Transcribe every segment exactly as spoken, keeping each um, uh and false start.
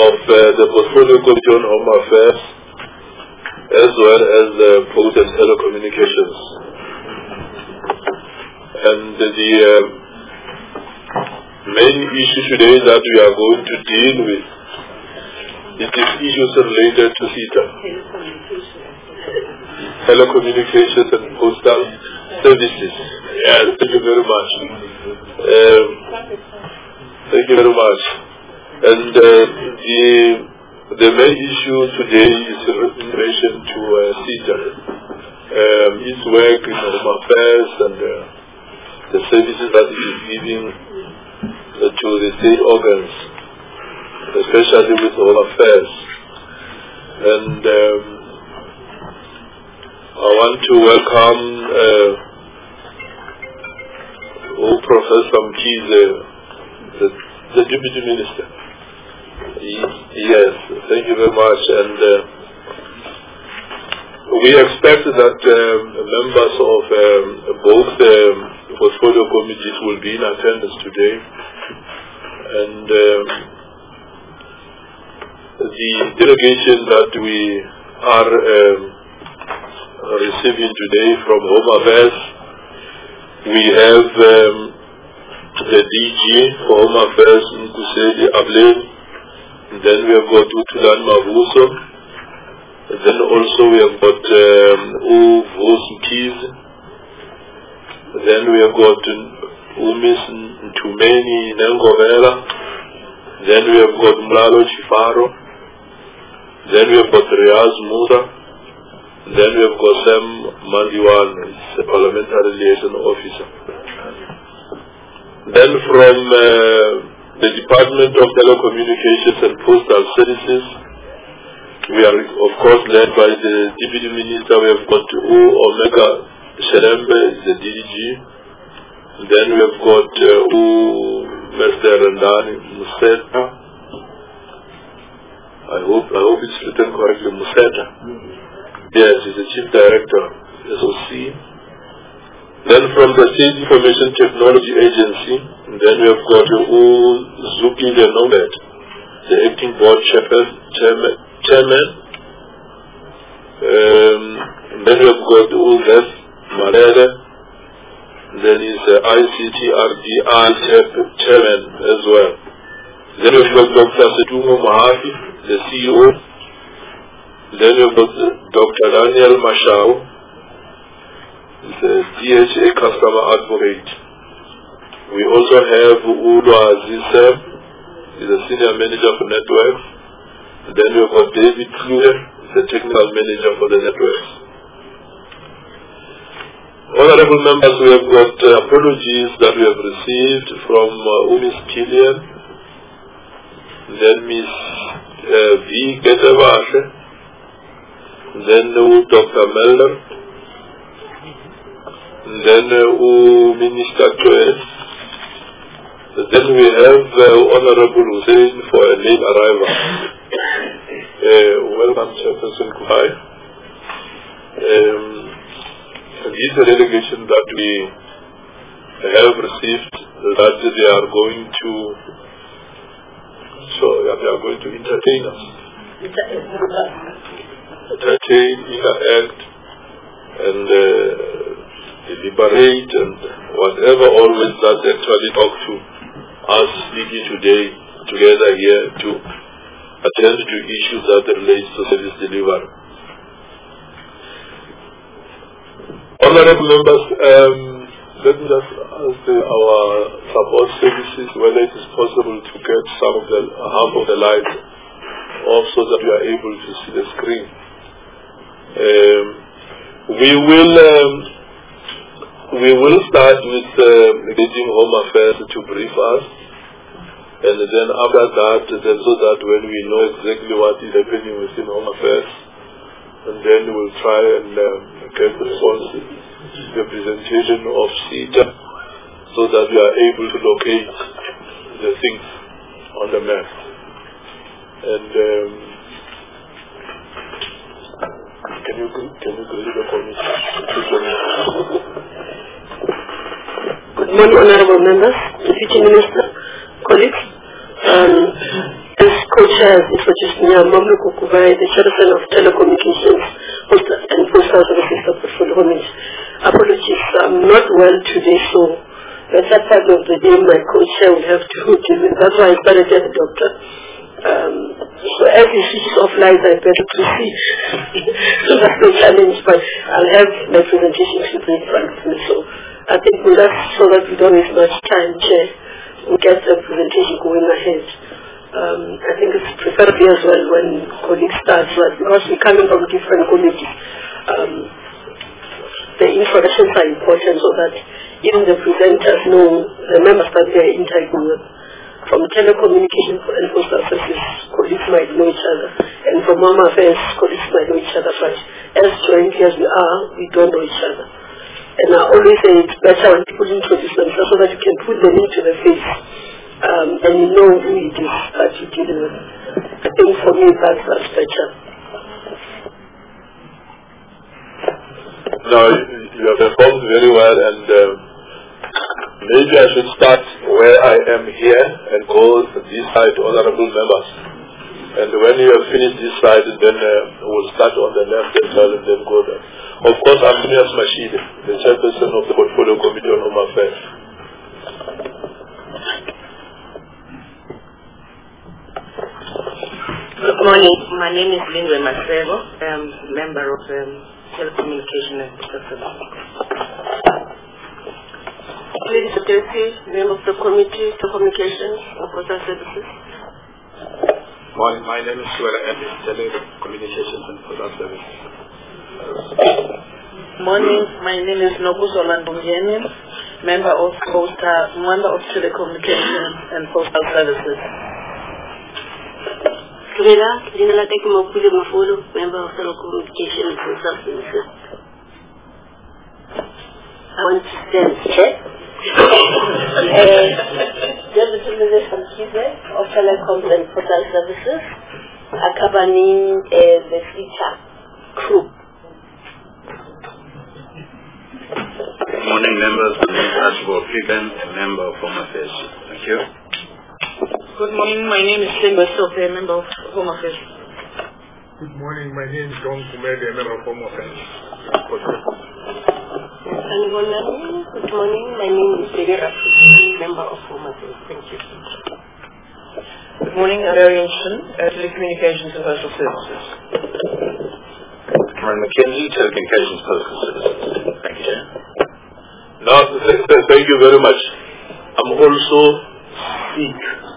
of uh, the Portfolio Committee on Home Affairs, as well as the Post and Telecommunications. And the uh, main issue today that we are going to deal with is issues related to CETA, telecommunications and postal services. Yes, thank you very much. Um, thank you very much. And uh, the the main issue today is in relation to uh, CETA, um, its work in home affairs and uh, the services that it is giving uh, to the state organs, especially with home affairs. And um, I want to welcome uh, oh, Professor Mkhize, the, the Deputy Minister. Yes, thank you very much. And uh, we expect that um, members of um, both um, portfolio committees will be in attendance today. And um, the delegation that we are um, receiving today from Home Affairs, we have um, the D G for Home Affairs, Nkuseli Ableng. Then we have got Utulan Mavuso. Then also we have got um, Uvos Mkhize. Then we have got Umis Ntumeni Nengovela. Then we have got Mlalo Chifaro. Then we have got Riaz Musa. Then we have got Sam Mandiwan, the Parliamentary Liaison Officer. Then from uh, the Department of Telecommunications and Postal Services, we are of course led by the Deputy Minister. We have got U Omega Sherembe, the D D G. Then we have got uh, U Mister Randani Museta. I hope I hope it's written correctly, Museta. Yes, he's the Chief Director, S O C. Then from the State Information Technology Agency, then we have got Zuki Lenomet, the Acting Board Chairman. chairman. Um, then we have got Ulef Malere, then is the I C T R D I Chairman as well. Then we have got Doctor Setumo Mahafi, the C E O. Then we have got Doctor Daniel Mashao, the D H A Customer Advocate. We also have Udo Azizem, he's the Senior Manager for Networks. Then we have got David Kluge, the Technical Manager for the Networks. Honorable members, we have got uh, apologies that we have received from uh, Umis Kilian, then Miss uh, V. Getevashe, then uh, Doctor Melder, then uh, Minister Choice. Then we have uh, Honorable Hussein for a late arrival. uh, welcome, Chairperson Kuhai. Um, this is a delegation that we have received, that they are going to, so that they are going to entertain us. Entertain, interact, and uh, deliberate, and whatever always that actually talk to us speaking today together here to attend to issues that relate to service delivery. Honorable members, um, let me just ask the, our support services whether it is possible to get some of the half of the lights off so that we are able to see the screen. Um, we will um, we will start with uh, getting Home Affairs to brief us, and then after that, then so that when we know exactly what is happening within Home Affairs, and then we'll try and um, get the response, the presentation of CETA, so that we are able to locate the things on the map. And um, can you can you greet the committee? Good morning, honorable members, Deputy Minister, colleagues. Um, as co-chairs introduced me. I'm Mamlu Kukubai, the chairperson of telecommunications and postal services of the Fulhomage. Apologies, I'm not well today, so at that part of the day my co-chair will have to deal with. That's why I started as a doctor. Um, so as he switches off lights, I better proceed. So that's the challenge, but I'll have my presentation to be in front of me. So I think we'll have, so that we don't waste much time, Chair, we'll get the presentation going ahead. Um, I think it's preferably as well when colleagues start, but because we're coming from different committees, um, the introductions are important so that even the presenters know the members that they are interviewing with. From telecommunication and postal services, colleagues might know each other, and from Home Affairs, colleagues might know each other, but as joint as we are, we don't know each other. And I always say it's better when people introduce themselves so that you can put them into the face, um, and you know who it is that you're dealing with. I think for me that's, that's better. No, you have performed very well, and uh, maybe I should start where I am here and go this side, honorable members. And when you have finished this side, then uh, we'll start on the left as well and then go there. Of course, I'm Nias Mashide, the chairperson of the Portfolio Committee on Home Affairs. Good morning. My name is Lindwe Masego. I'm a member of um, Telecommunication and Postal Services. Ladies and gentlemen, member of the Committee to Communications and Postal Services. Morning. My name is Suela Eddie, Telecommunications and Postal Services. Morning. My name is Nobuzola Ndungeni, member of Postal, member of Telecommunications and Postal Services. Kumela, jina la Teki Mokuli Mafulu, member of Telecommunication and Postal Services. I want to stand here. Deputy Minister of Telecoms and Postal Services, accompanying uh, the feature crew. Good morning, members. My name is Ashbo Pigan, a member of Home Affairs. Thank you. Good morning. My name is Simba Sope, a member of Home Affairs. Good morning. My name is John Kumede, a member of Home Affairs. Good morning. My name is Devi Rafi, member of Home Affairs. Thank you. Good morning. Arian Shin, Telecommunications and Postal Services. Cameron McKenzie, Telecommunications and Postal Services. Thank you, Chair. No, th th thank you very much. I'm also sick.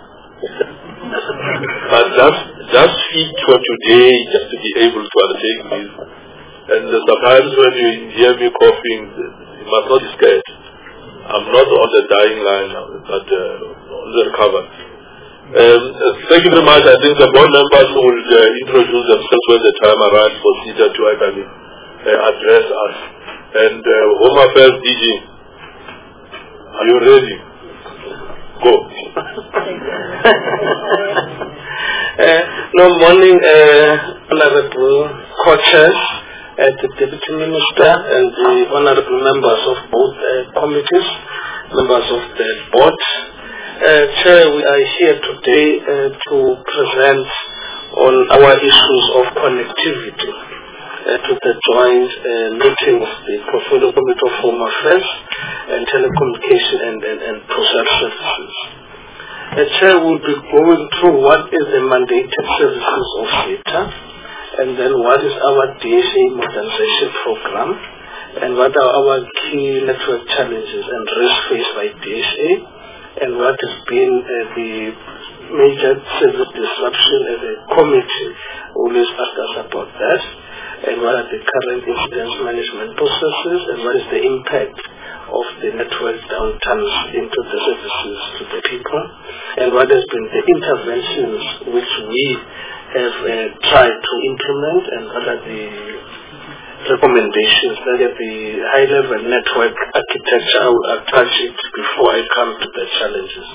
But just, just fit for today, just to be able to undertake this. And uh, sometimes when you hear me coughing, you must not be scared. I'm not on the dying line, but uh, on the recovery. Um, uh, thank you very much. I think the board members will uh, introduce themselves when the time arrives for Sita to actually uh, address us. And uh, Home Affairs D G, are you ready? Go. uh, no morning, uh, honorable co-chairs, uh, the Deputy Minister and the honorable members of both uh, committees, members of the board. Uh, Chair, we are here today uh, to present on our issues of connectivity uh, to the joint uh, meeting of the Portfolio Committee of Home Affairs and Telecommunication and, and, and Postal Services. Uh, Chair, will be going through what is the mandated services of SETA, and then what is our D S A modernization program, and what are our key network challenges and risks faced by D S A, and what has been uh, the major service disruption as a committee. Always ask us about that, and what are the current incident management processes, and what is the impact of the network downtimes into the services to the people, and what has been the interventions which we have uh, tried to implement, and what are the recommendations that are the high-level network architecture. I will attach it before I come to the challenges.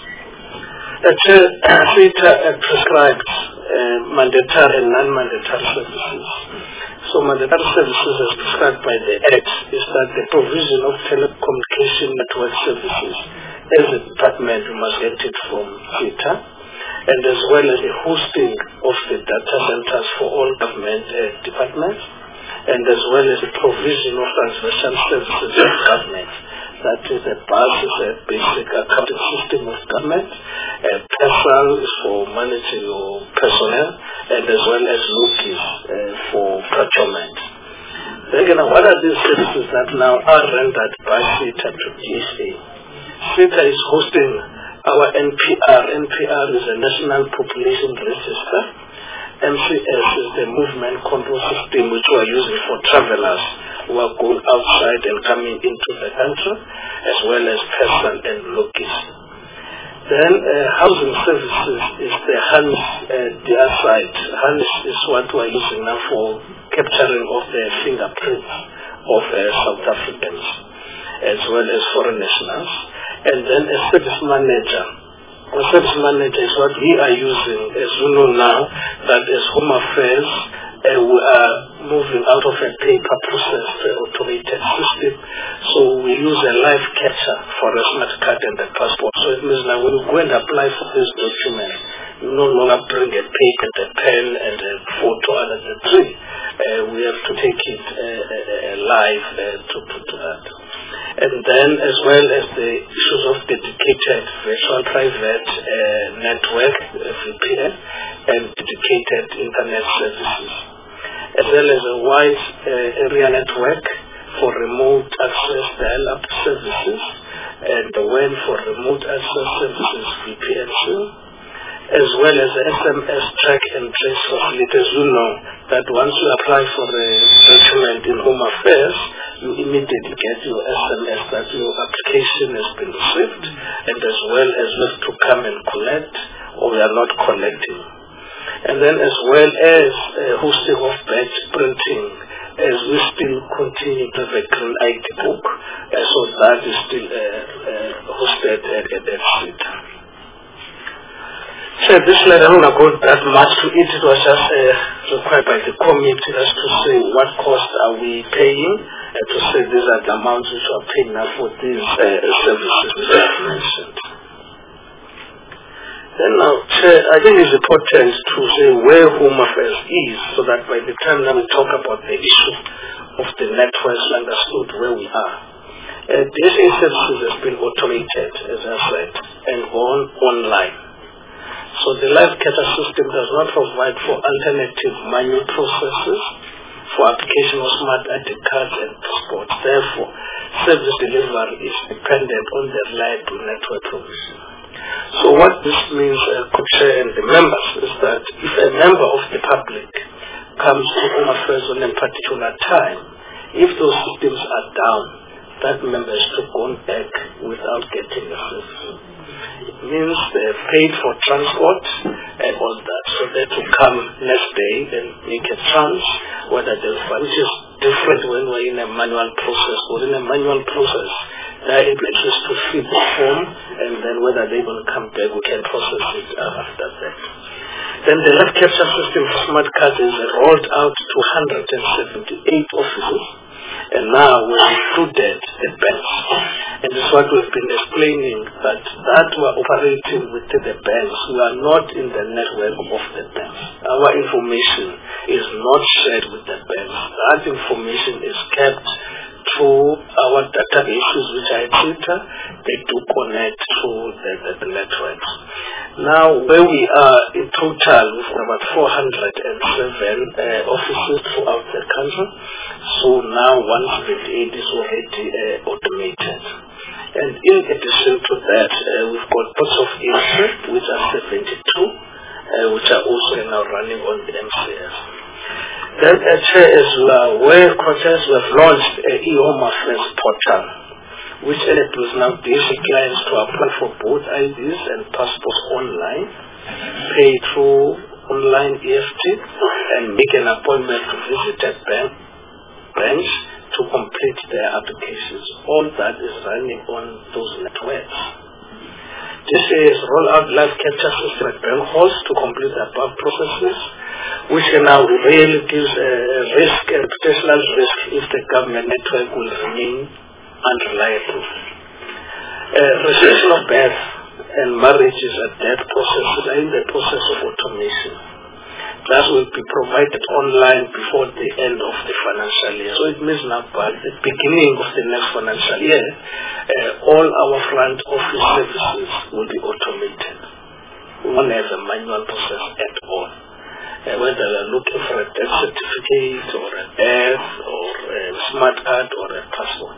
SETA uh, prescribes uh, mandatory and non-mandatory services. So mandatory services as prescribed by the Act is that the provision of telecommunication network services as a department we must get it from SETA. and as well as the hosting of the data centers for all government uh, departments, and as well as the provision of transversal services of government. That is a B A S is a basic accounting system of government, a PERSAL is for managing your personnel, and as well as LOCIS uh, for procurement. Then again, what are these services that now are rendered by SETA to D S A? SETA is hosting our N P R. N P R is a National Population Register. M C S is the movement control system which we are using for travelers who are going outside and coming into the country, as well as PERSAL and LOCIS. Then uh, housing services is the HANS uh, D R site. HANS is what we are using now for capturing of the fingerprints of uh, South Africans, as well as foreign nationals. And then a service manager. A service manager is what we are using, as you know now, that as Home Affairs, uh, we are moving out of a paper process to an automated system. So we use a live capture for a smart card and a passport. So it means that when you go and apply for this document, you no longer bring a paper and a pen and a photo under the tree. Uh, we have to take it uh, uh, live uh, to, to, to that. And then as well as the issues of dedicated virtual private uh, network, uh, V P N, and dedicated internet services, as well as a wide uh, area network for remote access dial-up services, and the W A N for remote access services, V P N, as well as the S M S track and trace facilities. You know that once you apply for a document in Home Affairs, you immediately get your S M S that your application has been received, and as well as you have to come and collect, or we are not collecting. And then as well as uh, hosting of badge printing, as we still continue to have a green I D book, uh, so that is still uh, uh, hosted at, at that seat. So this slide, I'm not going that much to it. It was just uh, required by the committee as to say what cost are we paying, and to say these are the amounts which are paid now for these uh, services which I have mentioned. Then now, I think it's important to say where Home Affairs is, so that by the time that we talk about the issue of the networks, we understood where we are. Uh, the S A services has been automated, as I said, and on online. So the live capture system does not provide for alternative manual processes for application of smart I D cards and passports. Therefore, service delivery is dependent on the reliable network provision. So what this means, uh, Co-Chair and the members, is that if a member of the public comes to Home Affairs on a particular time, if those systems are down, that member is to go back without getting a service. It means they're paid for transport and all that, so they to come next day and make a trans, whether they'll find, which is different when we're in a manual process. But in a manual process, they're able just to fill the form, and then whether they're going to come back, we can process it after that. Then the live capture system for smart cards is rolled out to one hundred seventy-eight offices, and now we've included the banks. And this is what we've been explaining, that that we're operating with the banks. We are not in the network of the banks. Our information is not shared with the banks. That information is kept through our databases, which are data. They do connect to the, the, the networks. Now, where we are in total, we've got about four hundred seven uh, offices throughout the country. So now one seventy-eight is already uh, automated. And in addition to that, uh, we've got parts of interest, which are seventy-two, uh, which are also now running on the M C S. Then, uh, as we are aware, coaches, we have launched a e-Home Affairs portal, which enables now D S A clients to apply for both I Ds and passports online, pay through online E F T, and make an appointment to visit a bank branch to complete their applications. All that is running on those networks. This is roll out live capture system at bank halls to complete the above processes, which now really gives a risk, a reputational risk, if the government network will remain unreliable. Uh, registration of birth and marriages and death processes are in the process of automation. That will be provided online before the end of the financial year. So it means now by the beginning of the next financial year, uh, all our front office services will be automated. We won't have a manual process at all. Uh, whether they're looking for a death certificate or a death or a smart card or a passport.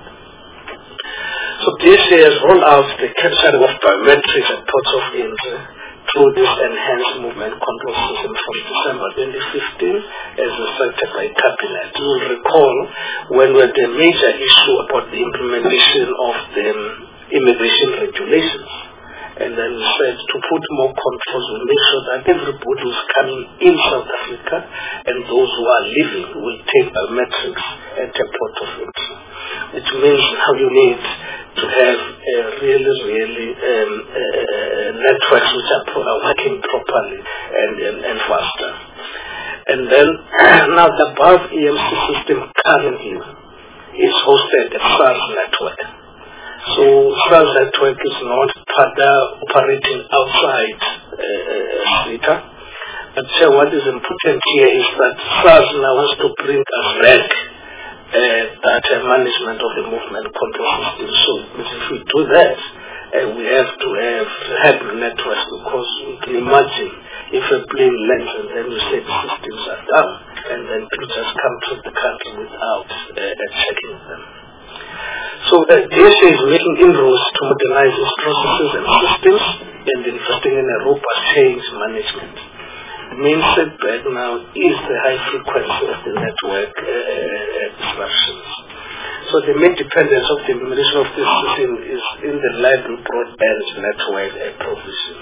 So this year has rolled out the capturing of biometrics and ports of entry through this enhanced movement control system from December twenty fifteen as instructed by Cabinet. You will recall when we had a major issue about the implementation of the immigration regulations. And then we said to put more controls, we make sure that everybody who's coming in South Africa and those who are leaving will take biometrics at a port of entry. Which means now you need to have a really, really um, uh, networks which are, pro are working properly and, and, and faster. And then now the above E M C system currently is hosted at SARS network. So SARS network is not operating outside uh, SITA. But uh, what is important here is that SARS now wants to bring us back Uh, that uh, management of the movement control system. So if we do that, uh, we have to have hybrid networks, because you can imagine if a plane lands and then you say the systems are down and then people just come to the country without uh, checking them. So uh, D S A is making inroads to modernize its processes and systems and investing in a robust change management. The main setback now is the high frequency of the network uh, disruptions. So the main dependence of the implementation of this system is in the library broadband network uh, provision.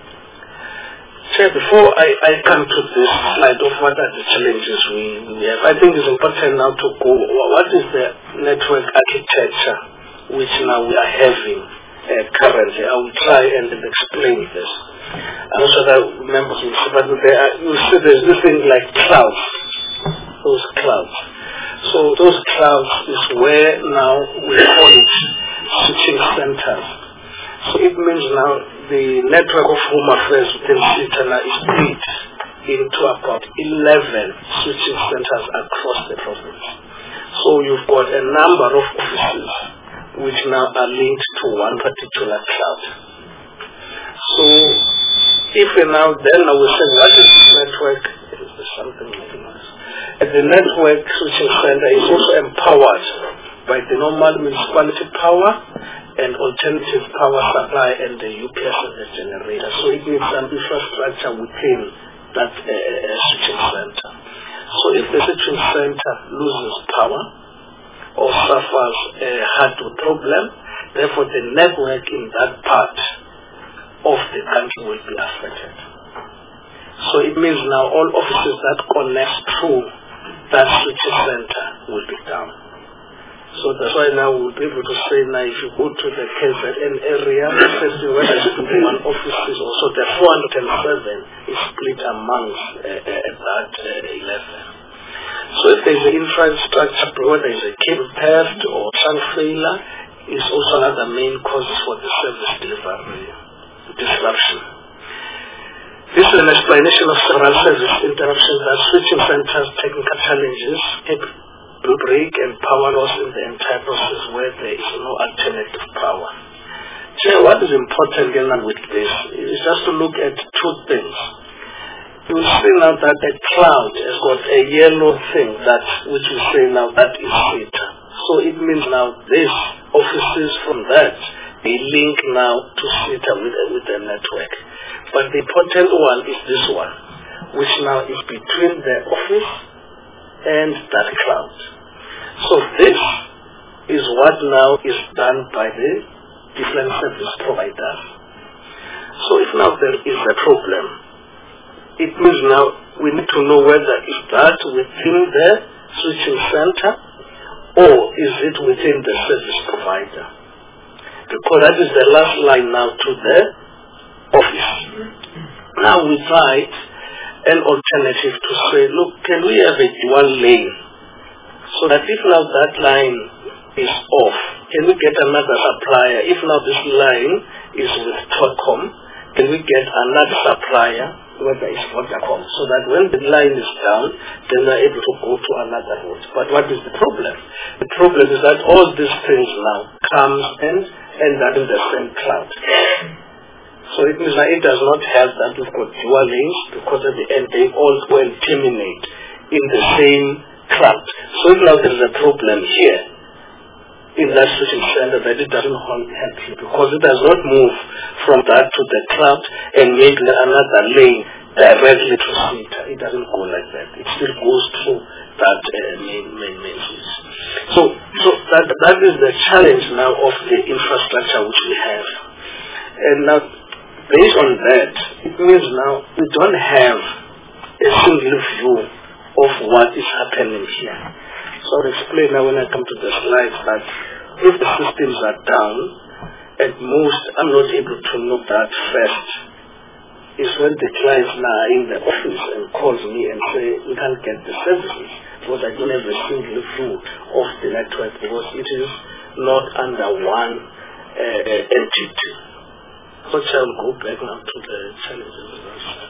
So before I, I come to this slide of what are the challenges we, we have, I think it's important now to go, what is the network architecture which now we are having uh, currently. I will try and explain this. I'm sure that members will see, but there are, you see there's this thing like clouds, those clouds. So those clouds is where now we call it switching centers. So it means now the network of home affairs within SITA is split into about eleven switching centers across the province. So you've got a number of offices which now are linked to one particular cloud. So if we now then I will say what is this network? Is there something like this? And the network switching center is also empowered by the normal municipality power and alternative power supply and the U P S and the generator. So it needs some infrastructure within that uh, switching center. So if the switching center loses power or suffers a hardware problem, therefore the network in that part of the country will be affected. So it means now all offices that connect through that switching center will be down. So that's why now we'll be able to say now if you go to the K Z N area, especially where there's twenty-one offices, also the four hundred seven is split amongst uh, uh, that uh, eleven. So if there's an infrastructure, whether there's a cable theft or trunk failure, is also another main cause for the service delivery disruption. This is an explanation of several service interruptions that switching centers, technical challenges, will break and power loss in the entire process where there is no alternative power. So what is important again with this is just to look at two things. You will see now that a cloud has got a yellow thing that which we say now that is SITA. So it means now these offices from that they link now to SITA with, with the network. But the important one is this one, which now is between the office and that cloud. So this is what now is done by the different service providers. So if now there is a problem, it means now we need to know whether it's that within the switching center or is it within the service provider. Because that is the last line now to the office. Now we tried an alternative to say, look, can we have a dual lane? So that if now that line is off, can we get another supplier? If now this line is with Telkom, can we get another supplier, whether it's Vodacom, so that when the line is down, then they're able to go to another route? But what is the problem? The problem is that all these things now come and end up in the same cloud. So it means that it does not help that we've got dual lanes, because at the end they all go and terminate in the same cloud. So if now there is a problem here in that switching center, that it doesn't help you, because it does not move from that to the cloud and make another lane directly to SITA. It doesn't go like that. It still goes through that uh, main main main switch. So so that that is the challenge now of the infrastructure which we have. And now, based on that, it means now we don't have a single view of what is happening here. So I'll explain now when I come to the slides that if the systems are down, at most I'm not able to know that first. Is when the clients now are in the office and calls me and say we can't get the services because I don't have a single view of the network, because it is not under one uh, entity. So I'll go back now to the challenges.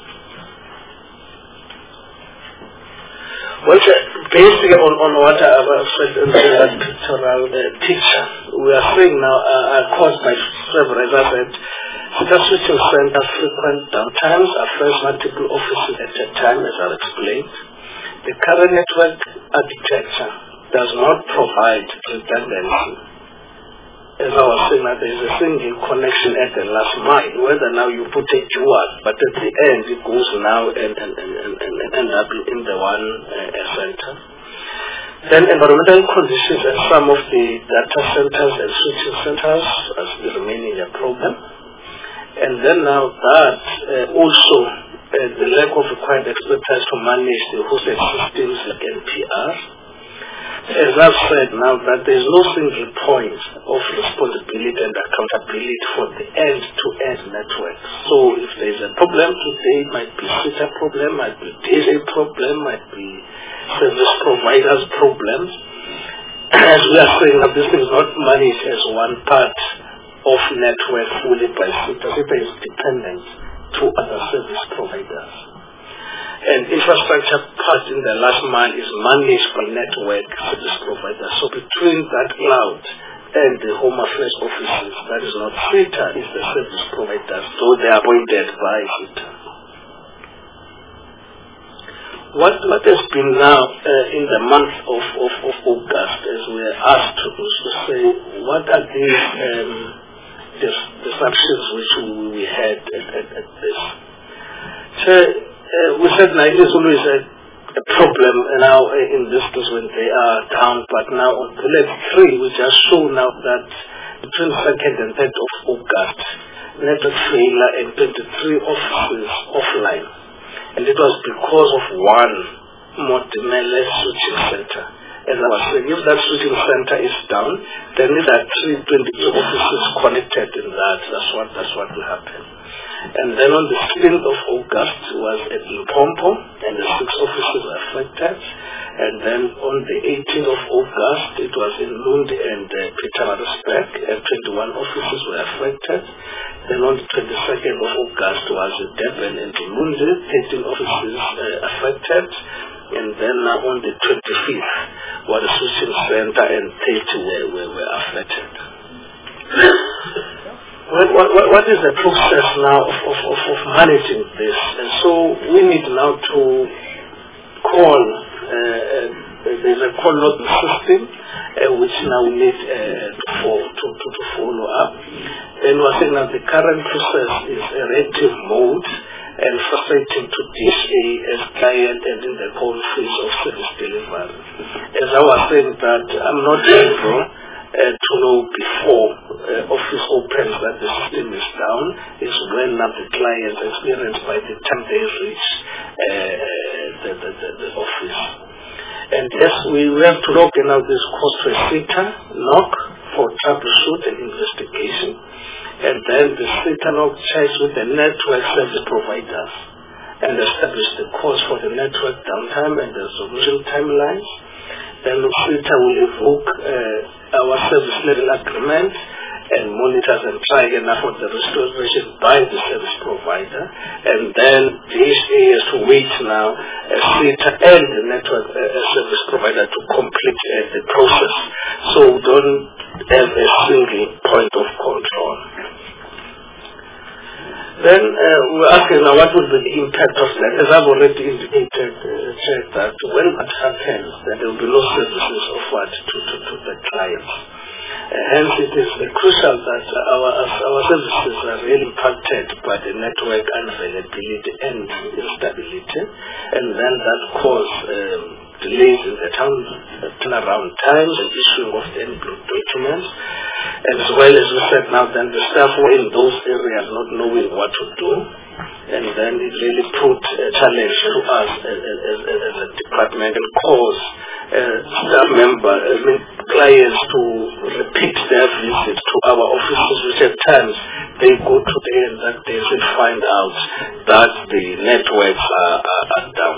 Well, basically on, on what I've said in the pictorial uh, picture, we are seeing now uh, are caused by several, as I said, the switching center frequent downtimes affect multiple offices at a time, as I'll explain. The current network architecture does not provide redundancy. As I was saying, that there is a single connection at the last mile, whether now you put a dual, but at the end it goes now and, and, and, and, and end up in the one uh, center. Then environmental conditions at some of the data centers and switching centers as remaining a problem. And then now that uh, also uh, the lack of required expertise to manage the hosted systems like N P R. As I've said now, that there is no single point of responsibility and accountability for the end-to-end network. So if there is a problem today, it might be SITA problem, might be D S A problem, might be service providers problems. As we are saying, that this is not managed as one part of network fully by SITA. SITA is dependent to other service providers. And infrastructure part in the last mile is managed by network service providers. So between that cloud and the home affairs offices, that is not SITA, is the service providers, though they are appointed by SITA. What, what has been now uh, in the month of, of, of August, as we are asked to, to say, what are these um, disruptions which we, we had at, at, at this? So, Uh, we said now it is always a, a problem now uh, in this case when they are down, but now on bullet three we just show now that between second and third of August, network failure and twenty-three offices offline. And it was because of one Modimele switching center. As I was saying, if that switching center is down, then there are three twenty-two offices connected in that. That's what, that's what will happen. And then on the sixteenth of August was at Limpopo, and the six offices were affected. And then on the eighteenth of August, it was in Lund and uh, Pietermaritzburg, and twenty-one offices were affected. Then on the twenty-second of August was in Durban and in Lund, thirteen offices uh, affected. And then uh, on the twenty-fifth was the switching center and thirty were, were, were affected. What, what, what is the process now of, of, of, of managing this? And so we need now to call, uh, there's a call logging system uh, which now we need uh, to, follow, to, to, to follow up. And we're saying that the current process is a reactive mode and frustrating to D S A as client and in the whole phase of service delivery. As I was saying that I'm not able Uh, to know before uh, office opens that the system is down is when now the client experience by the time they reach uh, the, the, the, the office. And yes, we have to log in now this cost for SITA log for troubleshoot and investigation. And then the SITA log checks with the network service providers and establish the cost for the network downtime and the solution timelines. then SETA will evoke uh, our service level agreement and monitors and try enough of the restoration by the service provider, and then the H A has to wait now uh, SETA and the network uh, service provider to complete uh, the process, so we don't have a single point of control. Then uh, we're asking now what would be the impact of that. As I've already indicated, uh, that when that happens, then there will be no services offered to, to, to the clients. Uh, hence, it is uh, crucial that our our services are really impacted by the network unavailability and instability, and then that cause um, delays in the town uh, turnaround times and issuing of the en-bloc documents, as well as we said now, then the staff were in those areas not knowing what to do, and then it really put a challenge to us as, as, as a department and cause uh, staff member, I mean, clients to repeat their visits to our offices, which at times they go to there and that they should find out that the networks are, are, are down.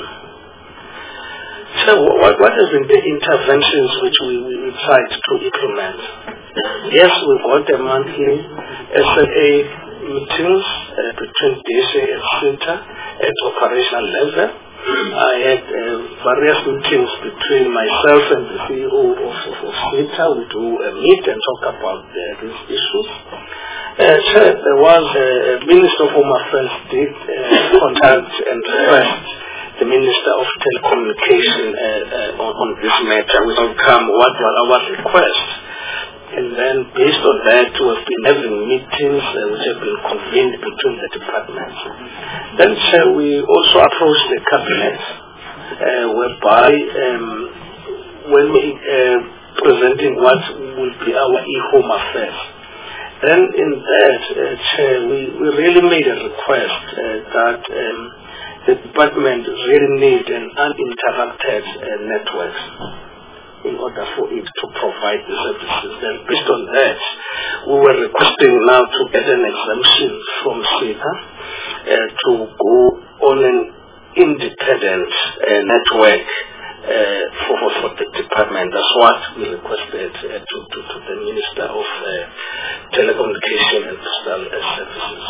So what, what has been the interventions which we, we, we tried to implement? Yes, we got a monthly S L A meetings uh, between D S A and SETA at operational level. I had uh, various meetings between myself and the C E O of, of, of SETA. We do uh, meet and talk about uh, these issues. Uh, so there was a uh, Minister of Home Affairs did uh, contact and request the Minister of Telecommunication uh, uh, on, on this matter. We welcome what was our request. And then based on that, we have been having meetings uh, which have been convened between the departments. Then uh, we also approached the cabinet, uh, whereby um, when we uh, presenting what will be our e-home affairs, then in that, uh, Chair, we, we really made a request uh, that um, the department really need an uninterrupted uh, network in order for it to provide the services. Then based on that, we were requesting now to get an exemption from SETA uh, to go on an independent uh, network uh, for, for the department. That's what we requested uh, to, to, to the Minister of uh, Telecommunication and Postal uh, Services.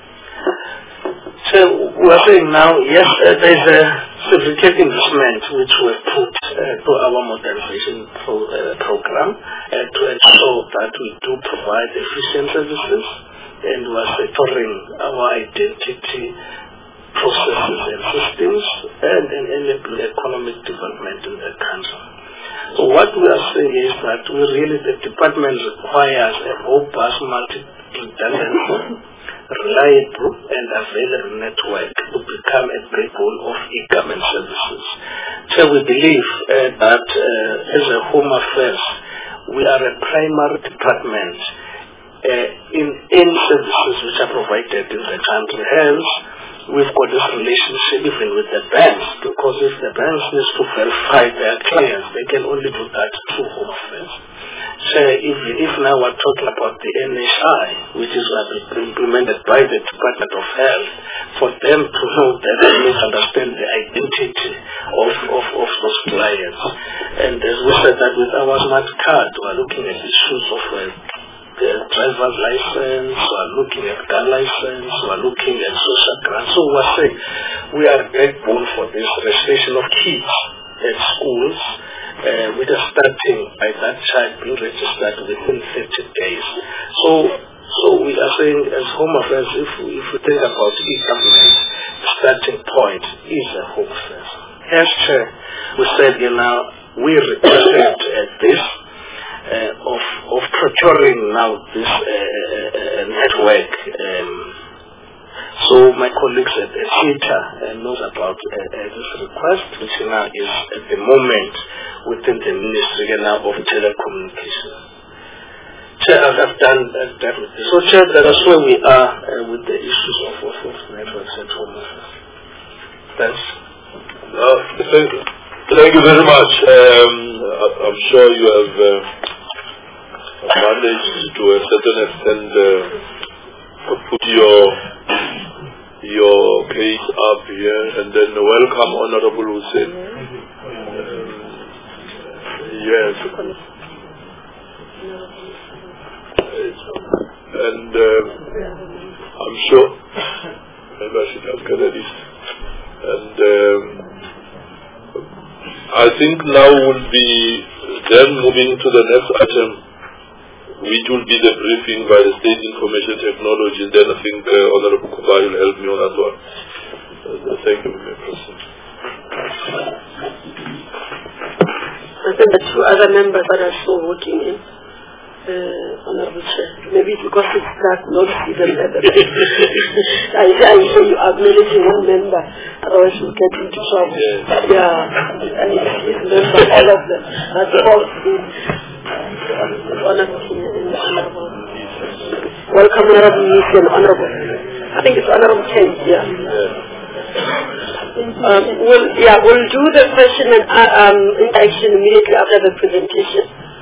So we are saying now, yes, uh, there is a significant investment which we put uh, to our modernization pro, uh, program uh, to ensure that we do provide efficient services, and we are securing our identity processes and systems and, and enabling economic development in the country. So what we are saying is that we really, the department requires a robust, multi-redundant, reliable and available network to become a backbone of e-government services. So we believe uh, that uh, as a Home Affairs, we are a primary department uh, in any services which are provided in the country. Hence, we've got this relationship even with the banks, because if the banks need to verify their clients, they can only do that through Home Affairs. So if, if now we're talking about the N H I, which is implemented by the Department of Health, for them to know that they must understand the identity of, of, of those clients. And as we said that with our smart card, we're looking at issues of uh, the driver's license, we're looking at car license, we're looking at social grants. So we're saying we are a backbone for this registration of kids at schools. Uh, we are starting by that child being registered within thirty days. So, so we are saying as Home Affairs, if we, if we think about e-government, the starting point is a Home Affairs. As Chair, we said, you know, we requested uh, this uh, of of procuring now this uh, uh, network. Um, So my colleagues at SETA uh, knows about uh, uh, this request, which now is at the moment within the Ministry now of Telecommunication. Chair, I've done uh, that with this. So Chair, that's where we are uh, with the issues of, of, of networks at Home Affairs. Thanks. Uh, thank, thank you very much. Um, I'm sure you have uh, managed to a certain extent uh, put your your case up here, and then welcome Honorable Hussein. Um, Yes. And um, I'm sure maybe I should ask her that is. And um, I think now will be then moving to the next item, which will be the briefing by the State Information Technology. Then I think uh, Honorable Kubai will help me on that one. Uh, thank you, Mister President. I think the two other members that are still working in, uh, Honorable Chair, maybe because it's that not see them better. I, I say you are managing one member, otherwise you'll get into trouble. Yes. Yeah, and his member, all of them. That's all. Honorable. Welcome, Honorable Nisi and Honorable. I think it's Honorable Chen, yeah. Yes. Um, we'll, yeah, we'll do the question and uh, um, interaction immediately after the presentation.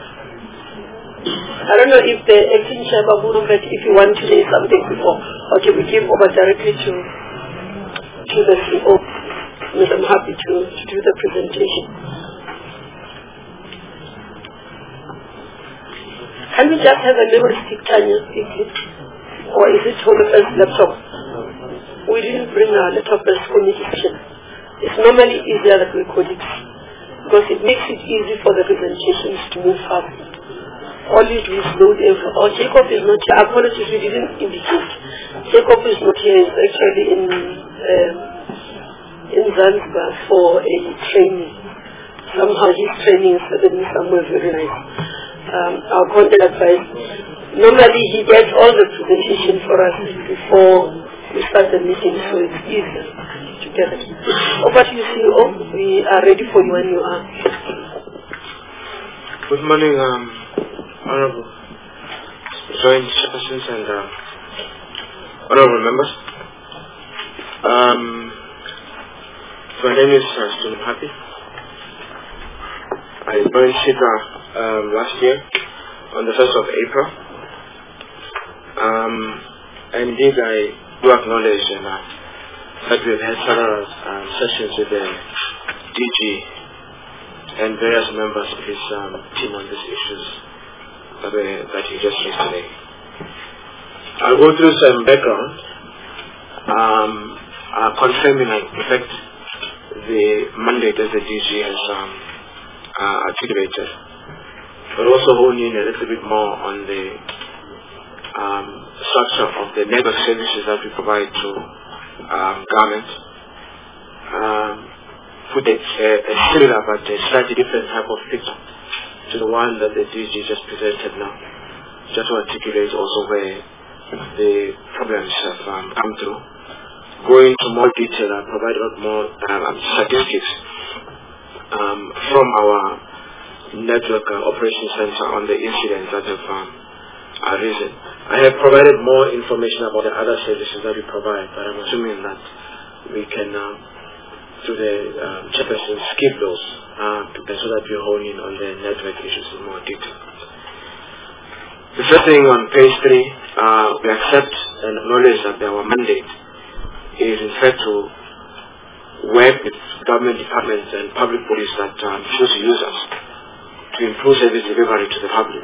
I don't know if the acting chair, but if you want to say something before, or can we give over directly to to the C E O? I'm happy to, to do the presentation. Can we just have a little stick, Tanya, quickly? Or is it on the first laptop? We didn't bring our laptop as communication. It's normally easier that we call it, because it makes it easy for the presentations to move fast. All you do is load every. Oh, Jacob is not here. Apologies, we didn't indicate. Jacob is not here. He's actually in um, in Zanzibar for a training. Somehow his training is happening somewhere very nice. Um, our content advice. Normally he gets all the presentation for us before we start the meeting, so it's easier to get it. Over to you, C E O. We are ready for you when you are. Good morning, um, Honorable Joint Chairpersons and uh, Honorable Members. Um, my name is uh, Stephen Happy. I joined SIGA um, last year on the first of April. Um, and indeed, I do acknowledge and, uh, that we have had several um, sessions with the D G and various members of his um, team on these issues that, we, that he just raised today. I'll go through some background, um, uh, confirming in effect the mandate as the D G has um, uh, articulated, but also hone in a little bit more on the um, structure of the network services that we provide to um, government. Um, put a, a similar but a slightly different type of picture to the one that the D G just presented now, just to articulate also where the problems have um, come through. Go into more detail and provide a lot more um, statistics um, from our network uh, operations center on the incidents that have um, arisen. I have provided more information about the other services that we provide, but I'm assuming that we can, um, through the um, chairperson, skip those uh, so that we hone in on the network issues in more detail. The first thing on page three, uh, we accept and acknowledge that our mandate is in fact to work with government departments and public bodies that um, choose to use us to improve service delivery to the public.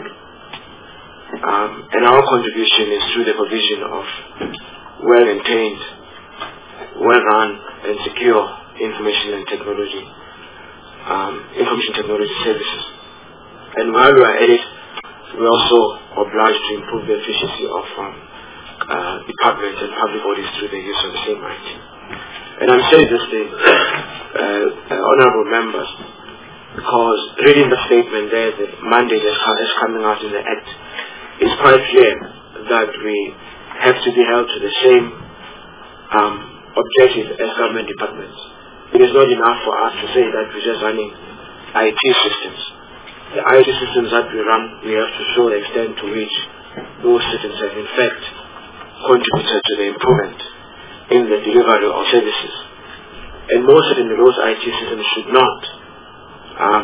Um, and our contribution is through the provision of well-maintained, well-run and secure information and technology, um, information technology services. And while we are at it, we are also obliged to improve the efficiency of um, uh, departments and public bodies through the use of the same I T. And I'm saying this to uh, uh, honorable members, because reading the statement there, the mandate that is coming out in the Act, it's quite clear that we have to be held to the same um, objective as government departments. It is not enough for us to say that we're just running I T systems. The I T systems that we run, we have to show the extent to which those systems have in fact contributed to the improvement in the delivery of services. And most certainly those I T systems should not um,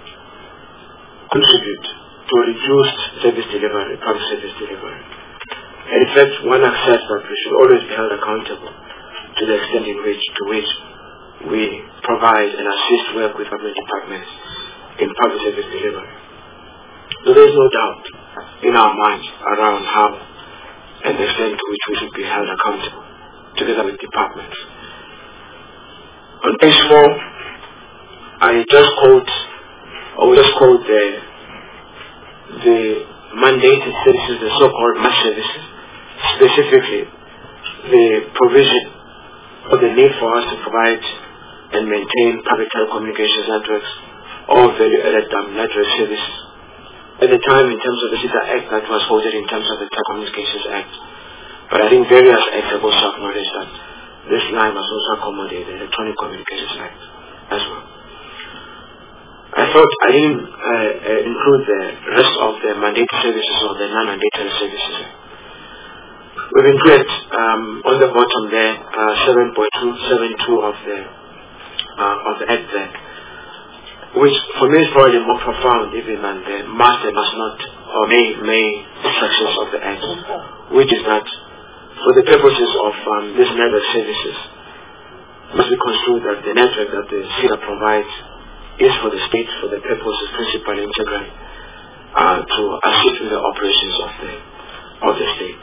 contribute to reduced service delivery, public service delivery. And in fact, one accepts that we should always be held accountable to the extent in which, to which we provide and assist work with government departments in public service delivery. So there is no doubt in our minds around how and the extent to which we should be held accountable together with departments. On page four, I just quote, I will just quote the, the mandated services, the so-called mass services, specifically the provision or the need for us to provide and maintain public telecommunications networks or value-added um, network services. At the time, in terms of the SETA Act, that was quoted in terms of the Telecommunications Act. But I think various acts have also acknowledged that this line must also accommodate the Electronic Communications Act as well. I thought I didn't uh, uh, include the rest of the mandated services or the non-mandatory services. We've included um, on the bottom there uh, seven point two seven two of the uh, of the Act there, which for me is probably more profound even than the must and must not or may may sections of the Act, which is that for the purposes of um, these network services, must be construed that the network that the SETA provides is for the state for the purposes principally integral uh, to assist with the operations of the of the state.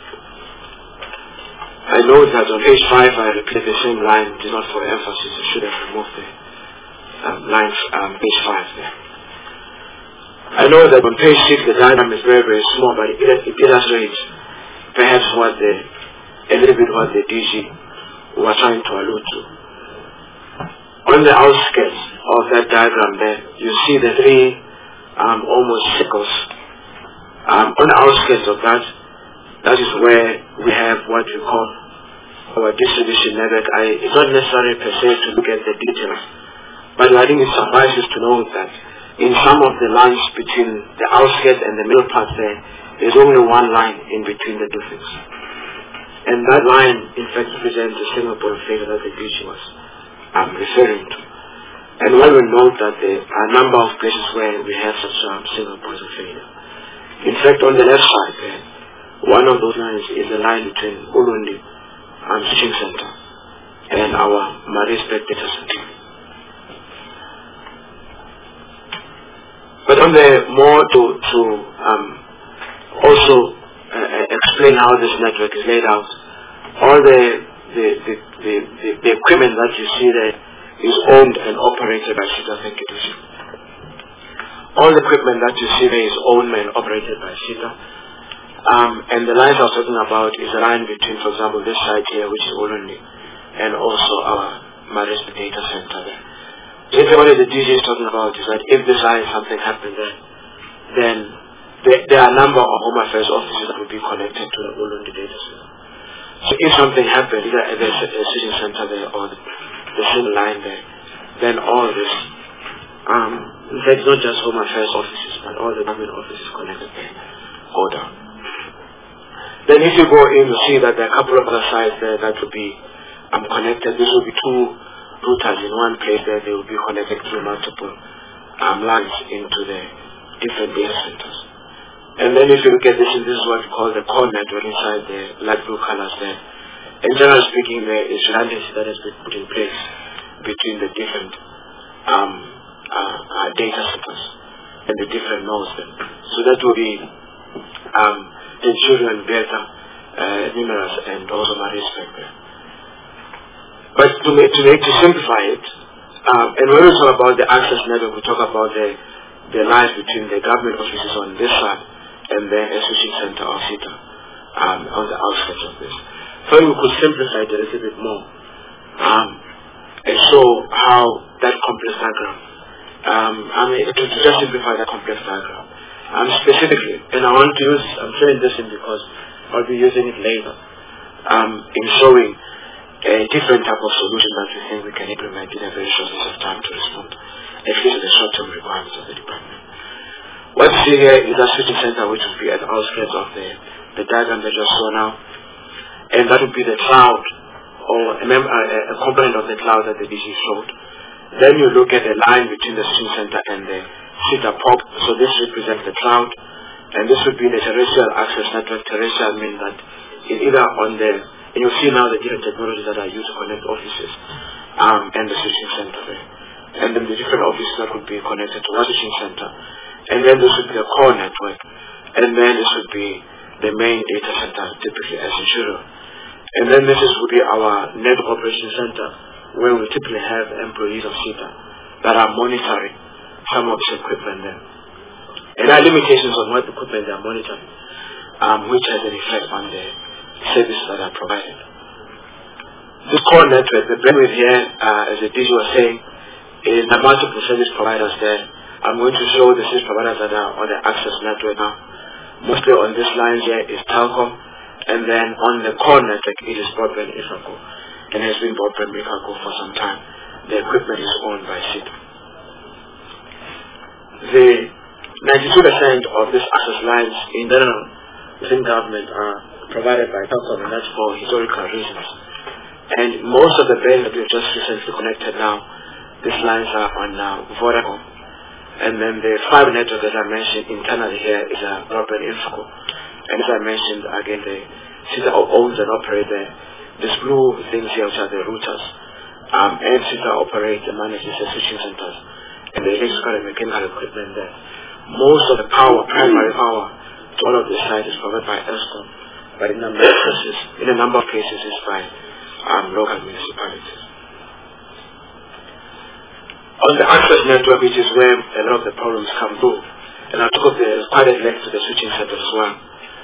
I know that on page five I repeat the same line, it is not for emphasis, I should have removed the um, lines um, page five there. I know that on page six the diagram is very very small, but it, it illustrates perhaps what the a little bit what the D G was trying to allude to. On the outskirts of that diagram there, you see the three um, almost circles. Um, on the outskirts of that, that is where we have what we call our distribution network. I, it's not necessary per se to look at the details, but I think it suffices to know that in some of the lines between the outskirts and the middle part there, there's only one line in between the two things. And that line, in fact, represents the single point of failure that the D G was I'm referring to. And one will note that there are a number of places where we have such um, single points of failure. In fact, on the left side there, one of those lines is the line between Ulundi um, Switching Center and our Maritzburg Data Center. But on the more to, to um, also uh, explain how this network is laid out, all the The, the, the, the, the equipment that you see there is owned and operated by SETA. Thank you, Lucy. All the equipment that you see there is owned and operated by SETA. Um, and the lines I was talking about is a line between, for example, this site here, which is Ulundi, and also our Maritzburg Data Center there. So if what the D J is talking about is that if this line something happened there, then there, there are a number of Home Affairs offices that will be connected to the Ulundi Data Center. So if something happened, either at the sitting center there or the, the single line there, then all this, um, in fact, not just Home Affairs offices, but all the government offices connected there go down. Then if you go in, you see that there are a couple of other sites there that will be um, connected. This will be two routers in one place there. They will be connected through multiple um, lines into the different data centers. And then if you look at this, this is what we call the core network inside the light blue colors there. And generally speaking, there is redundancy that has been put in place between the different um, uh, uh, data centers and the different nodes there. So that will be um, ensuring better uh, numerous and also Maritzburg there. But to make, to make to simplify it, um, and when we talk about the access network, we talk about the the lines between the government offices on this side and the association center or SETA um, on the outskirts of this. So we could simplify it a little bit more um, and show how that complex diagram, um, I mean, to, to just simplify that complex diagram. Um, specifically, and I want to use, I'm showing this in because I'll be using it later um, in showing a different type of solution that we think we can implement in a very short space of time to respond, at least to the short-term requirements of the department. What you see here is a switching center which will be at the outskirts of the, the diagram that you saw now. And that would be the cloud, or a, mem a, a component of the cloud that the D G showed. Then you look at the line between the switching center and the SETA P O P. So this represents the cloud. And this would be the terrestrial access network. Terrestrial means that it's either on the, and you'll see now the different technologies that are used to connect offices um, and the switching center there. and then the different offices that would be connected to one switching center. And then this would be a core network, and then this would be the main data center, typically as in Shiro. And then this is, would be our network operation center, where we typically have employees of SETA that are monitoring some of this equipment there. And there are limitations on what equipment they are monitoring, um, which has an effect on the services that are provided. This core network, the bandwidth here, uh, as the D G was saying, is the multiple service providers there. I'm going to show the service providers that are on the access network now. Mostly on this line here is Telkom, and then on the core network it is Broadband Infraco, and has been Broadband Infraco for some time. The equipment is owned by SETA. The ninety-two percent of these access lines in general within government are provided by Telkom, and that's for historical reasons. And most of the bands that we've just recently connected now, these lines are on uh, Vodacom. And then the fiber network, as I mentioned, internally here is a Broadband Infraco. And as I mentioned, again, the SETA owns and operates the, these blue things here, which are the routers. Um, and SETA operates and manages the switching centers and the electrical and mechanical equipment there. Most of the power, primary power, to all of this site is provided by ESCOM, but in a number of cases, in a number of cases, is by um, local municipalities. On the access network, which is where a lot of the problems come through, and I took the quite a length to the switching center as well.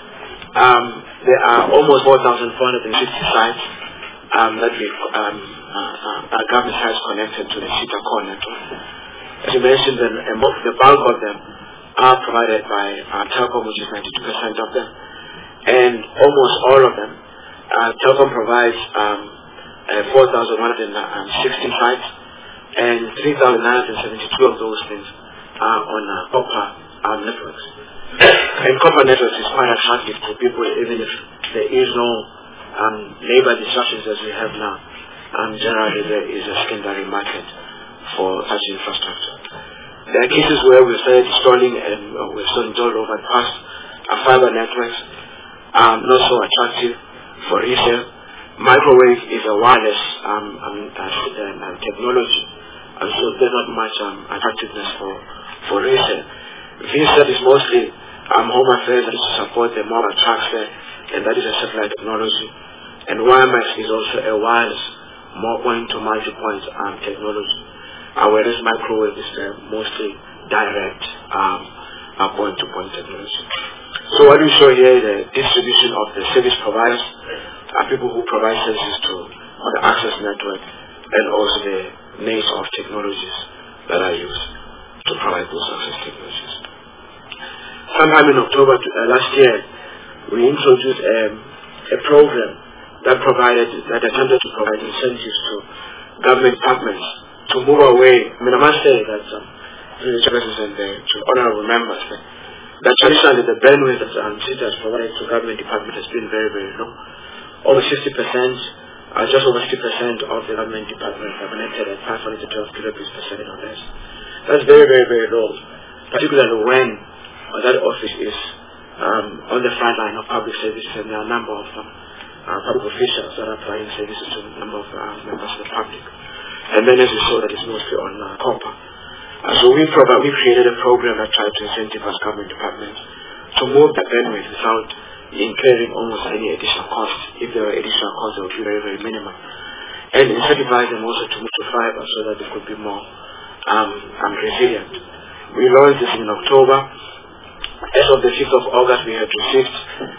Um, there are almost four thousand four hundred fifty sites um, that we um, uh, uh, government sites connected to the SETA core network. As you mentioned, the, the bulk of them are provided by uh, Telkom, which is ninety-two percent of them, and almost all of them, uh, Telkom provides um, uh, four thousand one hundred sixty sites. And three thousand nine hundred seventy-two of those things are on uh, copper um, networks. And copper networks is quite attractive to people, even if there is no um, labor disruptions as we have now. Um, generally, there is a secondary market for such infrastructure. There are cases where we started installing, and uh, we've started installed over the past uh, fiber networks, um, not so attractive for resale. Microwave is a wireless um, um, uh, uh, technology. And so there's not much um, attractiveness for, for resale. V SAT is mostly um, home affairs that is to support the mobile trucks there, and that is a satellite technology. And W I M A X is also a wireless, more point to multi-point um, technology. Uh, whereas microwave is uh, mostly direct um, uh, point-to-point technology. So what we show here is the distribution of the service providers, uh, people who provide services to on the access network, and also the nature of technologies that are used to provide those access technologies. Sometime in October uh, last year, we introduced um, a program that provided, that attempted to provide incentives to government departments to move away. I mean, I must say that um, to the chairpersons and the to honorable members, that, that traditionally the bandwidth that um, SETA has provided to government departments has been very, very low. Over fifty percent, uh, just over fifty percent of the government departments are connected at five hundred to twelve kilobits per second or less. That's very, very, very low, particularly when uh, that office is um, on the front line of public services, and there are a number of um, uh, public officials that are providing services to a number of uh, members of the public. And then as we saw, that is mostly on uh, copper. Uh, so we, provide, we created a program that tried to incentivize government departments to move the bandwidth without incurring almost any additional cost. If there were additional costs, they would be very, very minimal. And incentivize them also to move to fiber so that they could be more um, um, resilient. We launched this in October. As of the fifth of August, we had received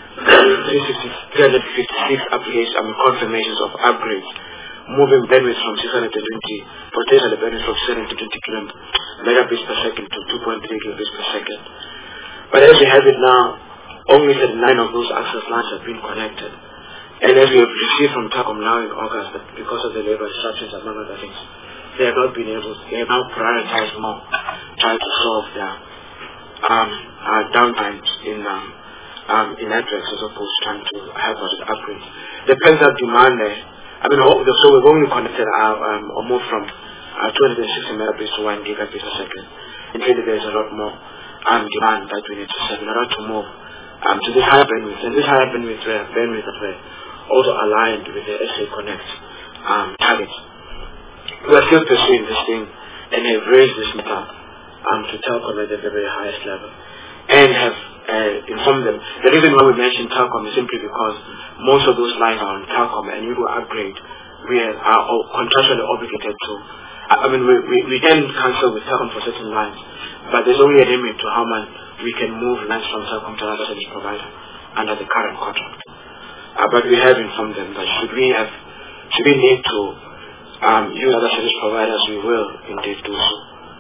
three hundred fifty-six applications, I mean, confirmations of upgrades, moving bandwidth from six hundred twenty, potential bandwidth from six hundred twenty megabits per second to two point three gigabits per second. But as we have it now, only thirty-nine of those access lines have been connected. And as we have received from Telkom now in August, that because of the labor disruptions among other things, they have not been able to, they have now prioritized more, trying to solve their um, uh, downtime in um, um, in networks as opposed to trying to help us with upgrades. The pent-up demand there, I mean, so we've only connected our, um, or moved from uh, two hundred sixty megabits to one gigabit per second. And clearly there's a lot more um, demand that we need to serve in order to move um, to this higher bandwidth. And this higher bandwidth, uh, bandwidth that we're also aligned with the S A Connect um, targets. We are still pursuing this thing and have raised this matter um, to Telkom at the very highest level, and have uh, informed them. The reason why we mention Telkom is simply because most of those lines are on Telkom, and you do upgrade, we are, are contractually obligated to. I mean, we, we, we can cancel with Telkom for certain lines, but there's only a limit to how much we can move lines from Telkom to another service provider under the current contract. Uh, but we have informed them that should we have, should we need to um, use other service providers, we will indeed do so.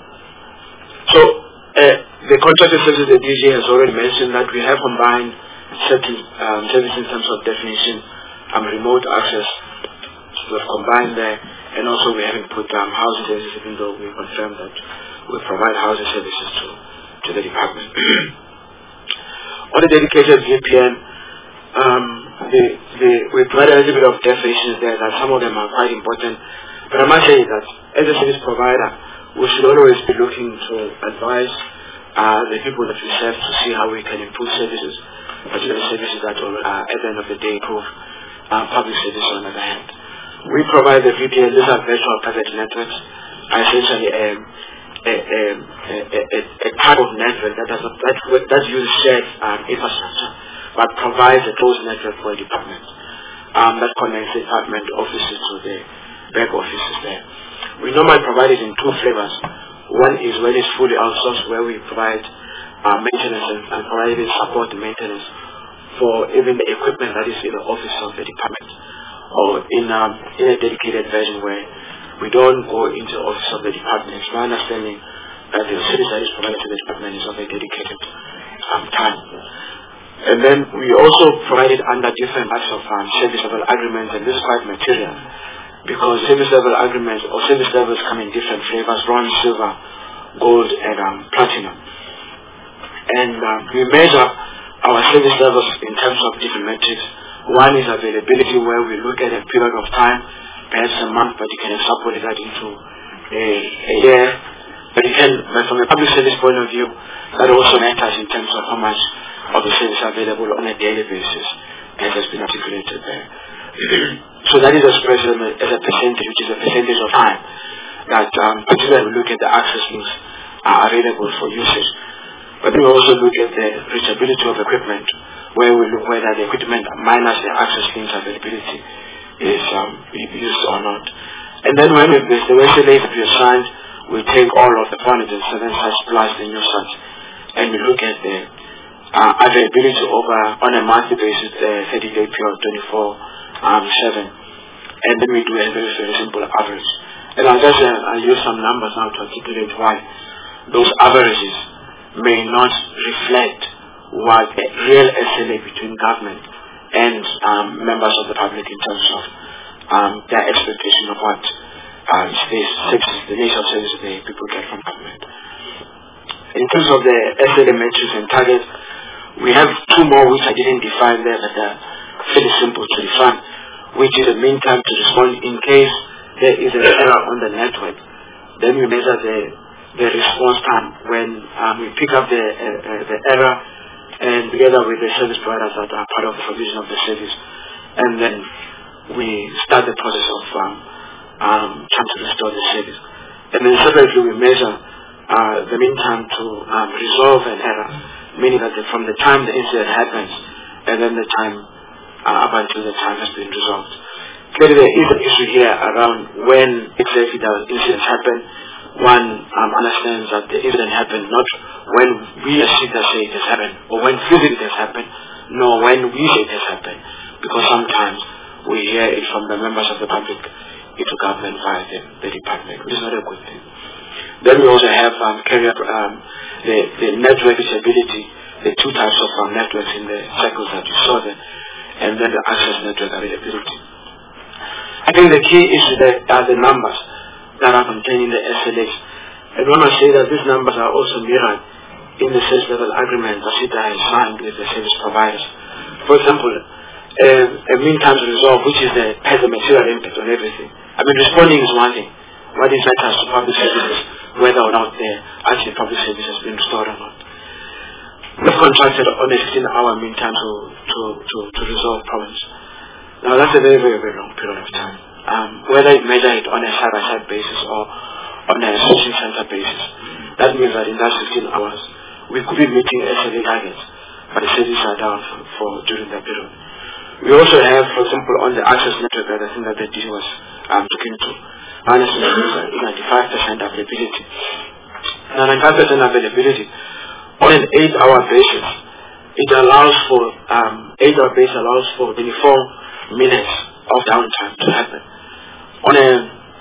So, uh, the contracted services, the D G has already mentioned that we have combined certain um, services in terms of definition, um, remote access, we have combined there, and also we haven't put um, housing services, even though we confirmed that we provide housing services to, to the department. On the dedicated V P N, um, the, the, we provide a little bit of definitions there that some of them are quite important, but I must say that as a service provider, we should always be looking to advise uh, the people that we serve to see how we can improve services, particularly services that will, uh, at the end of the day, improve uh, public service on the other hand. We provide the V P N, these are virtual private networks, essentially a, a, a, a, a, a type of network that, does not, that, that uses shared um, infrastructure, but provides a closed network for a department um, that connects the department offices to the back offices there. We normally provide it in two flavors. One is when it's fully outsourced, where we provide uh, maintenance and, and provide support and maintenance for even the equipment that is in the office of the department, or in, um, in a dedicated version where we don't go into the office of the department. It's my understanding that the service that is provided to the department is of a dedicated um, time. And then we also provide it under different types of um, service level agreements, and this is quite material, because service level agreements or service levels come in different flavors: bronze, silver, gold, and um, platinum. And um, we measure our service levels in terms of different metrics. One is availability, where we look at a period of time, perhaps a month, but you can extrapolate that into a, a year. But you can, but from a public service point of view, that also matters in terms of how much of the service available on a daily basis, as has been articulated there. So that is expressed as a percentage, which is a percentage of time that, um, particularly we look at the access links are available for usage. But we also look at the reachability of equipment, where we look whether the equipment minus the access links availability is um, used or not. And then when we the S L As that we assigned, we take all of the four hundred seven sites plus the new sites, and we look at the uh, availability over on a monthly basis, the thirty day period, twenty-four seven, and then we do a very, very simple average. And I'll just uh, I'll use some numbers now to articulate why those averages may not reflect what a real S L A between government and um, members of the public in terms of um, their expectation of what um, space, services, the nature of services the people get from government. In terms of the S L A metrics and targets, we have two more which I didn't define there, but they're fairly simple to define, which is the mean time to respond in case there is an error on the network. Then we measure the the response time when um, we pick up the uh, uh, the error, and together with the service providers that are part of the provision of the service, and then we start the process of um, um, trying to restore the service. And then separately we measure uh, the mean time to um, resolve an error, meaning that the, from the time the incident happens and then the time uh, up until the time has been resolved. Clearly there is an issue here around when exactly the incidents happen. One um, understands that the incident happened not when we as speakers say it has happened, or when physically it has happened, nor when we say it has happened, because sometimes we hear it from the members of the public into government via the, the department, which is not a good thing. Then we also have um, carrier, um, the, the network reachability, the two types of um, networks in the cycles that you saw there, and then the access network availability. I think the key issue there are the numbers that are contained in the S L As. I want to say that these numbers are also mirrored in the service level agreement that SETA has signed with the service providers. For example, uh, a mean time to resolve, which is the, has a material impact on everything. I mean, responding is one thing. What is matters to public services, whether or not the actual public service has been restored or not. We've contracted on a sixteen hour mean time to, to, to, to resolve problems. Now that's a very, very, very long period of time. Um, whether you measure it on a side-by-side basis or on a switching center basis. That means that in that sixteen hours, we could be meeting S L A targets, but the services are down for, for during that period. We also have, for example, on the access network, I think that the D was um, looking to, honestly, ninety-five percent availability. Now, ninety-five percent availability on an eight-hour basis, it allows for, um, eight-hour basis allows for twenty-four minutes of downtime to happen. On a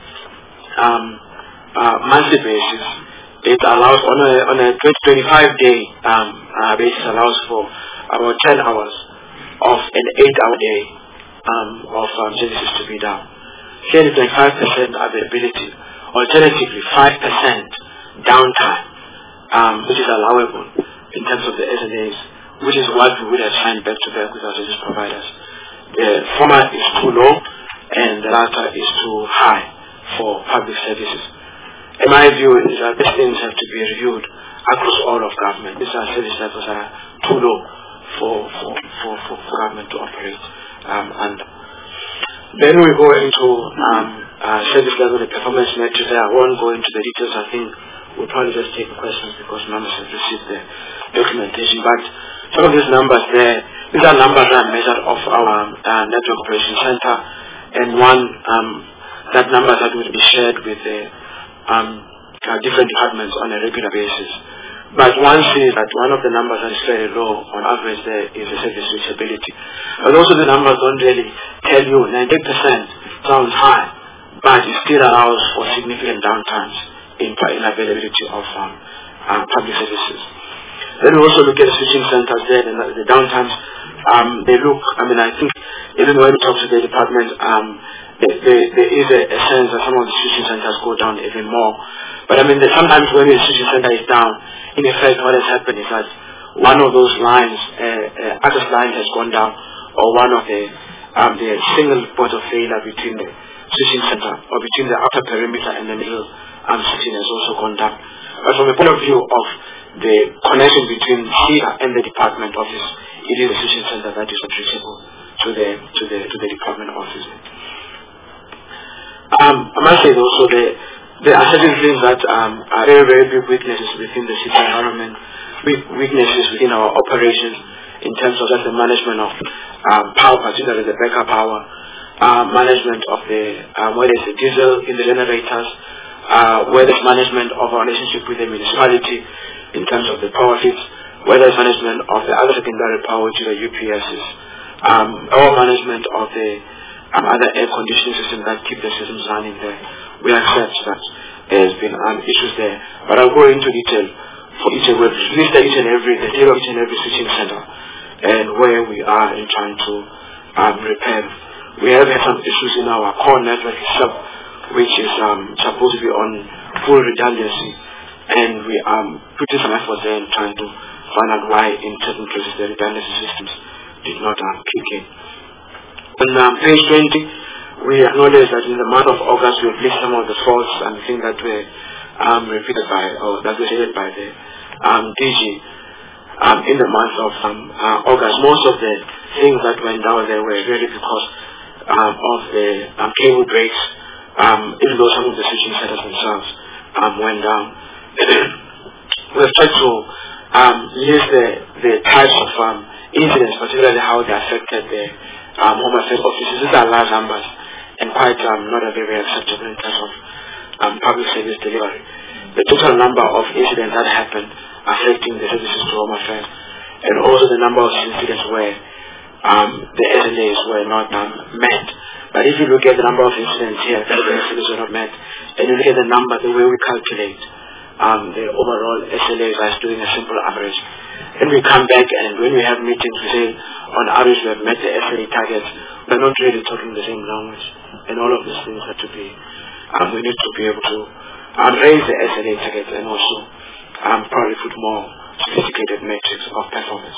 um, uh, monthly basis, it allows, on a, on a twenty-five day um, uh, basis, allows for about ten hours of an eight-hour day um, of um, services to be down. Here is twenty-five percent availability, alternatively five percent downtime, um, which is allowable in terms of the S L As, which is what we would have signed back to back with our service providers. The former is too low and the latter is too high for public services. In my view, is that these things have to be reviewed across all of government. These are service levels that are too low for for, for, for, for government to operate um, under. Then we go into um, uh, service level, the performance metrics. I won't go into the details. I think we'll probably just take questions because members have received the documentation. But some of these numbers there, these are numbers that are measured off our uh, network operation center, and one um, that number that will be shared with the um, uh, different departments on a regular basis. But one sees that one of the numbers that is very low on average there is the service reachability. But also the numbers don't really tell you ninety percent sounds high, but it still allows for significant downtimes in, in availability of um, um, public services. Then we also look at switching centers there, and the downtimes, um, they look, I mean, I think even when we talk to the department, um, there, there, there is a, a sense that some of the switching centers go down even more. But I mean, the, sometimes when the switching center is down, in effect what has happened is that one of those lines, uh, uh, access line has gone down, or one of the, um, the single point of failure between the switching center, or between the outer perimeter and the middle um, switching has also gone down. But from the point of view of the connection between here and the department office, it is the switching center that is reachable to the to the to the department office. Um, I must say also the there are certain things that um, are very very big weaknesses within the city environment, weak weaknesses within our operations in terms of just the management of um, power, particularly the backup power, uh, management of the um, whether it's the diesel in the generators, uh, whether it's management of our relationship with the municipality in terms of the power feeds, whether it's management of the other secondary power to the U P Ss, um, our management of the um, other air conditioning systems that keep the systems running there. We accept that there's been um, issues there, but I'll go into detail for each and every, list each and every, the detail of each and every switching center and where we are in trying to um, repair. We have had some issues in our core network itself, which is um, supposed to be on full redundancy, and we are um, putting some effort there in trying to find out why in certain places the redundancy systems did not um, kick in. On um, page twenty, we acknowledge that in the month of August we have listed some of the faults and things that were um, repeated by, or that were stated by the um, D G um, in the month of um, uh, August. Most of the things that went down there were really because um, of the um, cable breaks, um, even though some of the switching centers themselves um, went down. We have tried to um, list the, the types of um, incidents, particularly how they affected the um, Home Affairs offices. These are large numbers and quite um, not a very acceptable in terms of um, public service delivery. The total number of incidents that happened affecting the services to Home Affairs, and also the number of incidents where um, the S L As were not um, met. But if you look at the number of incidents here, the S L As were not met, and you look at the number, the way we calculate um, the overall S L As as doing a simple average, and we come back and when we have meetings, we say on average we have met the S L A targets. We're not really talking the same language, and all of these things have to be, um, we need to be able to um, raise the S L A targets and also um, probably put more sophisticated metrics of performance.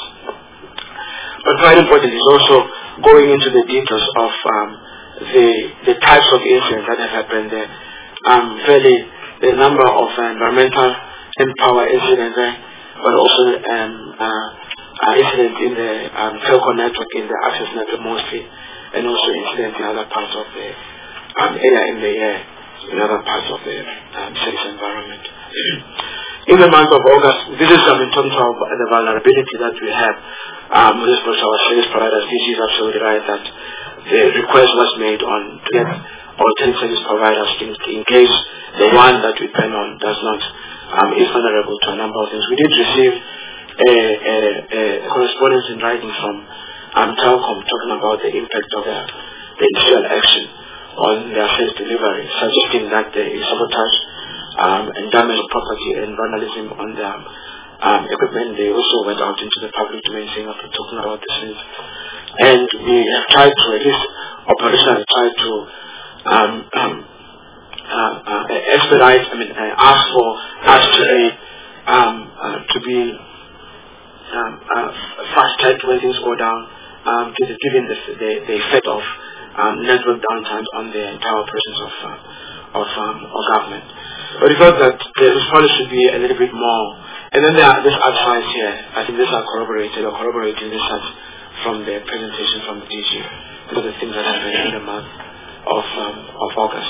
But quite important is also going into the details of um, the the types of incidents that have happened there. Um, fairly the number of uh, environmental and power incidents there, but also um, uh, uh, incidents in the um, telco network, in the access network mostly, and also incidents in other parts of the um, area in the air in other parts of the um, service environment. In the month of August, this is um, in terms of the vulnerability that we have. Um, this was our service providers. D G is absolutely right that the request was made on to get alternate service providers in, in case the one that we depend on does not um, is vulnerable to a number of things. We did receive a, a, a correspondence in writing from um, Telkom talking about the impact of the, the initial action on their service delivery, suggesting that there is sabotage um, and damage of property and vandalism on their um, equipment. They also went out into the public domain saying that we're talking about this things. And we have tried to, at least operationally, tried to um, um, uh, uh, expedite, I mean, uh, ask for us to be, um, uh, to be um, uh, fast-tracked when things go down, um, to the, given the, the, the effect of um, network downtimes on the entire operations of, uh, of, um, of government. But we thought that the response should be a little bit more. And then there are these advice here. I think these are corroborated or corroborating this as from the presentation from the D G. These are the things that happened in the month of um, of August.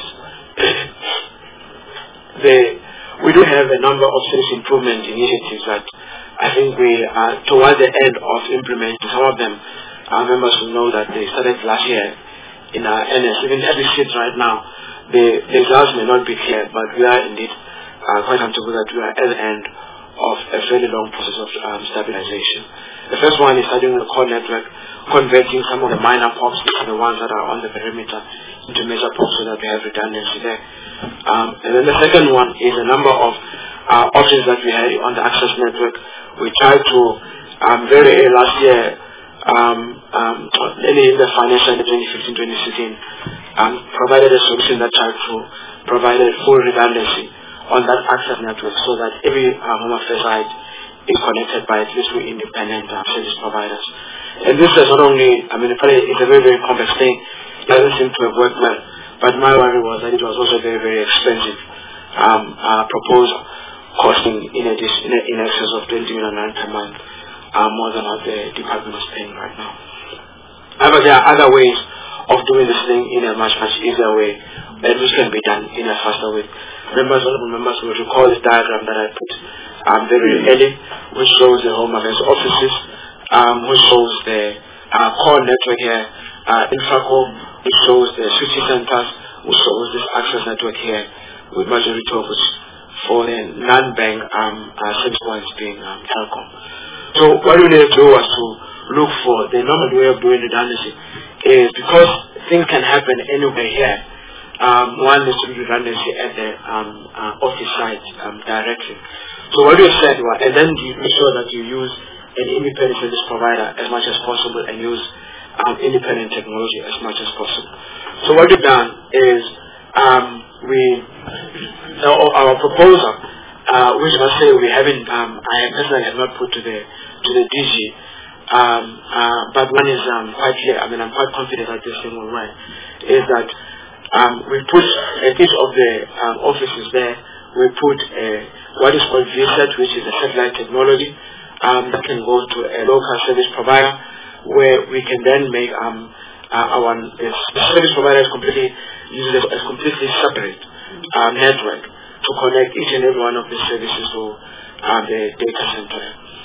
the, we do have a number of service improvement initiatives that I think we are towards the end of implementing. Some of them, our members will know that they started last year in our N S. Even as we sit right now, the, the results may not be clear, but we are indeed uh, quite comfortable that we are at the end of a fairly long process of um, stabilization. The first one is starting with the core network, converting some of the minor P O Ps, which are the ones that are on the perimeter, into major P O Ps so that we have redundancy there. Um, and then the second one is a number of uh, options that we had on the access network. We tried to, um, very early last year, um, um, in the financial year twenty fifteen twenty sixteen, um, provided a solution that tried to provide a full redundancy on that access network so that every uh, home affairs site is connected by at least two independent uh, service providers. And this is not only, I mean, it's a very, very complex thing. It doesn't seem to have worked well. But my worry was that it was also very, very expensive um, uh, proposal, costing in, addition, in, in excess of twenty million rand per month, uh, more than what the department is paying right now. However, there are other ways of doing this thing in a much, much easier way, and which can be done in a faster way. Members, honorable members, will recall this diagram that I put um, very early, which shows the Home Affairs offices, um, which shows the uh, core network here, uh, Infracom, which shows the switching centers, which shows this access network here, with majority of which for the non-bank um, uh, service points being um, Telkom. So what we need to do was to look for the normal way of doing redundancy is because things can happen anywhere here. Um, one is to do redundancy at the um, uh, office site um, directly. So what we said was, and then you make sure that you use an independent service provider as much as possible and use um, independent technology as much as possible. So what we've done is um, we our, our proposal, uh, which I say we haven't, um, I personally have not put to the to the D G, um, uh, but one is um, quite clear. I mean, I'm quite confident that this thing will work. Is that Um, we put at each of the um, offices there, we put a, what is called V SAT, which is a satellite technology um, that can go to a local service provider, where we can then make um, uh, our the service provider is completely uses a completely separate uh, network to connect each and every one of the services to uh, the data center.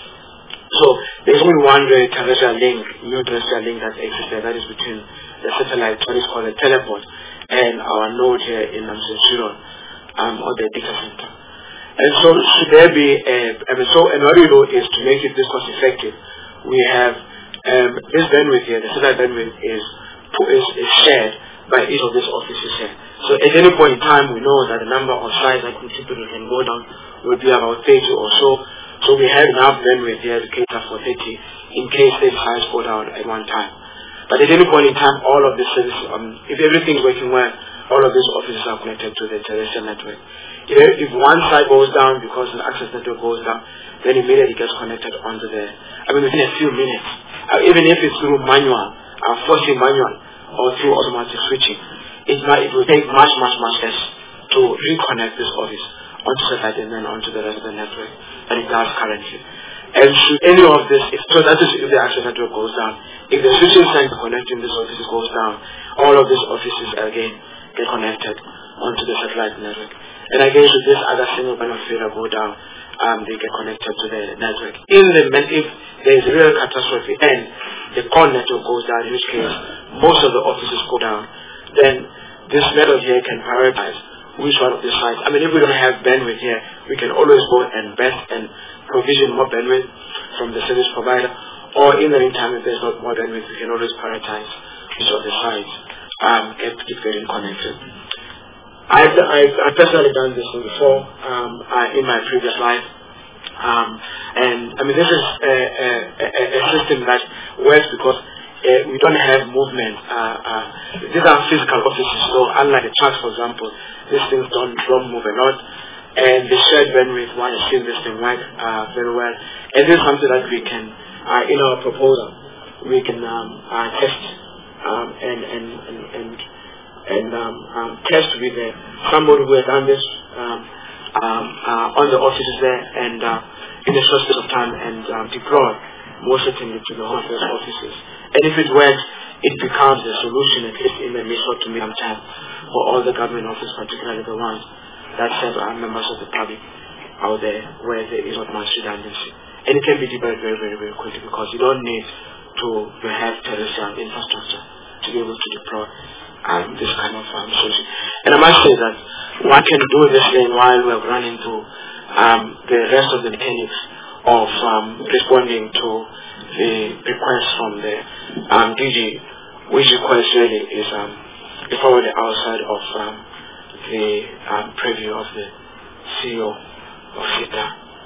So there's only one very terrestrial link, new terrestrial link that exists there, that is between the satellite, what is called a teleport, and our node here in Amsterdam um, on the data center. And so should there be a, I mean, so, and what we do is to make it this cost effective, we have um, this bandwidth here, the satellite bandwidth is, is, is shared by each of these offices here. So at any point in time, we know that the number of sites that contributors can go down will be about thirty or so. So we have enough bandwidth here to cater for thirty in case these sites go down at one time. But at any point in time, all of this service, um, if everything is working well, all of these offices are connected to the terrestrial network. If, if one side goes down because the access network goes down, then immediately gets connected onto the, I mean within a few minutes. Uh, even if it's through manual, uh, forcing manual, or through automatic switching, it, might, it will take much, much, much less to reconnect this office onto satellite and then onto the rest of the network than it does currently. And should any of this, if, so that is if the access network goes down, if the switching center connecting these offices goes down, all of these offices again get connected onto the satellite network. And again, should this other single point of failure go down, um, they get connected to the network. In the if there is a real catastrophe and the core network goes down, in which case most of the offices go down, then this method here can prioritize which one of the sites. I mean, if we don't have bandwidth here, we can always go and best and provision more bandwidth from the service provider, or in the meantime, if there's not more bandwidth, we can always prioritize which of the sites um, get keep getting connected. I've, I've, I've personally done this before um, uh, in my previous life, um, and I mean this is a, a, a system that works because uh, we don't have movement. Uh, uh, these are physical offices, so unlike the trucks, for example, these things don't, don't move a lot, and the shared bandwidth, one has seen this thing work uh, very well, and this is something that we can, uh, in our proposal, we can um, uh, test um, and and and. and and um, um, test with uh, somebody who has done this um, um, uh, on the offices there and uh, in a short period of time and um, deploy more certainly to the whole of those offices. And if it works, it becomes a solution, at least in the short to medium term, for all the government offices, particularly the ones that serve our members of the public out there where there is not much redundancy. And it can be deployed very, very, very quickly because you don't need to have terrestrial infrastructure to be able to deploy Um, this kind of um, solution. And I must say that one can do this thing while we're running through um, the rest of the mechanics of um, responding to the request from the um, D G, which request really is, um, is probably outside of um, the um, preview of the C E O of SITA.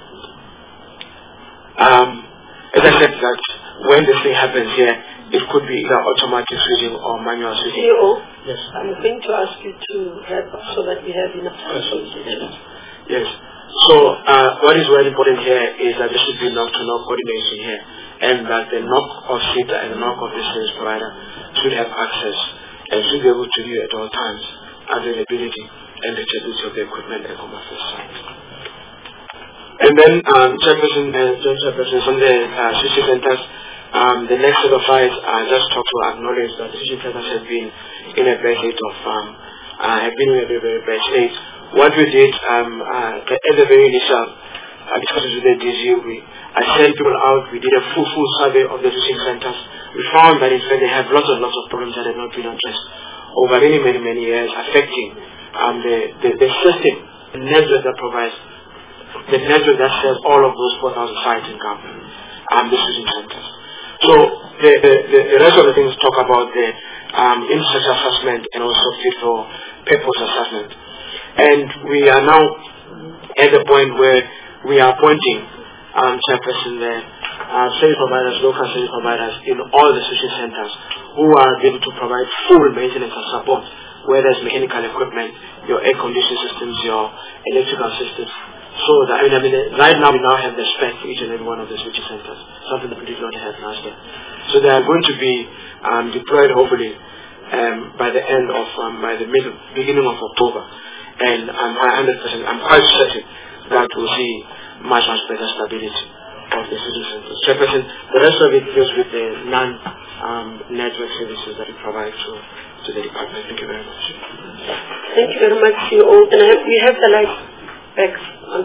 Um, as I said, that when this thing happens here, it could be either automatic switching or manual switching. C E O, yes. I'm going to ask you to help so that we have enough time. Yes. Yes. So uh, what is very important here is that there should be knock-to-knock coordination here, and that the knock of SITA and the knock of the service provider should have access and should be able to view at all times availability and reachability of the equipment at home office sites. And then um, Chairperson, uh, John Chairperson, from the uh, switching centers. Um, the next set of slides, I uh, just talk to acknowledge that the switching centers have been in a bad state of, um, uh, have been in a very, very bad state. What we did um, uh, at the very initial uh, discussions with the D G, we I sent people out, we did a full, full survey of the switching centers. We found that in fact they have lots and lots of problems that have not been addressed over many, many, many years, affecting um, the, the, the system, the network that provides, the network that serves all of those four thousand sites in government, um, the switching centers. So the, the, the rest of the things talk about the um, infrastructure assessment and also fit for purpose assessment. And we are now at the point where we are appointing um, chairperson there, uh, service providers, local service providers in all the switching centers who are able to provide full maintenance and support, whether it's mechanical equipment, your air conditioning systems, your electrical systems. So that, I mean, I mean, right now we now have the spec for each and every one of the switching centers, something that we did not have last year. So they are going to be um, deployed hopefully um, by the end of, um, by the middle, beginning of October. And I'm one hundred percent, I'm quite certain that we'll see much, much better stability of the switching centers. Chairperson, the rest of it deals with the non-network um, services that we provide to, to the department. Thank you very much. Thank you very much, C E O. And I have, we have the light back on.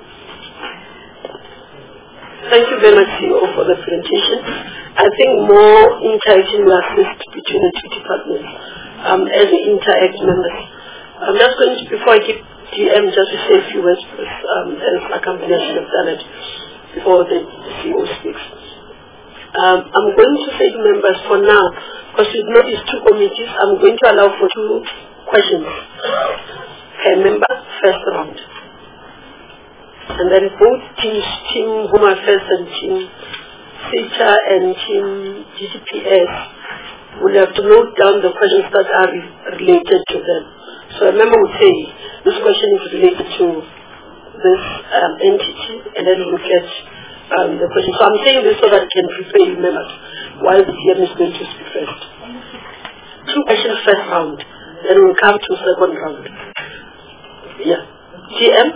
Thank you very much, C E O, for the presentation. I think more interaction will assist between the two departments um, as we interact members. I'm just going to, before I give G M, just to say a few words, um, as a company I should have done it before the C E O speaks. Um, I'm going to say to members for now, because we've noticed two committees, I'm going to allow for two questions per member, first round. And then both teams, Team Home Affairs and Team SITA and Team G T P S, will have to note down the questions that are re related to them. So a member would say, this question is related to this um, entity, and then we'll get um, the question. So I'm saying this so that I can prepare you members while the G M is going to speak first. Two questions first round, then we'll come to second round. Yeah. G M?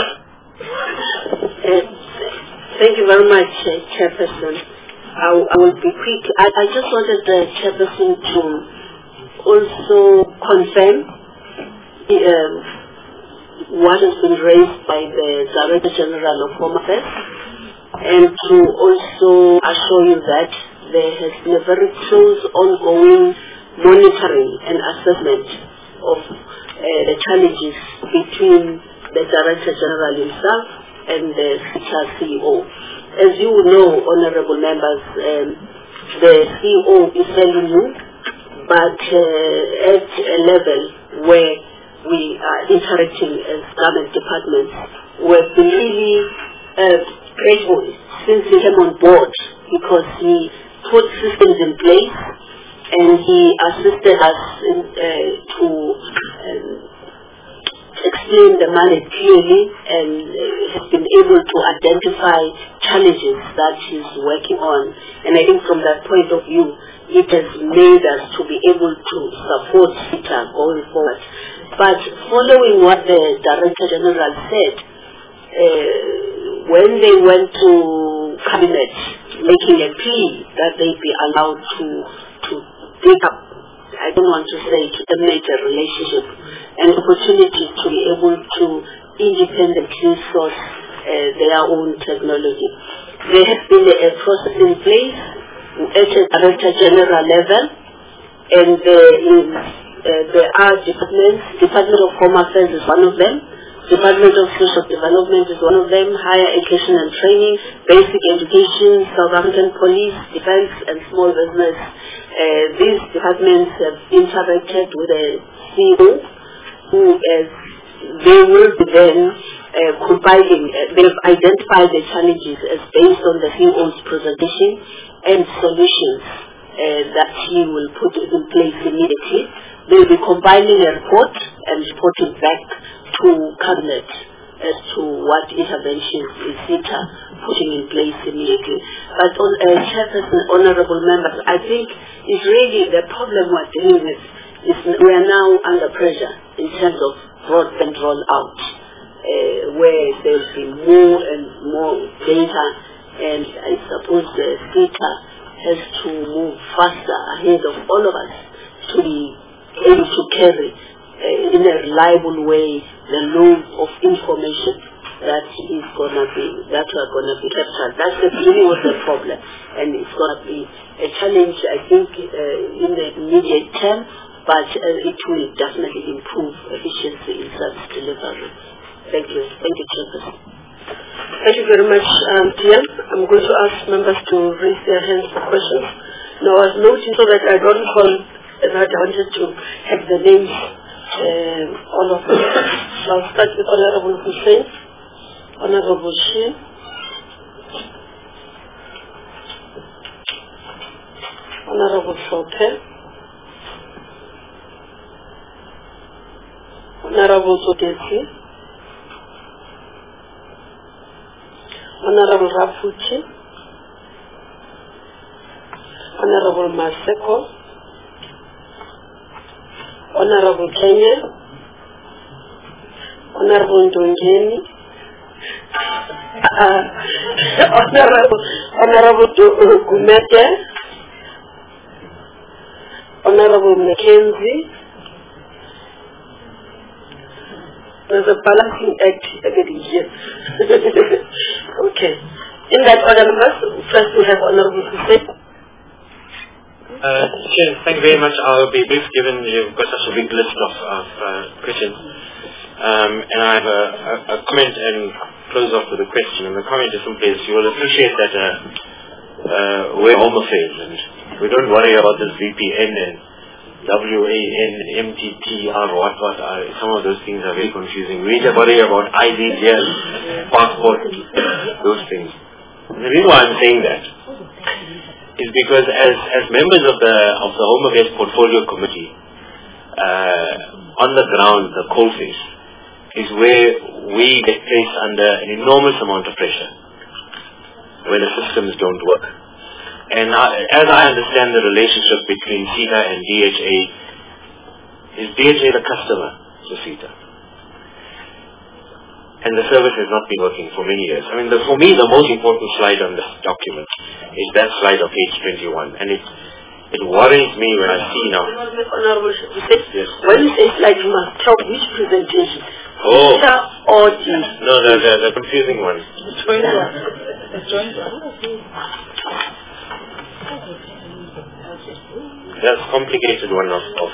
Uh, thank you very much, uh, Chairperson. I, I will be quick. I, I just wanted the Chairperson to also confirm um, what has been raised by the Director General of Home Affairs, and to also assure you that there has been a very close ongoing monitoring and assessment of uh, the challenges between the Director General himself and the SETA C E O. As you know, honorable members, um, the C E O is fairly new, but uh, at a level where we are interacting as government departments, we've been really uh, grateful since he came on board, because he put systems in place and he assisted us in, uh, to um, explain the mandate clearly, and uh, has been able to identify challenges that he's working on. And I think from that point of view, it has made us to be able to support SETA going forward. But following what the Director General said, uh, when they went to Cabinet making a plea that they be allowed to, to pick up, I don't want to say to terminate a relationship, an opportunity to be able to independently source uh, their own technology. There has been a process in place at a Director General level, and there, is, uh, there are departments. Department of Home Affairs is one of them. Department of Social Development is one of them. Higher Education and Training, Basic Education, South African Police, Defence and Small Business. Uh, these departments have interacted with the C E O, who is, they will be then uh, compiling, uh, they've identified the challenges as based on the C E O's presentation and solutions uh, that he will put in place immediately. They'll be compiling a report and reporting back to Cabinet as to what interventions is SETA putting in place immediately. But on uh, Chairperson, honorable members, I think it's really the problem we're dealing with is we are now under pressure in terms of broadband rollout, uh, where there's been more and more data, and I suppose the SETA has to move faster ahead of all of us to be able to carry uh, in a reliable way the load of information that is going to be, that are going to be captured. That's really what the problem, and it's going to be a challenge, I think, uh, in the immediate term, but uh, it will definitely improve efficiency in service delivery. Thank you. Thank you, Chairperson. Thank you very much, um, T M. I'm going to ask members to raise their hands for questions. Now, I was noting so that I don't call that I wanted to have the names, uh, all of them. So I'll start with Honorable Hussein, Honorable Shi, Honorable Sope, Honorable Zodesi, Honorable Rafuchi, Honorable Maseko, Honorable Kenya, Honorable Ndongeni, uh, Honorable Honorable Gumete, Honorable Mackenzie. There's a balancing act getting here. Okay. In that order, members, first we have Honorable Hussein. Uh, Chair, thank you very much. I'll be brief given you've got such a big list of, of uh, questions. Um, and I have a, a, a comment and close off with a question. And the comment is simply is you will appreciate that uh, uh, we're Home Affairs and we don't worry about this V P N and W A N, M T T R, what, what, uh, some of those things are very confusing. We just worry about I D, yes, passport, those things. And the reason why I'm saying that is because as, as members of the of the Home Affairs Portfolio Committee, uh, on the ground, the coalface, is where we get placed under an enormous amount of pressure when the systems don't work. And I, as I understand the relationship between SETA and D H A, is D H A the customer to SETA? And the service has not been working for many years. I mean, the, for me, the most important slide on this document is that slide of page twenty-one. And it, it worries me when I see now. Honorable, you said, Yes. when you say slide, you must tell which presentation. Oh. Teacher or the... No, the, the, the confusing one. Joint one. The joint one. That's complicated one of, of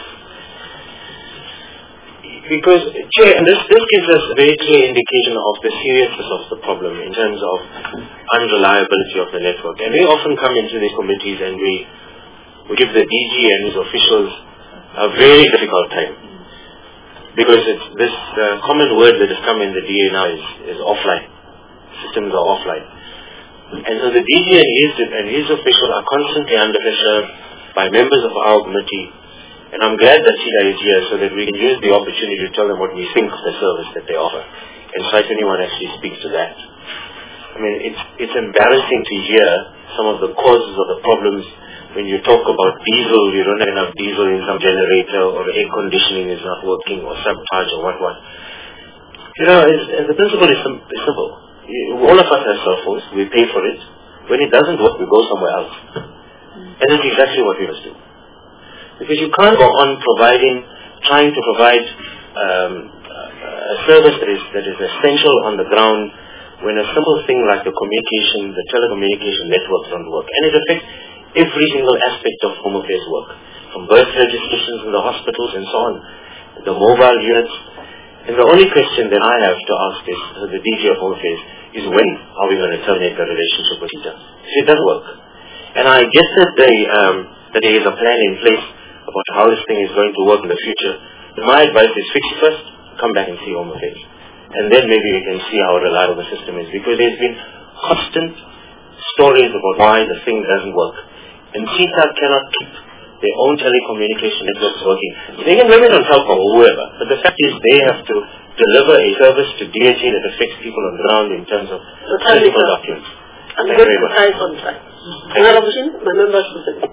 because, Chair, and this, this gives us a very clear indication of the seriousness of the problem in terms of unreliability of the network. And we often come into these committees and we, we give the D G and his officials a very difficult time. Because it's, this uh, common word that has come in the D A now is, is offline. Systems are offline. And so the D G and his, and his officials are constantly under pressure by members of our committee. And I'm glad that Sheila is here so that we can use the opportunity to tell them what we think of the service that they offer. And so if anyone actually speaks to that. I mean, it's, it's embarrassing to hear some of the causes of the problems when you talk about diesel, you don't have enough diesel in some generator, or air conditioning is not working, or subcharge, or what what. You know, it's, and the principle is sim- simple. All of us have cell phones, we pay for it. When it doesn't work, we go somewhere else. And that's exactly what we must do. Because you can't go on providing, trying to provide um, a service that is, that is essential on the ground when a simple thing like the communication, the telecommunication networks don't work. And it affects every single aspect of Home Affairs work, from birth registrations in the hospitals and so on, the mobile units. And the only question that I have to ask is, to the D G of Home Affairs, is when are we going to terminate the relationship with each other? If it doesn't work. And I guess that, they, um, that there is a plan in place about how this thing is going to work in the future. And my advice is fix it first, come back and see Home Affairs. And then maybe we can see how reliable the system is. Because there's been constant stories about why the thing doesn't work. And C T A C cannot keep their own telecommunication networks working. They can blame it on Telkom or whoever. But the fact is they have to deliver a service to D H A that affects people on the ground in terms of physical documents. I'm going to precise on that. Another question? My members will say.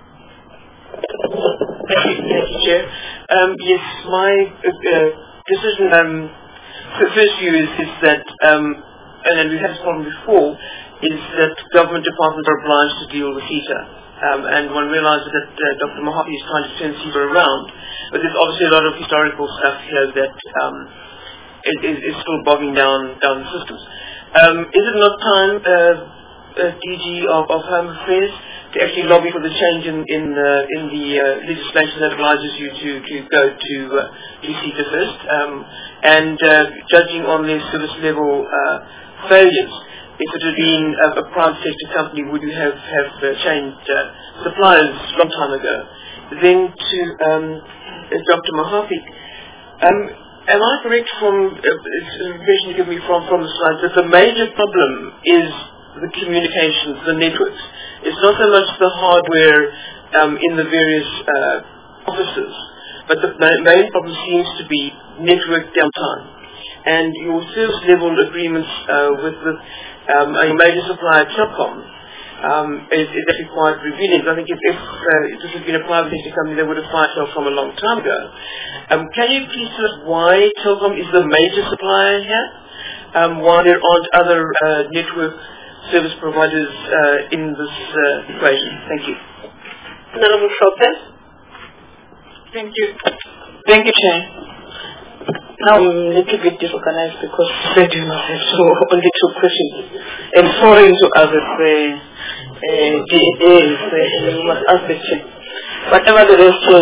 Thank you, thank you, Chair. Um, yes, my uh, uh, decision, um, f- first view is, is that, um, and then we've had this problem before, is that government departments are obliged to deal with C T A. Um, and one realizes that uh, Doctor Mohapi is trying to turn C T A around, but there's obviously a lot of historical stuff here that um, is, is, is still bogging down, down the systems. Um, is it not time, uh, uh, D G of, of Home Affairs, to actually lobby for the change in in, uh, in the uh, legislation that obliges you to, to go to uh, to C T A first, um, and uh, judging on their service level uh, failures, if it had been a, a private sector company, would you have have uh, changed uh, suppliers a long time ago? Then to um, uh, Doctor Mohapi, um, am I correct from uh, information you give me from from the slides that the major problem is the communications, the networks? It's not so much the hardware um, in the various uh, offices, but the main problem seems to be network downtime. And your service level agreements uh, with the um, a major supplier, Telkom, um, is, is actually quite revealing. I think if, if, uh, if this had been a private sector company, they would have fired Telkom a long time ago. Um, can you please tell us why Telkom is the major supplier here? Um, why there aren't other uh, network service providers uh, in this uh, equation? Thank you. Honorable Lopez. Thank you. Thank you, Chair. Now I'm a little bit disorganized because I said you must have so only two questions. And foreign to others, uh, uh, D A is, uh, you must ask the Chair. Whatever the rest, uh,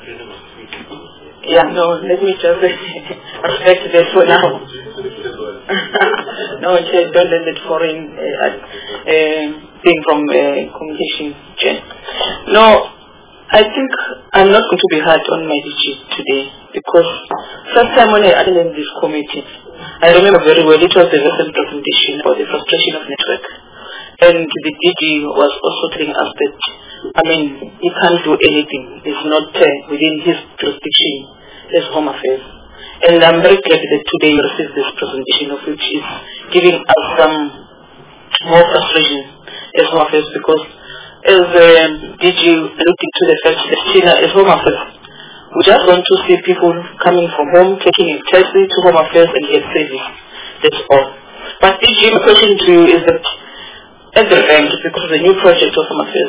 yeah, no, let me just respect that for now. No, Chair, don't let it foreign uh, uh, thing from uh, communication, Chair. No, I think I'm not going to be hard on my D G today because first time when I attended this committee, I remember very well it was the recent presentation about the frustration of network. And the D G was also telling us that, I mean, he can't do anything. It's not uh, within his jurisdiction as Home Affairs. And I'm very glad that today you received this presentation of which is giving us some more frustration as Home Affairs because as um, D G looking to the fact that China is Home Affairs, we just want to see people coming from home, taking a taxi to Home Affairs and get service. That's all. But D G, my question to you is that at the bank, because of the new project of Home Affairs,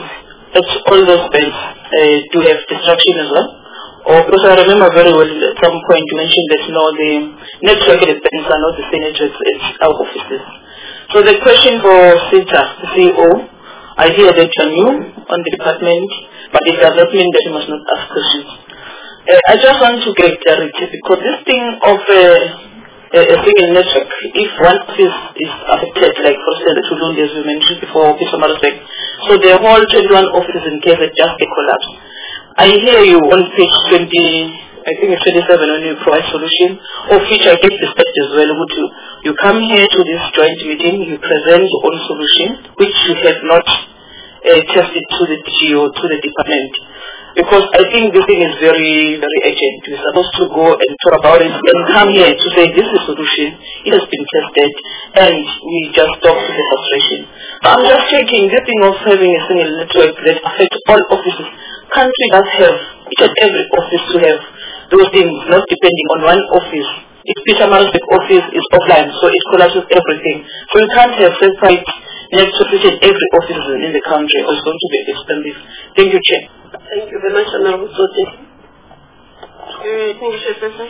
at all those banks uh, do have destruction as well? Or because I remember very well at some point you mentioned that no, the network at the banks are not the same networks as our offices. So the question for SETA, the C E O, I hear that you're new on the department, but it does not mean that you must not ask questions. Uh, I just want to get clarity because this thing of uh, a, a single network, if one office is affected, like for instance the Tulun, as we mentioned before, Petermaritzburg, so the whole twenty-one offices in case it just a collapse. I hear you on page twenty, I think it's twenty-seven, when you provide solution, of which I get the steps as well. You, you come here to this joint meeting, you present your own solution, which you have not uh, tested to the D G or to the department. Because I think this thing is very, very urgent. We're supposed to go and talk about it and come here to say this is a solution, it has been tested, and we just talk to the frustration. I'm just checking this thing of having a single network that affects all offices. Country does have, each and every office to have those things, not depending on one office. If Petermaritzburg office is offline, so it collapses everything. So you can't have separate networks in every office in the country, or it's going to be expensive. Thank you, Chair. Thank you very much, Honorable Sote. Uh, thank you, Chairperson.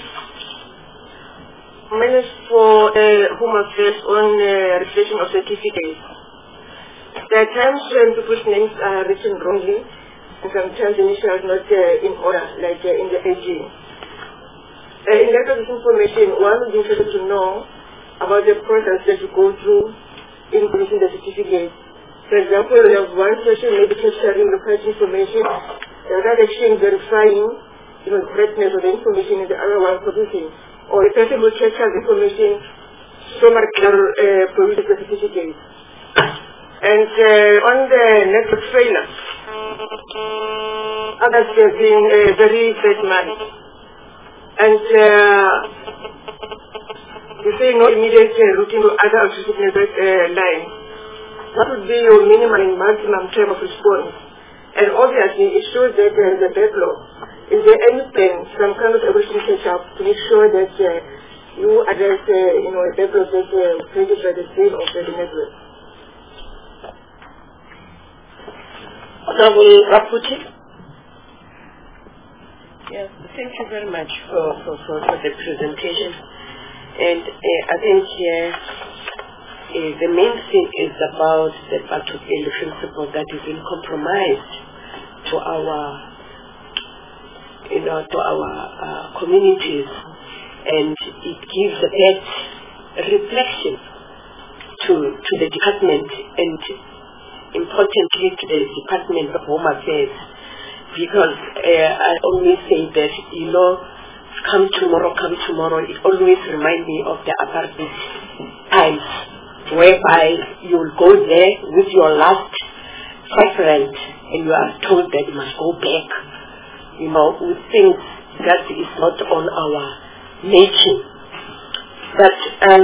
Mine is for uh, Home Affairs on uh, registration of certificates. There are times when people's names are written wrongly, and sometimes initials not uh, in order, like uh, in the A G. Uh, in light of this information, one would be interested to know about the process that you go through in producing the certificate. For example, we have one session maybe sharing the correct information, the other section verifying you know, the correctness of the information in the other one producing. Or the person who checks out the information so much uh, produces the certificate. And uh, on the network failure, others have been uh, very bad man. And uh, you say no immediate uh, routing to other alternative network uh, line. What would be your minimum and maximum time of response? And obviously, it shows that there is a backlog. Is there anything, some kind of everything set up to make sure that uh, you address, uh, you know, a backlog that uh, created by the state of the network? Honorable Raputi. Yes, thank you very much for, for, for, for the presentation. And uh, I think here, uh, the main thing is about the Batu-Eli principle that is in compromise to our, you know, to our uh, communities, and it gives a best reflection to to the department, and importantly to the Department of Home Affairs, because uh, I always say that, you know, come tomorrow, come tomorrow, it always reminds me of the apartheid times, whereby you will go there with your last five rand and you are told that you must go back. You know, we think that is not on our nature. But um,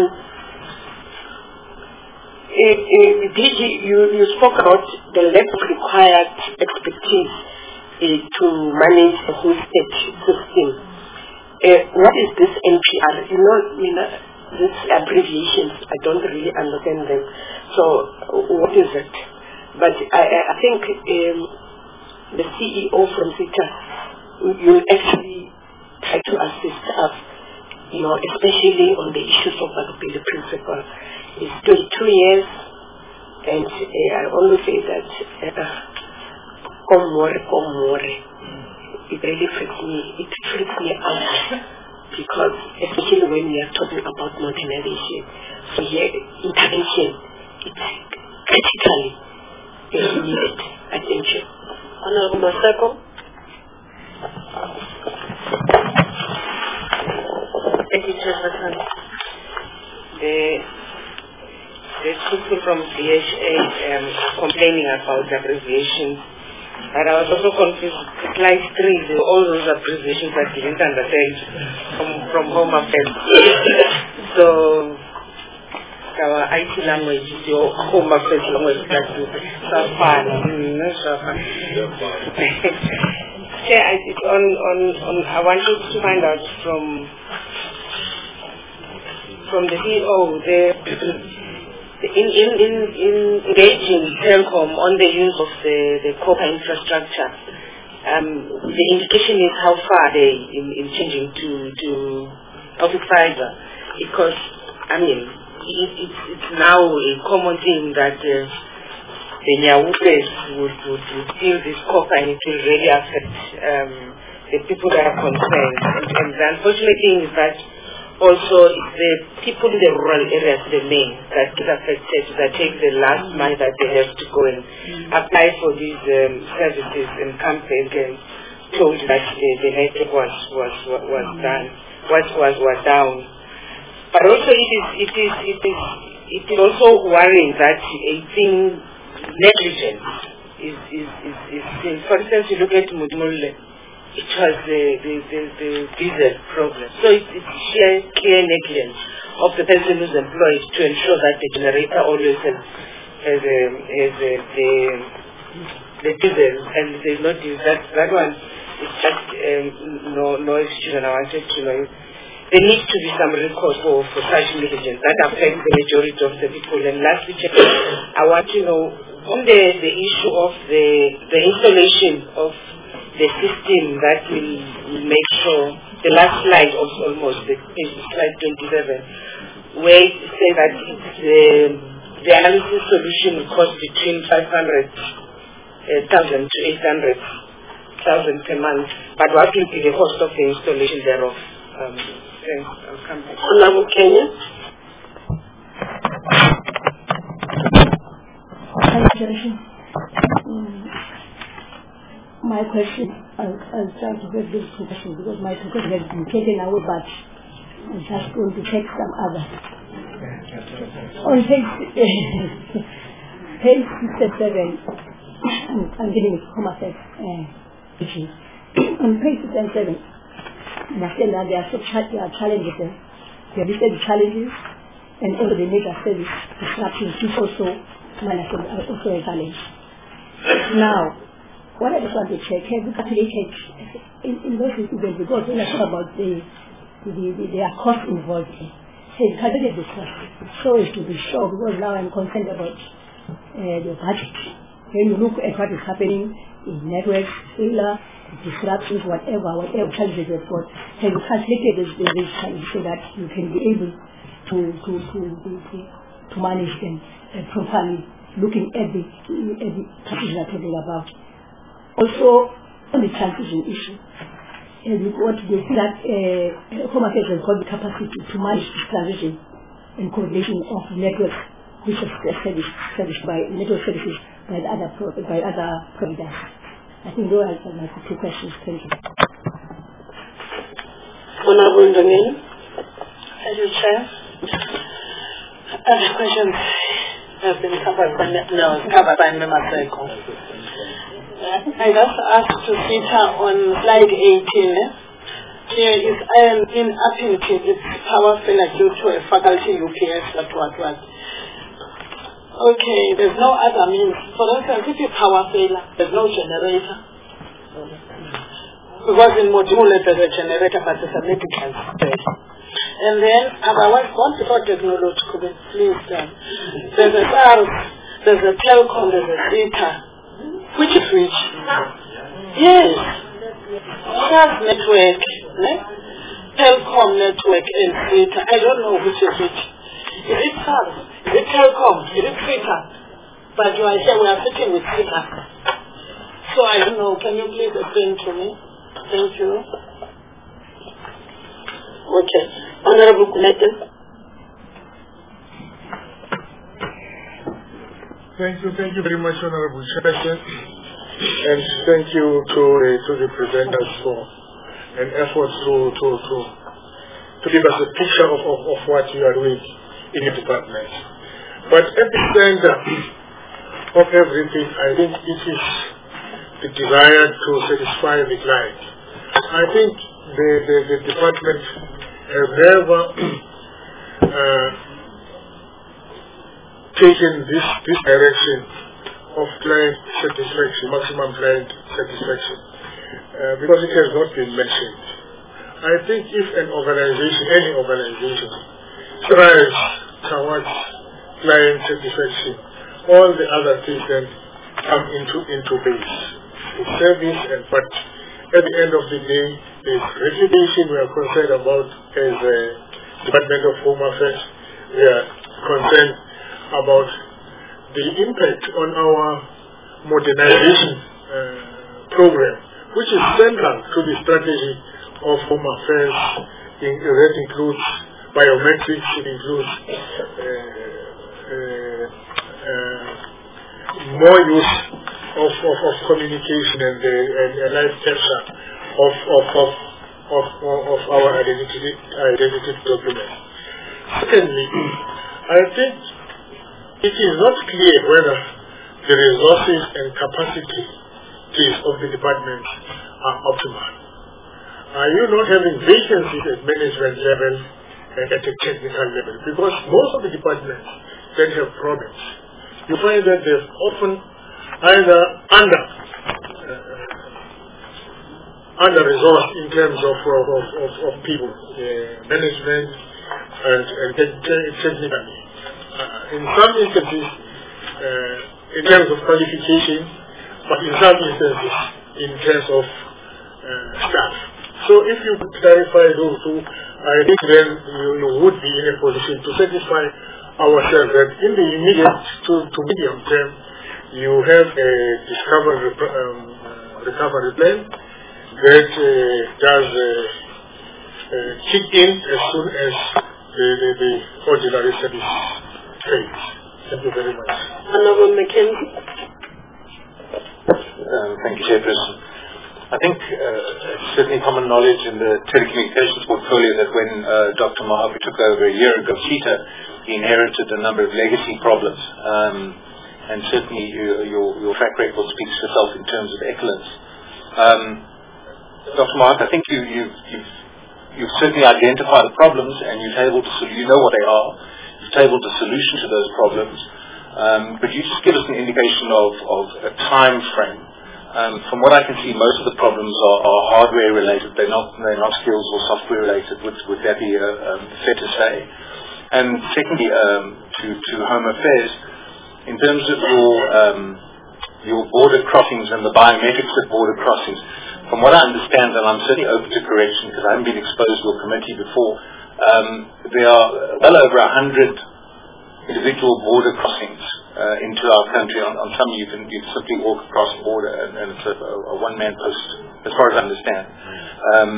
it, it, D G, you, you spoke about the lack of required expertise uh, to manage the whole state system. Uh, what is this N P R? You know, you know, these abbreviations, I don't really understand them. So, what is it? But I, I think um, the C E O from SETA will actually try to assist us, you know, especially on the issues of the principle. It's twenty-two years, and uh, I always say that, come more, come more. It really freaks me, it freaks me out, because especially when we are talking about modernization, so here intervention, it's critically needed. I thank you. Honorable Masako. Thank you, Chairperson. The, the people from D H A um, are complaining about the abbreviations. But I was also confused. Slide three, all those abbreviations I didn't understand from, from Home Affairs. So, our I T language is your Home Affairs language. That's Safana. Safana. Yeah, I did on, on, on, I wanted to find out from, from the C E O, the, in, in, in, in engaging Telkom on the use of the, the copper infrastructure, um, the indication is how far they in, in changing to, to optic fiber, because, I mean, it, it's, it's now a common thing that uh, the Nyawupes would, would, would steal this copper and it will really affect um, the people that are concerned. And, and the unfortunate thing is that also the people in the rural areas, the main, that get affected, that take the last money that they have to go and mm-hmm. apply for these um, services and come back and told that the, the network was, was, was, was mm-hmm. done, was, was, was down. But also it is, it is, it is, it is also worrying that a thing negligence is, is, is, is seen. For instance, you look at Mudmule, it was the, the, the, the diesel problem. So it's, it's sheer clear negligence of the person who's employed to ensure that the generator always has, has, a, has a, the, the diesel, and there's no diesel. That, that one is just um, no, no excuse, and I wanted to know. There needs to be some recourse for, for such negligence that affects the majority of the people. And lastly, I want to know on the, the issue of the, the installation of the system that will, will make sure, the last slide of almost, the slide twenty-seven, where it says that it's, uh, the analysis solution will cost between five hundred thousand to eight hundred thousand per month, but what will be the cost of the installation thereof? Um, thanks, I'll come back. Honorable Kenya. Thank you. My question, I'll, I'll try to get this question because my question has been taken away, but I'm just going to take some other. On page, page sixty-seven, I'm getting it from myself. On page sixty-seven, I understand that there are, so ch- there are challenges there. There are listed challenges, and also the mega service disruptions is also, also a challenge. Now, what I just want to check, have you calculated in, in those incidents, because when I talk about the, the, the, their cost involved, have you calculated the cost so as to be sure, because now I'm concerned about uh, the budget. When you look at what is happening in networks, cellular, disruptions, whatever, whatever challenges you've got, have you calculated these this challenges so that you can be able to, to, to, to, to, to manage them uh, properly, looking at the, at the package that we're talking about. Also, on the transition issue, and we want to see that uh, Home Affairs has got the capacity to manage this transition and coordination of networks which are serviced, serviced by network services by the other pro- by other providers. I think those are my two questions. Thank you. Honorable Ndongeni. Thank you, Chair. Other questions have been covered by no covered by Member Seko. I just asked to feature on slide eighteen. Eh? Here is iron in Appington, it's power failure due to a faculty U P S that what what. Okay, there's no other means. For instance, if you power failure, there's no generator. Because in Module there's a generator, but it's a medical space. And then otherwise, what before technological, please, um, there's a S A R S, there's a Telkom, there's a data. Which is which? Yes. S A R S network, eh? Telkom network and data. I don't know which is which. Is it S A R S? Is it Telkom? Is it data? But you are here, we are sitting with data. So I don't know. Can you please explain to me? Thank you. Okay. Honorable Kumete. Thank you, thank you very much, Honorable Chairperson, and thank you to uh, to the presenters for an effort to to to to give us a picture of, of, of what you are doing in the department. But at the center of everything, I think it is the desire to satisfy the client. I think the the, the department has never uh, taken this, this direction of client satisfaction, maximum client satisfaction, uh, because it has not been mentioned. I think if an organization, any organization, strives towards client satisfaction, all the other things then come into into base. It's service, and but at the end of the day, there's retribution we are concerned about as a Department of Home Affairs. We are concerned about the impact on our modernization uh, program, which is central to the strategy of Home Affairs. In, uh, that includes biometrics, it includes uh, uh, uh, more use of, of, of communication and, uh, and, and live capture of, of, of, of, of our identity, identity documents. Secondly, I think it is not clear whether the resources and capacities of the department are optimal. Are you not having vacancies at management level and at a technical level? Because most of the departments that have problems, you find that they're often either under uh, under resourced in terms of of, of, of people, uh, management, and, and technically. Uh, in some instances, uh, in terms of qualification, but in some instances, in terms of uh, staff. So if you could clarify those two, I think then you, you would be in a position to satisfy ourselves that in the immediate to, to medium term, you have a discovery, um, recovery plan that uh, does uh, uh, kick in as soon as the, the, the ordinary service phase. Thank you very much. Honorable Mackenzie. Um, thank you, Chairperson. I think uh, it's certainly common knowledge in the telecommunications portfolio that when uh, Doctor Mohabi took over a year ago, CETA, he inherited a number of legacy problems. Um, and certainly you, your, your track record speaks for itself in terms of excellence. Um, Doctor Mohabi, I think you, you've, you've, you've certainly identified the problems and you've able to, you know what they are, you've tabled a solution to those problems. Um, but you just give us an indication of, of a time frame. Um, from what I can see, most of the problems are, are hardware related. They're not, they're not skills or software related. Would, would that be uh, um, fair to say? And secondly, um, to, to Home Affairs, in terms of your um, your border crossings and the biometrics at border crossings, from what I understand, and I'm certainly open to correction because I haven't been exposed to a committee before, um, there are well over a hundred individual border crossings uh, into our country. On, on some you can, you can simply walk across the border and, and it's a, a one-man post, as far as I understand. Um,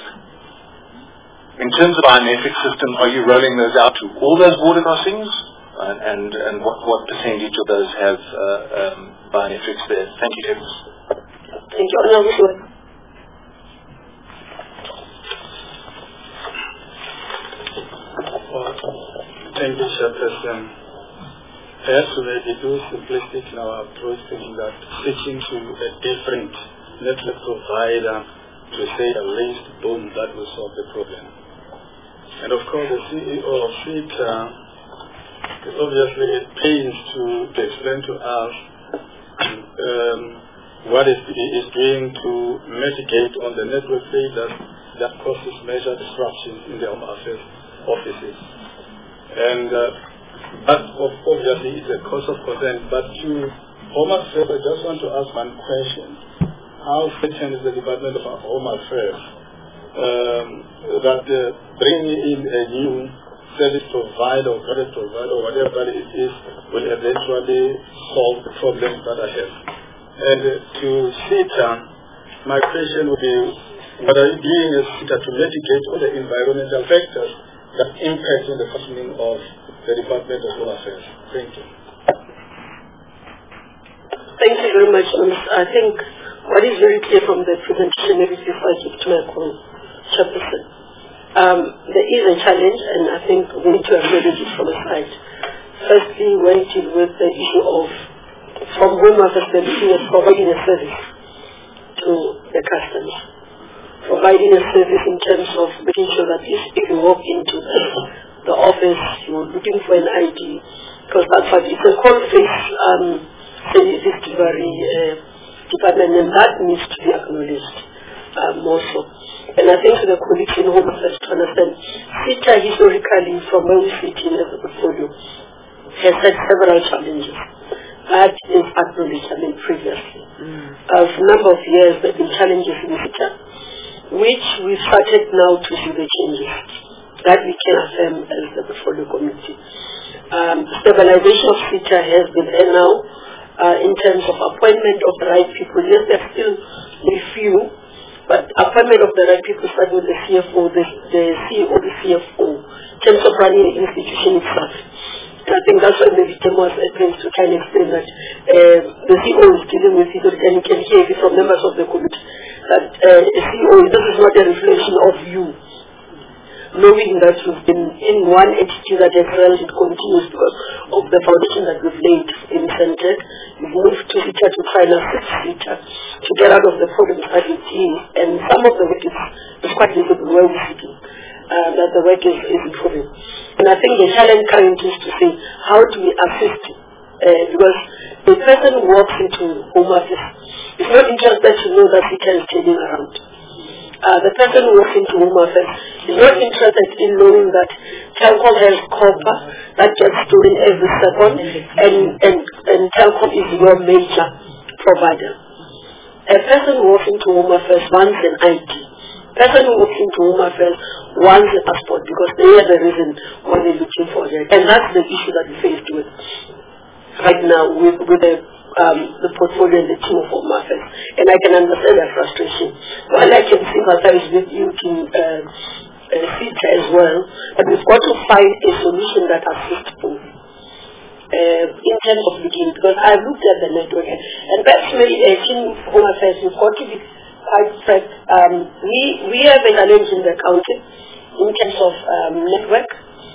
in terms of biometric system, are you rolling those out to all those border crossings? And, and, and what, what percentage of those have uh, um, biometrics there? Thank you, James. Thank you, Honourable. Thank you, Chairperson. Perhaps we may be too simplistic in our approach, thinking that switching to a different network provider to say at least, boom, that will solve the problem. And of course, the C E O of CETA is obviously at pains to, to explain to us um, what it is doing to mitigate on the network failures that causes major disruptions in the Home Affairs offices. And uh, that obviously is a cause of concern. But to Home Affairs, I just want to ask one question. How certain is the Department of Home Affairs um, that uh, bringing in a new service provider or product provider or whatever it is will eventually solve the problems that I have? And uh, to CETA, my question would be, what are you doing as CETA to mitigate all the environmental factors that impact on the functioning of the Department of Home Affairs? Thank you. Thank you very much. I think what is very clear from the presentation, maybe before I give to my chairperson, um, there is a challenge, and I think we need to acknowledge it from a side. Firstly, when it is with the issue of, from Home Affairs, the issue of providing a service to the customers. Providing a service in terms of making sure that if, if you walk into the, the office, you're looking for an I D, because that's what it's a call-face um, services delivery uh, department, and that needs to be acknowledged um, also. And I think the colleagues in Home Affairs to understand, CETA historically, from where we sit in the portfolio, has had several challenges. That is acknowledged, I mean, previously. Mm. Uh, for a number of years, there have been challenges in SETA, which we started now to see the changes that we can affirm as the portfolio committee. Um, stabilization of SETA has been there now uh, in terms of appointment of the right people. Yes, there are still a few, but appointment of the right people starting with the C F O, the, the C E O, the C F O, in terms of running the institution itself. I think that's why maybe Tim was attempting to try and explain that uh, the C E O is dealing with it, and you can hear it from members of the committee that uh, a C E O, this is not a reflection of you. Knowing that you've been in one entity that has held it continues because of the foundation that we've laid in Centred, you've moved to SETA to try and assist SETA to get out of the problems that it is, and some of the work is, is quite visible where we're sitting. Uh, that the work is, is improving. And I think the challenge currently is to say, how do we assist? Uh, because the person who walks into Home Office is not interested to know that SETA is turning around. Uh, the person who walks into Home Office is not interested in knowing that Telkom has copper that gets stolen every second, and, and, and Telkom is your major provider. A person who walks into Home Office wants an I D. Person who walks into Home Affairs wants a passport because they are the reason why they're looking for it. And that's the issue that we're faced with right now with, with the, um, the portfolio and the team of Home Affairs. And I can understand their frustration. While I can sympathize with you to uh, uh, SETA as well, but we've got to find a solution that assists both. Uh, in terms of looking, because I've looked at the network, and, and personally, a team of Home Affairs, we've got to be quite um, we, we have a challenge in the county in terms of um, network.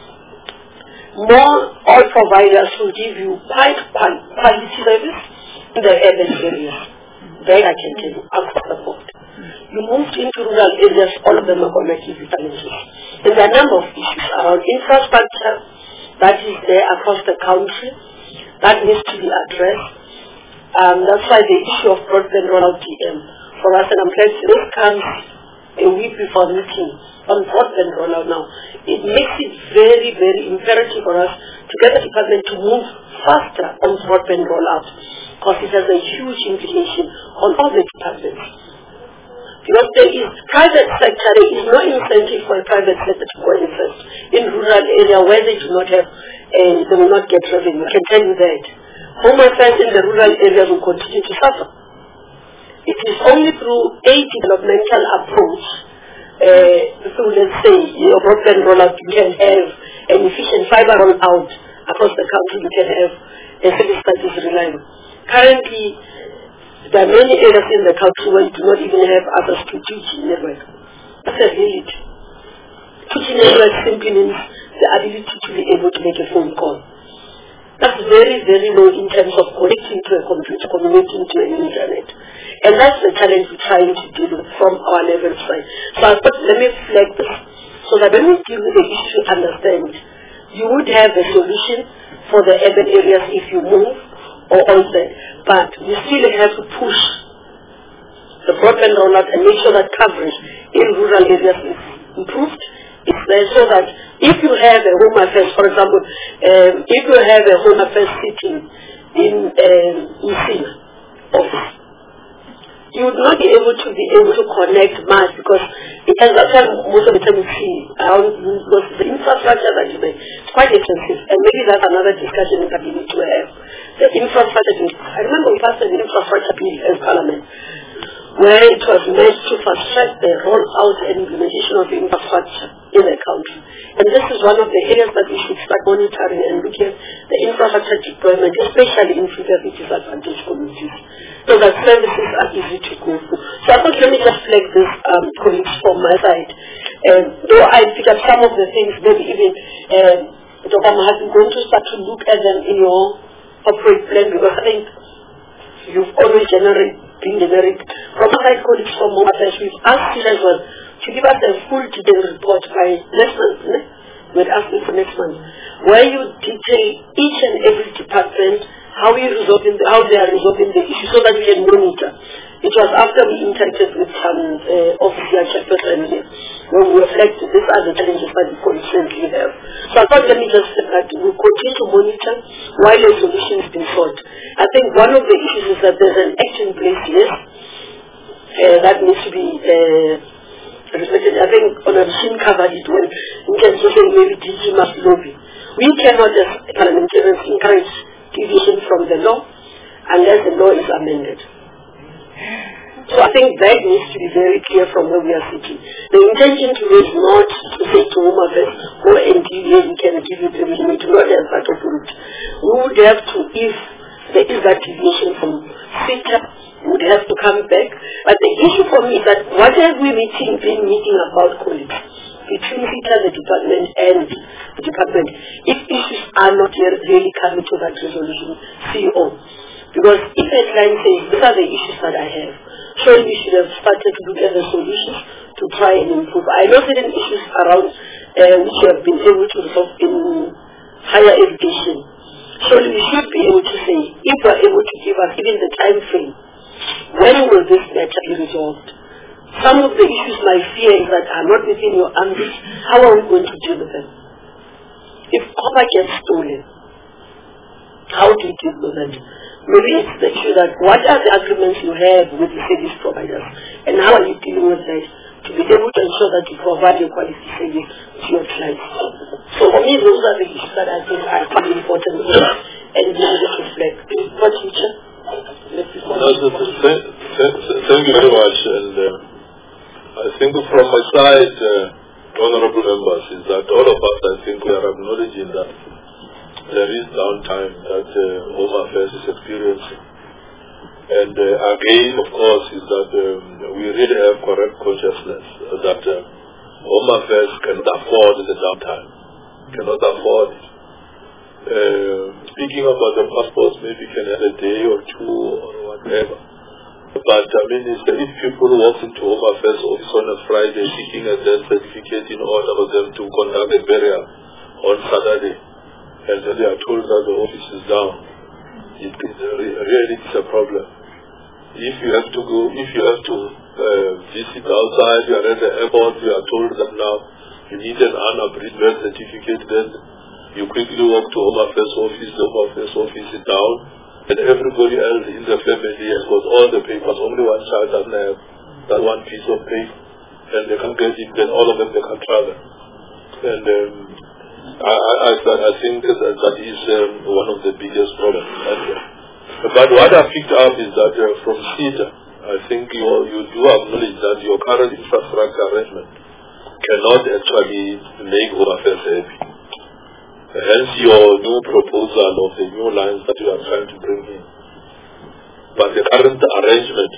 More all providers will give you quite quality service in the urban areas. There I can tell you, across the board. You moved into rural areas, all of them are going to give you challenges. There are a number of issues around infrastructure that is there across the country that needs to be addressed. Um, that's why the issue of broadband rollout D M for us, and I'm glad this comes a week before meeting on broadband rollout now. It makes it very, very imperative for us to get the department to move faster on broadband rollout because it has a huge implication on all the departments. Because there is private sector, there is no incentive for a private sector to go and invest in rural area where they do not have, uh, they will not get revenue. I can tell you that. Home Affairs in the rural areas will continue to suffer. It is only through a developmental approach, uh, through, let's say, your broadband rollout, you can have an efficient fiber rollout across the country, you can have a service that is reliable. Currently, there are many areas in the country where you do not even have access to two G network. That's a reality. two G network simply means the ability to be able to make a phone call. That's very, very low in terms of connecting to a computer, communicating to an internet. And that's the challenge we're trying to deal with from our level side. So I thought, let me flag this, so that when we deal with the issue, understand, you would have a solution for the urban areas if you move or also, but we still have to push the broadband rollout and make sure that coverage in rural areas is improved. It's there so that if you have a Home Affairs, for example, um, if you have a Home Affairs sitting in um, Msina office, you would not be able to be able to connect much because it has that time most of the time you see around because the infrastructure that is there is quite expensive, and maybe that's another discussion that we need to have. The infrastructure, I remember we passed an infrastructure bill as Parliament where it was meant to fast track the rollout and implementation of infrastructure in the country. And this is one of the areas that we should start monitoring and looking at the infrastructure deployment, especially in severely disadvantaged communities, so that services are easy to go through. So I thought, let me just flag this, um, colleagues, from my side. Um, though I pick up some of the things, maybe even um, Doctor Mahat, I'm going to start to look at them in your operate plan, because I think you've always generated being generic. From my colleagues from Home Affairs, we've asked you as well to give us a full detailed report by next month. Ne? We're asking for next month, where you detail each and every department, how we resolving the, how they are resolving the issue, so that we can monitor. It was after we interacted with some uh, officer chairperson here, where we reflected these are the challenges that we constantly have. So I thought, let me just say that we continue to monitor while a solution is being sought. I think one of the issues is that there's an action in place, yes, uh, that needs to be uh, respected. I think Honorable Shin covered it when in terms of saying maybe D G must lobby. We cannot as parliamentarians encourage deviation from the law unless the law is amended. So I think that needs to be very clear from where we are sitting. The intention to is not to say to Home Affairs, go and deviate, we can give you permission. We do not have that authority. We would have to, if there is that deviation from SETA, we would have to come back. But the issue for me is that what have we meeting, been meeting about colleagues between SETA, the department, and the department, if issues are not yet really coming to that resolution, C E O. Because if a client says, these are the issues that I have, surely we should have started to look at the solutions to try and improve. I know certain issues around uh, which you have been able to resolve in higher education. Surely we should be able to say, if we are able to give us even the time frame, when will this matter be resolved? Some of the issues my fear is that are not within your ambit. How are we going to deal with them? If copper gets stolen, how do you deal with it? Maybe it's the issue that what are the agreements you have with the service providers and how are you dealing with that to be able to ensure that you provide your quality service to your clients. So for me, those are the issues that I think are really important and we need to reflect. What teacher? Thank you very much. And uh, I think from my side, uh, honorable members, is that all of us, I think we are acknowledging that there is downtime that uh, Home Affairs is experiencing. And uh, again, of course, is that um, we really have correct consciousness that uh, Home Affairs cannot afford the downtime, cannot afford it. Uh, speaking about the passports, maybe can have a day or two or whatever. But I mean, it's, if people walk into Home Affairs office on a Friday seeking a death certificate in order for them to conduct a burial on Saturday, and then they are told that the office is down, it is really it's a problem. If you have to go, if you have to uh, visit outside, you are at the airport, you are told that now you need an unabridged birth certificate, then you quickly walk to Home Affairs office, the Home Affairs office is down, and everybody else in the family has got all the papers, only one child doesn't have that one piece of paper, and they can get it, then all of them they can travel. And um, I, I, I think that, that is um, one of the biggest problems. And, uh, but what I picked up is that uh, from SETA, I think you, you do acknowledge that your current infrastructure arrangement cannot actually make Home Affairs happy. Hence your new proposal of the new lines that you are trying to bring in. But the current arrangement,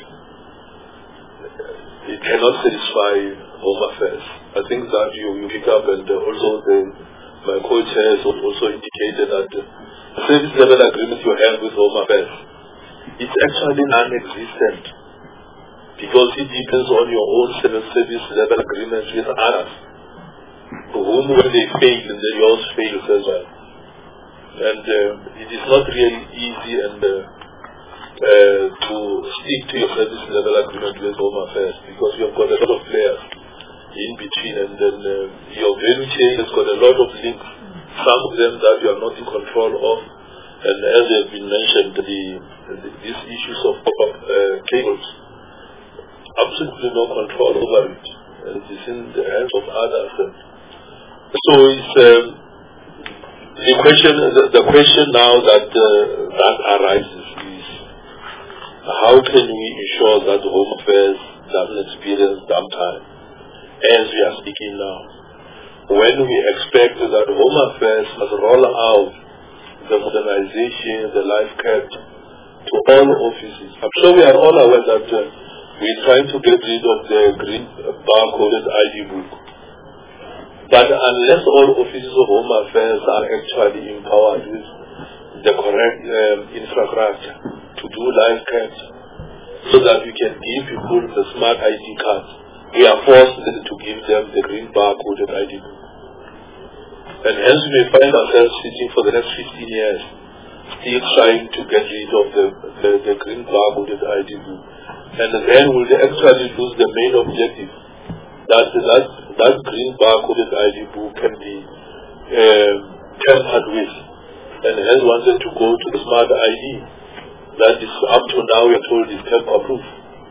it cannot satisfy Home Affairs. I think that you, you pick up, and uh, also the my co-chair has also indicated that the service level agreement you have with Home Affairs, it's actually non-existent because it depends on your own service level agreements with others, whom when they fail, and then yours fails as well. And uh, it is not really easy and uh, uh, to stick to your service level agreement with Home Affairs because you have got a lot of players in between, and then uh, your value chain has got a lot of links, some of them that you are not in control of, and as has been mentioned, the, the, these issues of pop-up uh, cables, absolutely no control over it, and it is in the hands of others. And so it's um, the question. The, the question now that uh, that arises is how can we ensure that Home Affairs doesn't experience downtime as we are speaking now, when we expect that Home Affairs must roll out the modernization, the life cat to all offices. I'm sure we are all aware that uh, we're trying to get rid of the green barcoded I D book. But unless all offices of Home Affairs are actually empowered with the correct um, infrastructure to do life cat, so that we can give people the smart I D cards, we are forced to give them the green barcoded I D book. And hence we may find ourselves sitting for the next fifteen years still trying to get rid of the, the, the green barcoded I D book. And then will they actually lose the main objective, that that, that green barcoded I D book can be um, tampered with, and hence wanted to go to the smart I D that is up to now we are told is tamper-proof.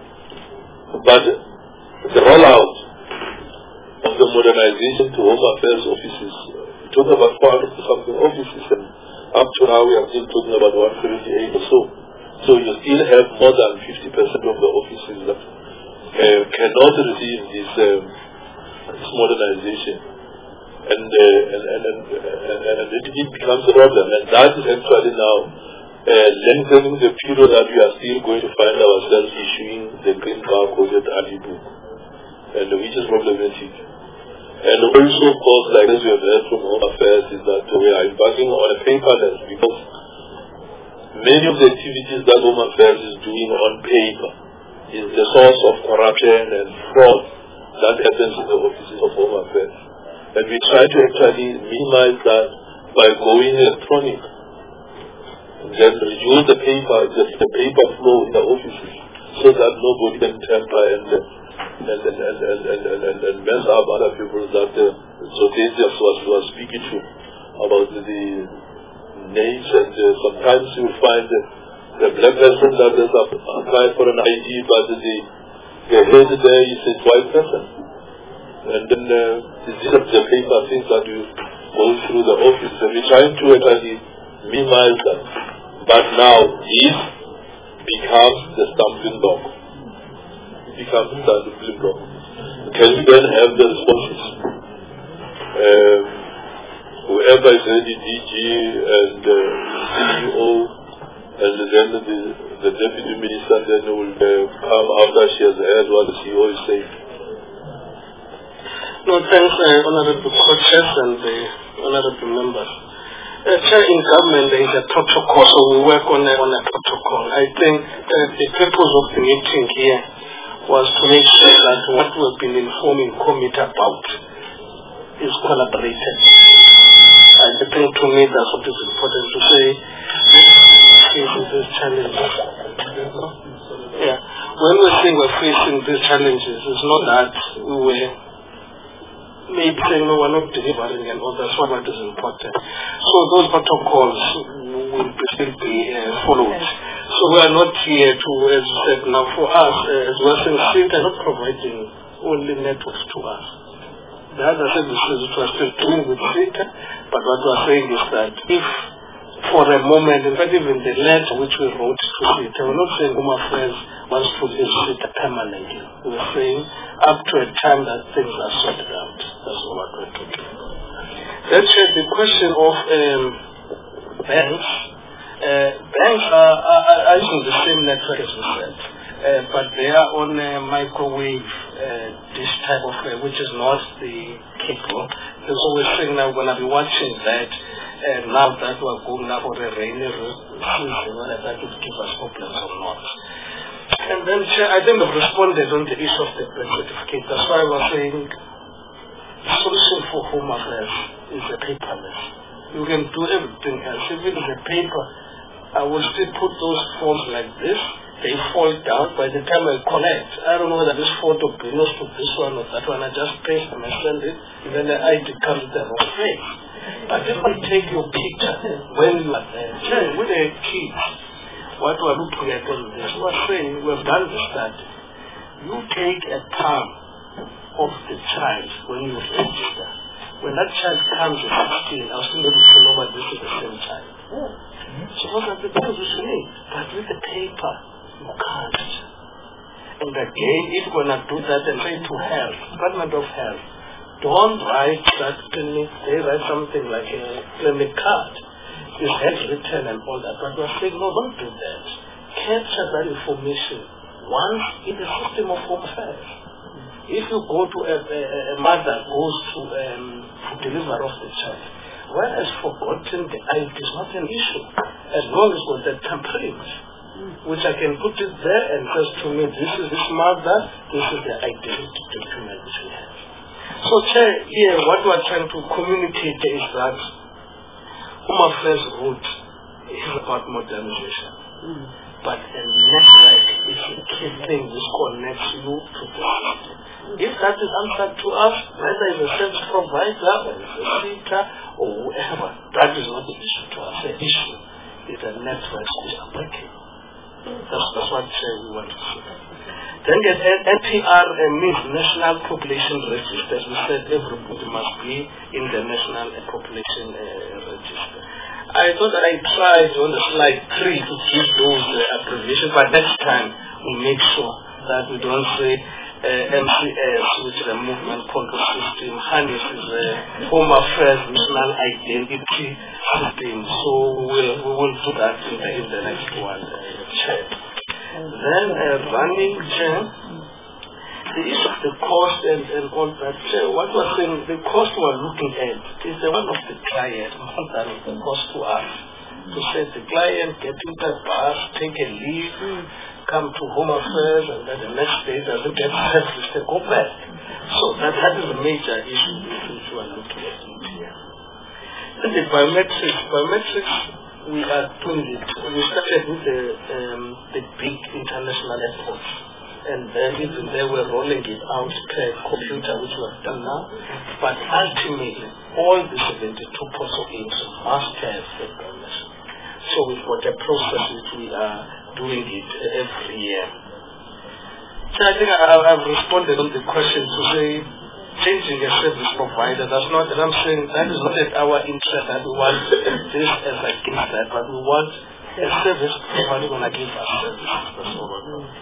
But the rollout of the modernization to Home Affairs offices, we talk about four hundred something offices, and up to now we are still talking about one seventy-eight or so. So you still have more than fifty percent of the offices that uh, cannot receive this, um, this modernization. And, uh, and, and, and, and, and it, it becomes a problem. And that is actually now uh, lengthening the period that we are still going to find ourselves issuing the green barcoded I D book, and which is problematic. And also, of course, like as we have heard from Home Affairs, is that we are embarking on a paperless, because many of the activities that Home Affairs is doing on paper is the source of corruption and fraud that happens in the offices of Home Affairs. And we try to actually minimize that by going electronic, and then reduce the paper, the, the paper flow in the offices, so that nobody can tamper and and and and and and, and, and, and mess up other people that uh, so they just was was speaking to about the, the names, and uh, sometimes you find the, the black person that has applied for an I D, but the the head there is a white person. And then uh, these are the paper things that you go through the office, and we're trying to actually minimize that. But now this becomes the stumbling block. It becomes the stumbling block. Can you then have the responses? Um, whoever is ready, D G and uh, C E O, and then the, the deputy minister then will uh, come after she has heard what the C E O is saying. No, thanks, uh, Honorable Co-Chairs and the Honorable Members. Uh, Chair, in government there is a protocol, so we work on a, on a protocol. I think uh, the purpose of the meeting here was to make sure that what we have been informing committee about is collaborated. I think to me that's what is important to say. Facing these challenges. Yeah. When we're saying we're facing these challenges, it's not that we were maybe saying no, we're not delivering and all that's what is important. So those protocols will be, still be uh, followed. So we are not here to, as you said, now for us, uh, as we're saying, SETA are not providing only networks to us. The other services which we're still doing with SETA, but what we're saying is that if for a moment, in fact even the letter which we wrote to SETA, we're not saying Home Affairs wants to use SETA permanently. We're saying up to a time that things are sorted out. That's what we're talking about. Let's check the question of um, banks. Uh, banks are, are, are using the same network as we said, uh, but they are on a microwave uh, this type of way, which is not the cable. And so we're saying now we're going to be watching that, and uh, now that we're going now for a rainy season, whether that would give us problems or not. And then I think I've responded on the issue of the birth certificate. That's why I was saying the solution for Home Affairs is a paperless. You can do everything else. Even the paper, I will still put those forms like this. They fall down. By the time I collect, I don't know whether this photo belongs to this one or that one. I just paste them and send it, and then the I D comes the wrong place. But if I take your picture when you are there, with a key, what we're looking at on this, we're saying, we've done this study. You take a palm of the child when you register. When that child comes at sixteen, I was still able to know that this is the same child. So what are the things we say? But with the paper, you can't. And again, if we're going to do that and say to health, Department of Health, don't write that clinic, they write something like a clinic card. It's handwritten and all that, but we're saying, no, don't do that. Capture that information once in the system of Home Affairs. If you go to a, a, a mother goes to um, deliver of the child, where has forgotten the I D is not an issue, as long as with the template, which I can put it there and just to me, this is this mother, this is the identity document which we have. So here, what we're trying to communicate is that Home Affairs route is about modernization, mm. but a network is a key thing which connects you to the system. If that is answered to us, whether it's a service provider, or it's a seeker, or whoever, that is not the issue to us. The issue is the network which are working. That's, that's what uh, we want to see. Then the N P R uh, means National Population Register. As we said, everybody must be in the National uh, Population uh, Register. I thought that I tried on the slide three to give those uh, abbreviations, but next time we'll make sure that we don't say uh, M C S, which is a movement control system, HANIS is a Home Affairs National Identity System. So we'll, we will do that in the, in the next one, uh, chair. Then uh, running chair, the issue of the cost and, and all that, chair, what we're saying, the cost we're looking at is the one of the client, not that of the cost to us. To say the client get in the bus, take a leave, come to Home Affairs, and then the next day doesn't get service, they go back. So that, that is a major issue which we are looking at here. Then the biometrics, biometrics, we are doing it. We started with the, um, the big international airports, and then even there we're rolling it out per computer, which we have done now. But ultimately, all the seventy-two ports of entry must have a biometric. So we've got a process which we are doing it every year. So I think I, I've responded on the question to say, changing a service provider, that's not, and I'm saying that is not at our interest that we want this as against that, but we want a service provider going to give us services. That's all we're doing.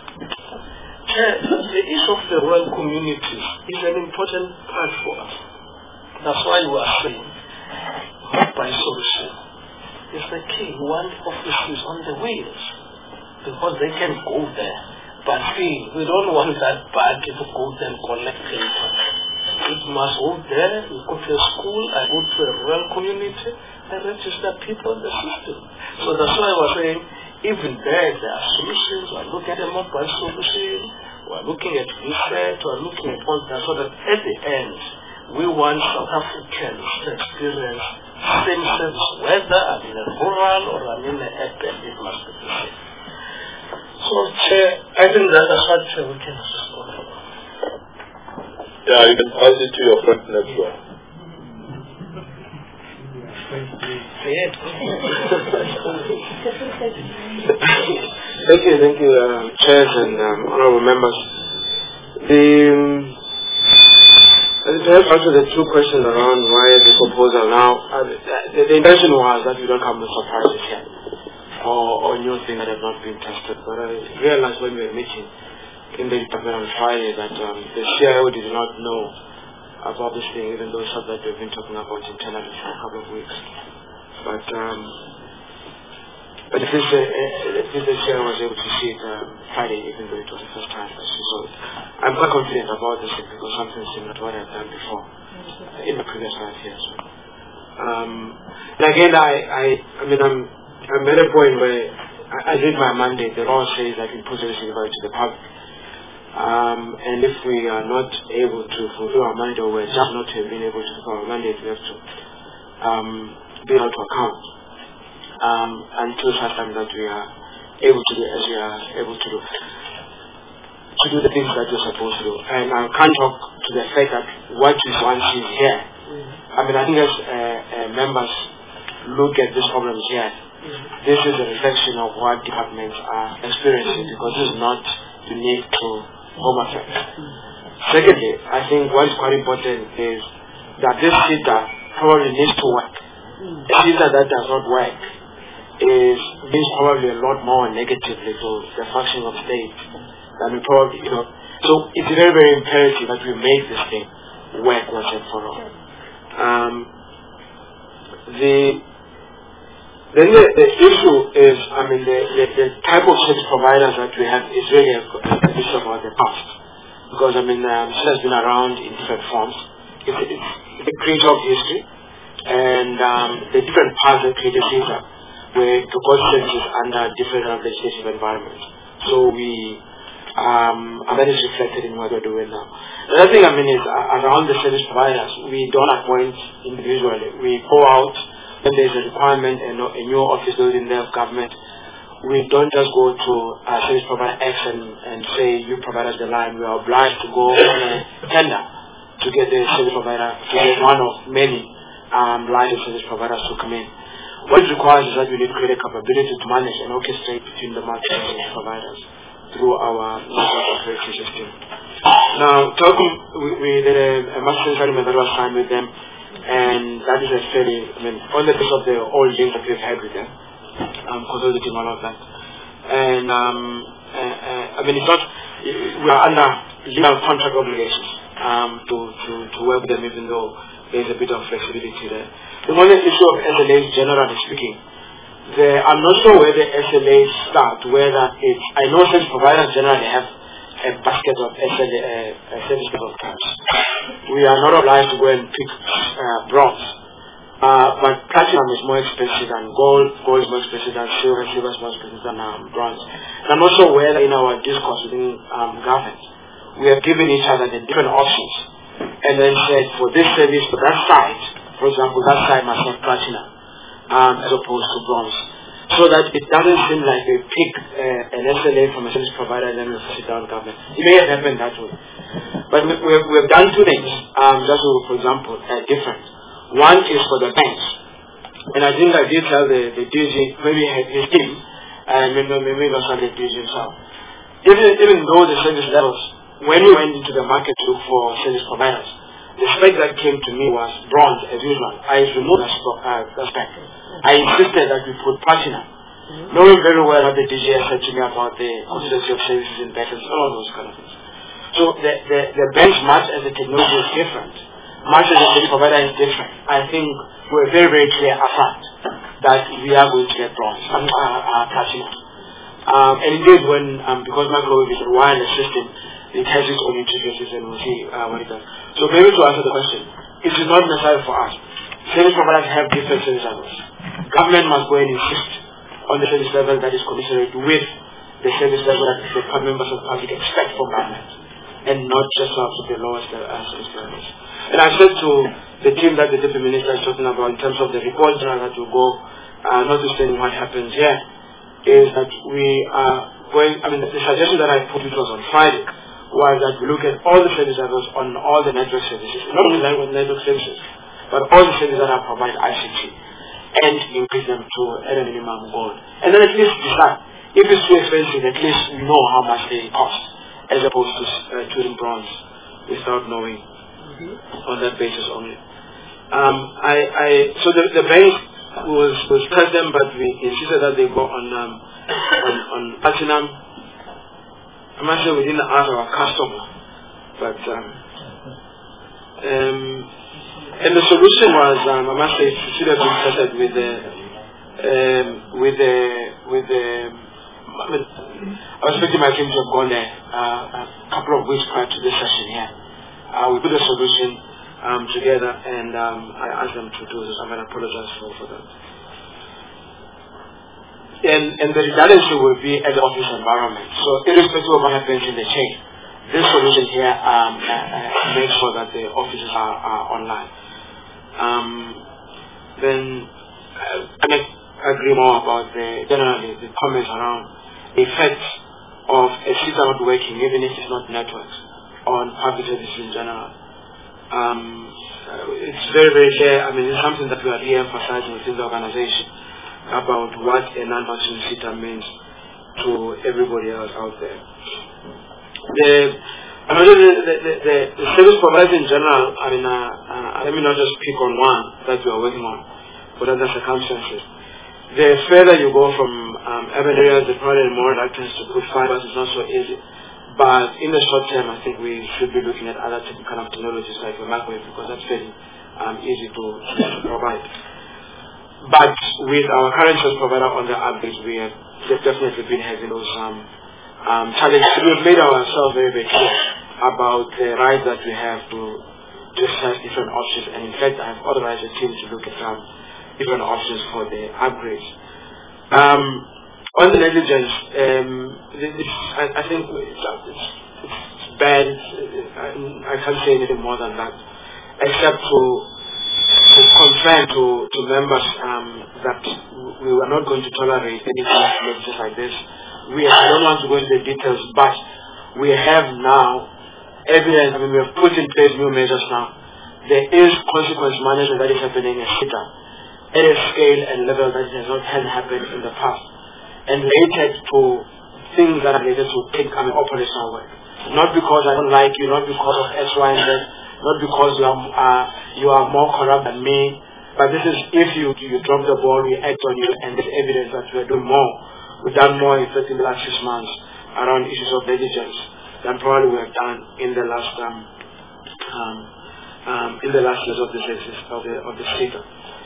The issue of the rural communities is an important part for us. That's why we are saying, by solution, is the key. We want offices on the wheels, because they can go there. But see, we don't want that bag to go there and collect data. It must go there, you go to a school, I go to a rural community, I register people in the system. So that's why we're saying, even there, there are solutions. We're looking at a mobile solution, we're looking at research, we're looking at all that, so that at the end, we want South Africans to experience same service, whether I'm in a rural or I'm in an urban, it must be the same. So, Chair, I think that is what uh, we can respond to. Yeah, you can pass it to your friend next one. Thank you, thank you, uh, chairs and um, honorable members. The um, perhaps answer the two questions around why the proposal now. Uh, the, the intention was that we don't come with surprises here, or, or new things that have not been tested. But I realized when we were meeting in the department on Friday that um, the C I O did not know about this thing, even though it's something that they've been talking about internally for a couple of weeks. But um, but if this, uh, if this C I O was able to see it um, Friday, even though it was the first time that she saw it, I'm quite confident about this thing because something similar to what I've done before uh, in the previous life here. So, um, and again, I, I, I mean, I'm, I'm at a point where I, I did my mandate. The law says that we put everything out to the public. Um, and if we are not able to fulfill our mandate, or we're just not have been able to fulfill our mandate, we have to um, be able to account um, until such time that we are able to do as we are able to do to do the things that we're supposed to do. And I can't talk to the fact that what is one is here. I mean, I think as uh, uh, members look at these problems here, this is a reflection of what departments are experiencing, because this is not unique to Home Affairs. Secondly, I think what is quite important is that this SITA probably needs to work. A SITA that does not work is means probably a lot more negatively to the functioning of state than we probably, you know. So it's very, very imperative that we make this thing work once and for all. Um, the Then the, the issue is, I mean, the, the, the type of service providers that we have is really a, a issue about the past. Because, I mean, um, it has been around in different forms. It's, it's, it's a creator of history. And um, the different paths that created data were to cause services under different legislative environments. So we, um, and that is reflected in what we're doing now. The other thing, I mean, is uh, around the service providers, we don't appoint individually. We go out when there's a requirement and a new office building there of government, we don't just go to uh, service provider X and, and say you provide us the line. We are obliged to go on a tender to get the service provider to get one of many um, licensed service providers to come in. What it requires is that we need to create a capability to manage and orchestrate between the multiple service providers through our network operating system. Now, Telkom, we, we did a, a master agreement that was signed with them, and that is a fairly, I mean, on the basis of the old links that we've had with them, um, consolidating all of that. And, um, uh, uh, I mean, it's not, we are under legal contract obligations um, to, to, to work with them, even though there's a bit of flexibility there. The only issue of S L As, generally speaking, the, I'm not sure where the S L As start, whether it's, I know service providers generally have a basket of S L A, uh, service level cards. We are not obliged to go and pick uh, bronze. Uh, but platinum is more expensive than gold, gold is more expensive than silver, silver is more expensive than um, bronze. And I'm not sure whether in our discourse within um, government, we have given each other the different options and then said for this service, for that site, for example, that site must have platinum um, as opposed to bronze. So that it doesn't seem like we pick uh, an S L A from a service provider and then we sit down government. It may have happened that way. But we, we, have, we have done two things, um, just so, for example, uh, different. One is for the banks. And I think I did tell the, the D G, maybe his team, and maybe, maybe not the D G himself. Even, even though the service levels, when we went into the market to look for service providers, the spec that came to me was bronze as usual. I removed that uh, spec. I insisted that we put platinum, mm-hmm. knowing very well what the D G has said to me about the consistency of services in banks and all those kind of things. So the, the, the bench match as the technology is different. Much as the service provider is different. I think we're very, very clear upfront that we are going to get bronze and uh, uh, platinum. Um, and indeed, when um, because microwave is a wireless system, it has its own interfaces, and we'll see uh, what it does. So maybe to answer the question, it is not necessary for us. Service providers have different service levels. Government must go and insist on the service level that is commensurate with the service level that the members of the public expect from government, and not just up to the lowest uh, service levels. And I said to the team that the Deputy Minister is talking about in terms of the report that will go, uh, notwithstanding what happens here, is that we are going, I mean, the suggestion that I put, which was on Friday, was that we look at all the service levels on all the network services, not only language network services, but all the services that are provided I C T, and increase them to at a minimum goal. And then at least decide, if it's too expensive, at least we know how much they cost, as opposed to uh, choosing bronze without knowing. Mm-hmm. On that basis only. Um, I, I, so the, the bank was, was pressed them, but we insisted that they go on, um, on, on platinum. I'm not sure we didn't ask our customer, but, um, um, and the solution was, um, I must say, it should have been tested with the, um, with the, with the, I, mean, I was expecting my team to have gone there uh, a couple of weeks prior to this session here. Uh, we put a solution um, together, and um, I asked them to do this. I'm going to apologize for, for that. And, and the redundancy will be at the office environment. So irrespective of what happens in the chain, this solution here um, uh, uh, makes sure that the offices are, are online. Um, then uh, I may agree more about the generally the comments around the effect of a system not working, even if it's not networks, on public services in general. Um, uh, it's very, very clear. I mean, it's something that we are re-emphasizing within the organization about what a non-functioning system means to everybody else out there. The, another, the, the, the, the service providers in general, I mean, uh, uh, let me not just pick on one that we are working on, but other circumstances. The further you go from um, urban areas, the probably more reluctance to put fibers is not so easy. But in the short term, I think we should be looking at other kind of technologies like the microwave, because that's very um, easy to, to provide. But with our current service provider on the updates, we have definitely been having those um, um, challenges. We've made ourselves very, very clear about the right that we have to to assess different options. And in fact, I have authorized the team to look at um, different options for the upgrades. Um, On the negligence, um, this, I, I think it's, it's, it's bad. It's, I, I can't say anything more than that, except to to confirm to, to members um, that we were not going to tolerate anything just like this. We I don't want to go into the details, but we have now evidence. I mean, we have put in place new measures now. There is consequence management that is happening in SETA at a scale and level that has not had happened in the past, and related to things that are related to take I mean, operational work. Not because I don't like you, not because of X, Y, and Z, not because you are uh, you are more corrupt than me, but this is if you you drop the ball, we act on you, and there's evidence that we are doing more. We've done more in fact in the last six months around issues of diligence than probably we have done in the last um, um, um, in the last years of the of the of the state.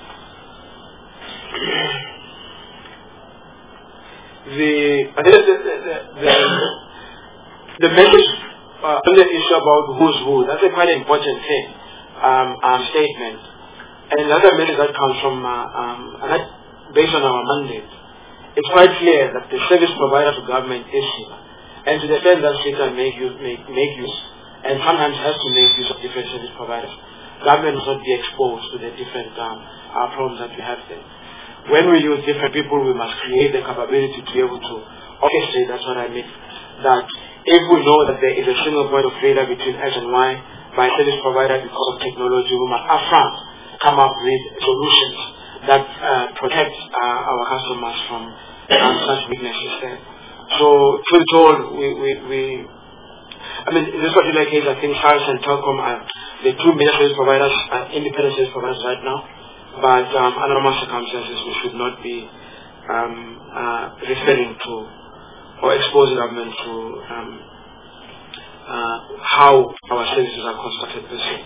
The I think the the, the, the message uh, on the issue about who's who, that's a quite important thing um, um, statement. And another message that comes from uh, um, and that based on our mandate, it's quite clear that the service provider to government is SETA, and to the extent that SETA make use make make use and sometimes has to make use of different service providers, government must not be exposed to the different um, uh, problems that we have there. When we use different people, we must create the capability to be able to orchestrate. That's what I mean. That if we know that there is a single point of failure between X and Y by a service provider because of technology, we must upfront come up with solutions that uh, protect uh, our customers from um, such weaknesses there. So, truth be told, we, we, we, I mean, in this particular case, I think SARS and Telkom are the two major service providers, uh, independent service providers right now. But um, under normal circumstances, we should not be um, uh, referring to or exposing government to um, uh, how our services are constructed per se.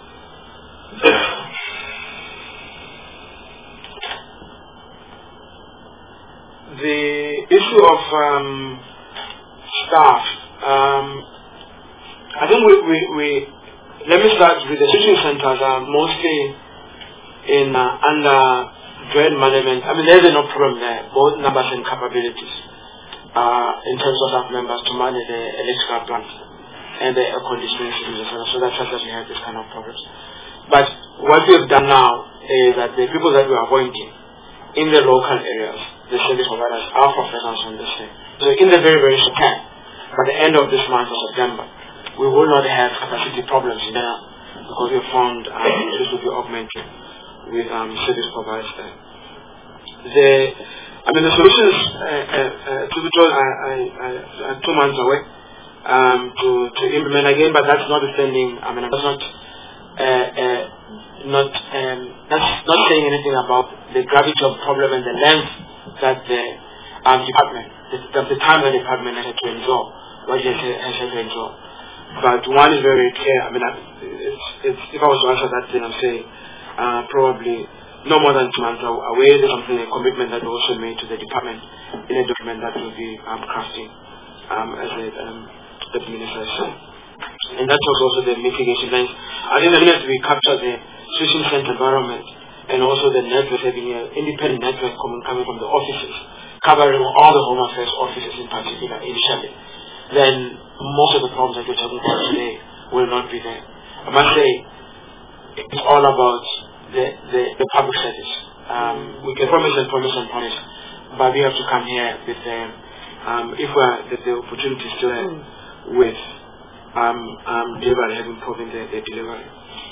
The issue of um, staff, um, I think we, we, we, let me start with the teaching centers are mostly in uh, under dread management. I mean, there's no problem there, both numbers and capabilities uh, in terms of staff members to manage the electrical plant and the air conditioning systems, so that's why we have this kind of problems. But what we have done now is that the people that we are appointing in the local areas, the service providers are professionals on this thing. So in the very, very short term, by the end of this month of September, we will not have capacity problems in there because we found um, this will be augmented with um, service providers there. The, I mean, the solutions, uh, uh, uh, to be told, are, are, are, are two months away um, to, to implement again, but that's not standing, I mean, that's not, uh, uh, not, um, that's not saying anything about the gravity of the problem and the length that the um, department, the, the, the time that the department has to endure, what it has, has had to endure. But one is very clear, I mean, it's, it's, if I was to answer that thing, I'm saying, Uh, probably no more than two months away. There's something, a commitment that we also made to the department in a document that will be um, crafting um, as a um, the minister said. And that was also the mitigation lines. I think the minute we capture the switching center environment and also the network, having an independent network coming, coming from the offices, covering all the Home Affairs offices in particular initially, then most of the problems that we're talking about today will not be there. I must say, it's all about the, the, the public service. Um, we can promise and promise and promise, but we have to come here with, um, um, if we're, the, the opportunity is still there, with um, um, delivery, having proven the, the delivery.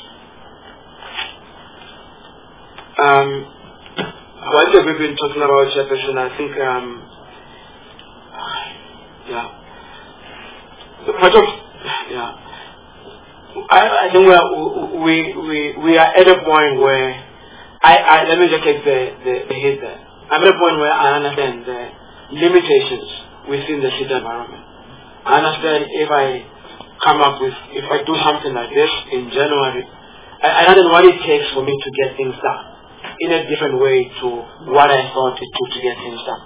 Um, what have we been talking about, Chairperson? I think, um, yeah, the part of, yeah. I, I think we are, we, we, we are at a point where, I, I let me just take the, the, the hit there. I'm at a point where I understand the limitations within the city environment. I understand if I come up with, if I do something like this in January, I, I understand what it takes for me to get things done in a different way to what I thought it took to get things done.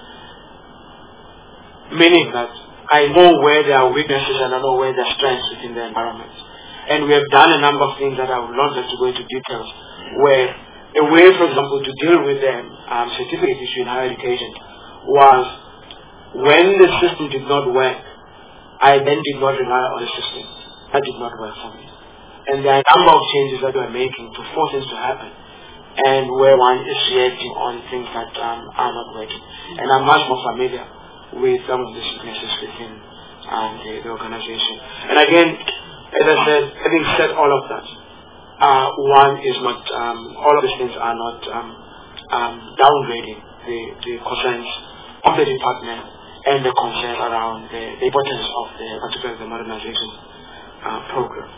Meaning that I know where there are weaknesses and I know where there are strengths within the environment. And we have done a number of things that I would not like to go into details, where a way, for example, to deal with the um, certificate issue in higher education was when the system did not work, I then did not rely on the system. That did not work for me. And there are a number of changes that we're making to force this to happen. And where one is reacting on things that um, are not working. And I'm much more familiar with some of the weaknesses within um, the, the organization. And again, as I said, having said all of that, uh, one is not, um, all of these things are not um, um, downgrading the, the concerns of the department and the concern around the, the importance of the, particularly the modernization uh, program.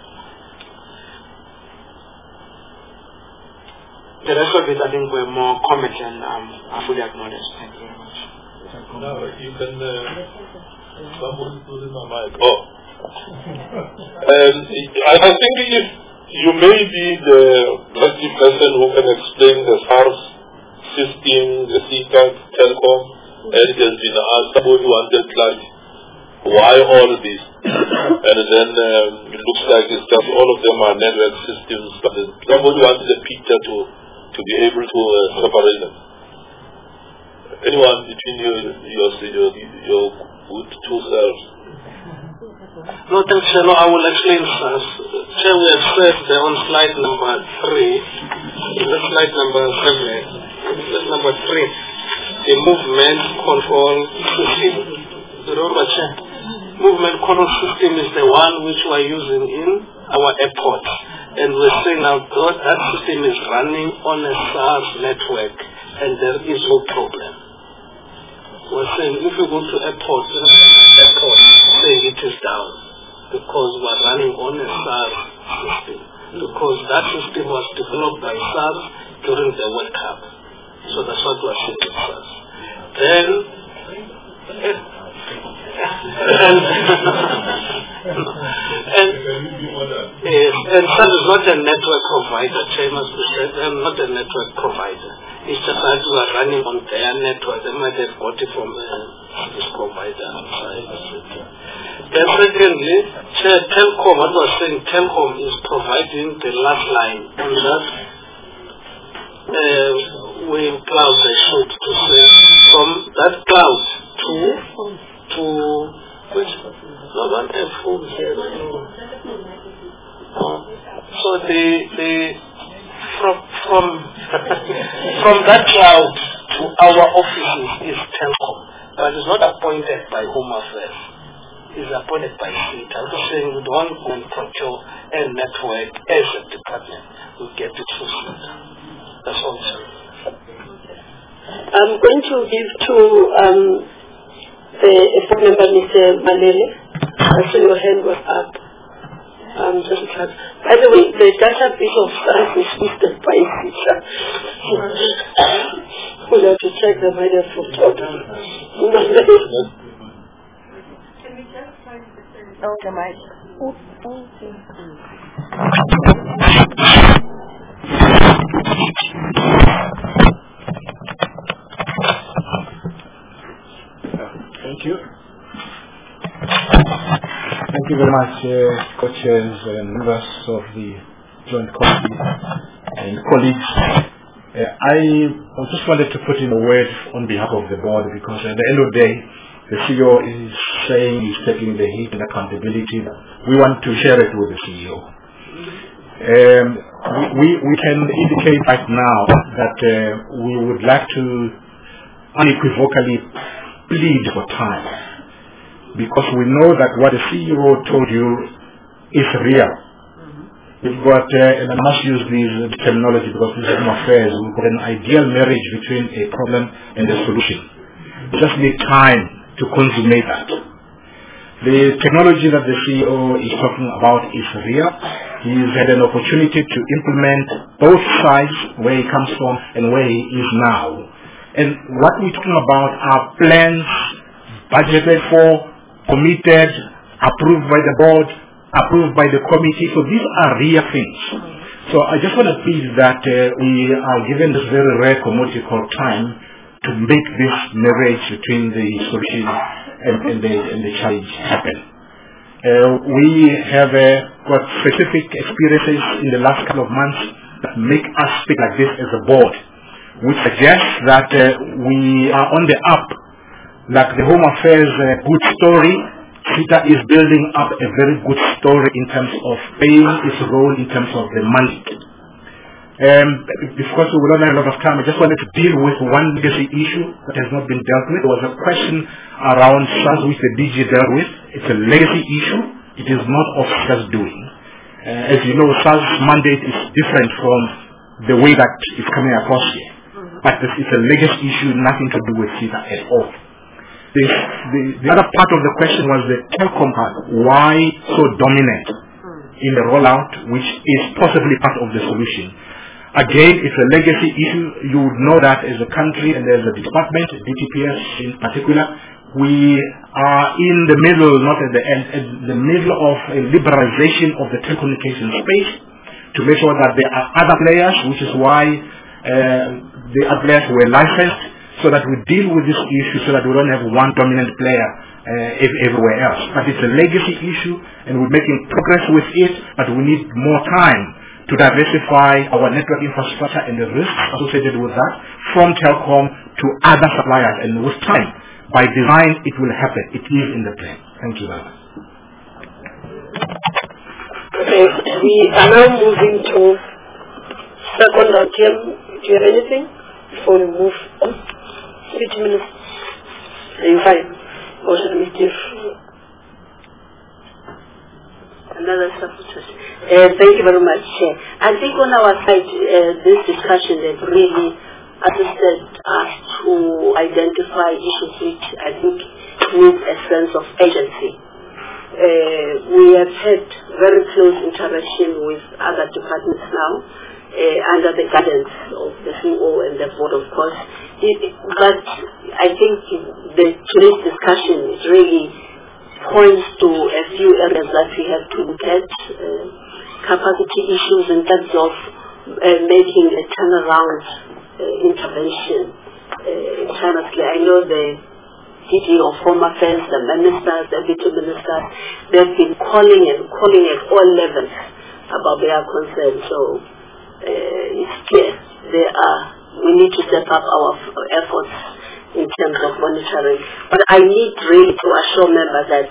The rest of it, I think, were more comments and um, I fully acknowledge. Thank you very much. Now, you can, uh, someone put in my mic. Oh. um, I, I think if you may be the lucky person who can explain the SARS system, the C TAC, Telkom, and it has been asked, somebody wanted like, why all this? And then um, it looks like it's just all of them are network systems, but somebody wanted a picture to to be able to uh, separate them. Anyone between you, your, your, your good two selves? No, thanks, no, I will explain first. Chair, we have said there on slide number three, the slide number seven, slide number three, the movement control system. Remember, Chair, movement control system is the one which we are using in our airport. And we're saying now that that system is running on a SARS network and there is no problem. We're saying if you go to airport, airport, saying it is down because we're running on a SARS system. Because that system was developed by SARS during the World Cup. So that's what we're saying with SARS. Then, and, and, yes, and SARS is not a network provider, Chairman said, I'm not a network provider. It's just that we are running on their network. They might have got it from uh, this provider outside. Then secondly, Chair, Telkom, what was saying, Telkom is providing the last line on that uh, wave cloud they showed to say from that cloud to to which no one have phone here. Uh, so the the from from from that cloud to our offices is Telkom, but it's not appointed by Home Affairs. It's appointed by C T A. I'm just saying we don't go and procure a network as a department. We get it through C T A. That's all, sir. I'm going to give to um, the board member, Mister Malele. I saw your hand was up. Um, just by the way, the database of SARS is listed by C T A. We'll have to check the minor photo. Can we just try to oh, the mic? Oh, okay. Thank you. Thank you very much, uh, co-chairs and members of the Joint Committee and colleagues. Uh, I just wanted to put in a word on behalf of the board because at the end of the day, the C E O is saying he's taking the heat and accountability. We want to share it with the C E O. Um, we, we can indicate right now that uh, we would like to unequivocally plead for time, because we know that what the C E O told you is real. We've got, uh, and I must use this terminology because this is Home Affairs, we've got an ideal marriage between a problem and a solution. We just need time to consummate that. The technology that the C E O is talking about is real. He's had an opportunity to implement both sides, where he comes from and where he is now. And what we're talking about are plans budgeted for, committed, approved by the board, approved by the committee. So these are real things. So I just want to plead that uh, we are given this very rare commodity called time to make this marriage between the solution and, and, the, and the challenge happen. Uh, we have uh, got specific experiences in the last couple of months that make us speak like this as a board, which suggests that uh, we are on the up, like the Home Affairs uh, good story SETA is building up a very good story in terms of playing its role in terms of the money. Um, because we don't have a lot of time, I just wanted to deal with one legacy issue that has not been dealt with. There was a question around SARS which the D G dealt with. It's a legacy issue. It is not of SARS doing. Uh, as you know, SARS mandate is different from the way that it's coming across here. But this is a legacy issue, nothing to do with SETA at all. This, the, the other part of the question was the telecom part. Why so dominant in the rollout, which is possibly part of the solution? Again, it's a legacy issue. You would know that as a country, and there's a department, D T P S in particular, we are in the middle, not at the end, at the middle of a liberalization of the telecommunication space to make sure that there are other players, which is why uh, the other players were licensed, so that we deal with this issue so that we don't have one dominant player uh, everywhere else. But it's a legacy issue, and we're making progress with it, but we need more time to diversify our network infrastructure and the risks associated with that from telecom to other suppliers. And with time, by design, it will happen. It is in the plan. Thank you very much. Okay, we are now moving to second round. Tim, do you have anything before we move on? Which minutes? Are you fine? Or should we give another substitute? Uh, thank you very much. Uh, I think on our side, uh, this discussion has really assisted us to identify issues which I think need a sense of agency. Uh, we have had very close interaction with other departments now, uh, under the guidance of the C E O and the board, of course. It, but I think the today's discussion is really points to a few areas that we have to look at, uh, capacity issues in terms of uh, making a turnaround uh, intervention. Uh, honestly, I know the D G of Home Affairs, the ministers, the deputy ministers, they've been calling and calling at all levels about their concerns. So uh, it's clear they are, we need to step up our efforts in terms of monitoring. But I need really to assure members that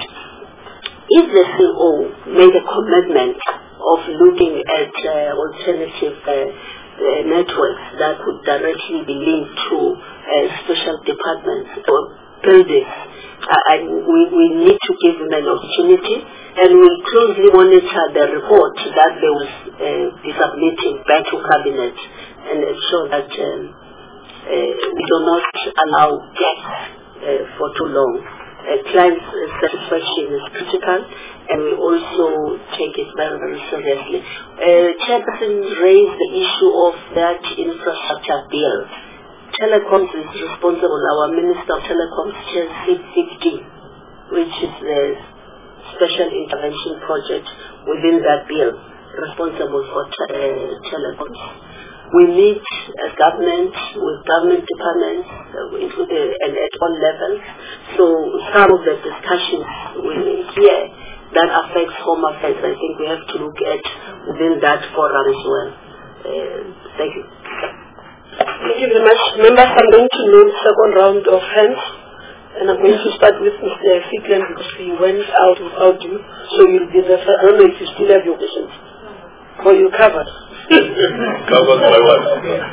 if the C E O made a commitment of looking at uh, alternative uh, uh, networks that would directly be linked to uh, special departments or buildings, uh, and we, we need to give them an opportunity, and we'll closely monitor the report that they will uh, be submitting back to Cabinet and ensure that um, uh, we do not allow gaps uh, for too long. Uh, client satisfaction is critical, and we also take it very, very seriously. Uh, Chairperson raised the issue of that infrastructure bill. Telecoms is responsible, our Minister of Telecoms chairs C fifty, which is the special intervention project within that bill, responsible for te uh, telecoms. We meet as government with government departments uh, including, and at all levels. So some of the discussions we hear that affects Home Affairs, I think we have to look at within that forum as well. Uh, thank you. Thank you very much. Members, I'm going to name second round of hands, and I'm going to start with Mister Fiklen because he went out without you, so you'll be the first. I don't know if you still have your questions. Or you covered. Covered my wife.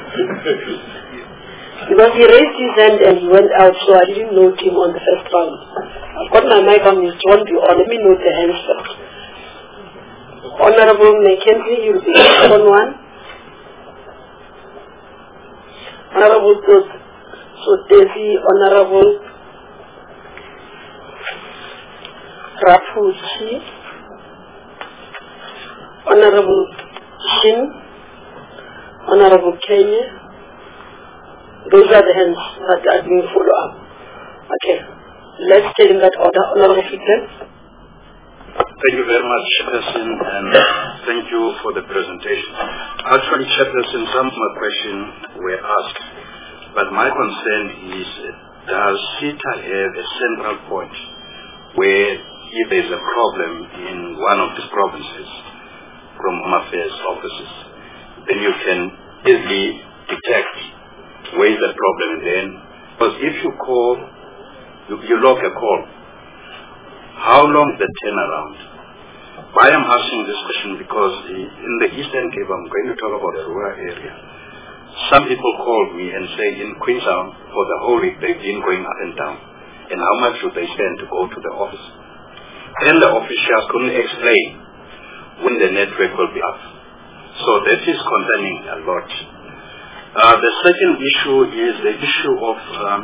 Because he raised his hand and he went out, so I didn't note him on the first round. I've got my mic on, it's one to all. Let me note the hands first. Honorable Mackenzie, you'll be the second one. Honorable Sotesi, Honorable Rafuchi, Honorable Shin, Honorable Kenya. Those are the hands that are being followed up. Okay, let's take in that order. Honorable Fiklen. Thank you very much, Chairperson, and thank you for the presentation. Actually, Chairperson, some of my questions were asked, but my concern is, does SETA have a central point where if there is a problem in one of these provinces from Home Affairs offices, then you can easily detect where is the problem, and then, because if you call, you, you log a call, how long the turnaround? Why I'm asking this question because the, in the Eastern Cape, I'm going to talk about the rural area. Some people call me and say in Queenstown for the whole week they've been going up and down. And how much should they spend to go to the office? And the officials couldn't explain when the network will be up. So that is concerning a lot. Uh, the second issue is the issue of um,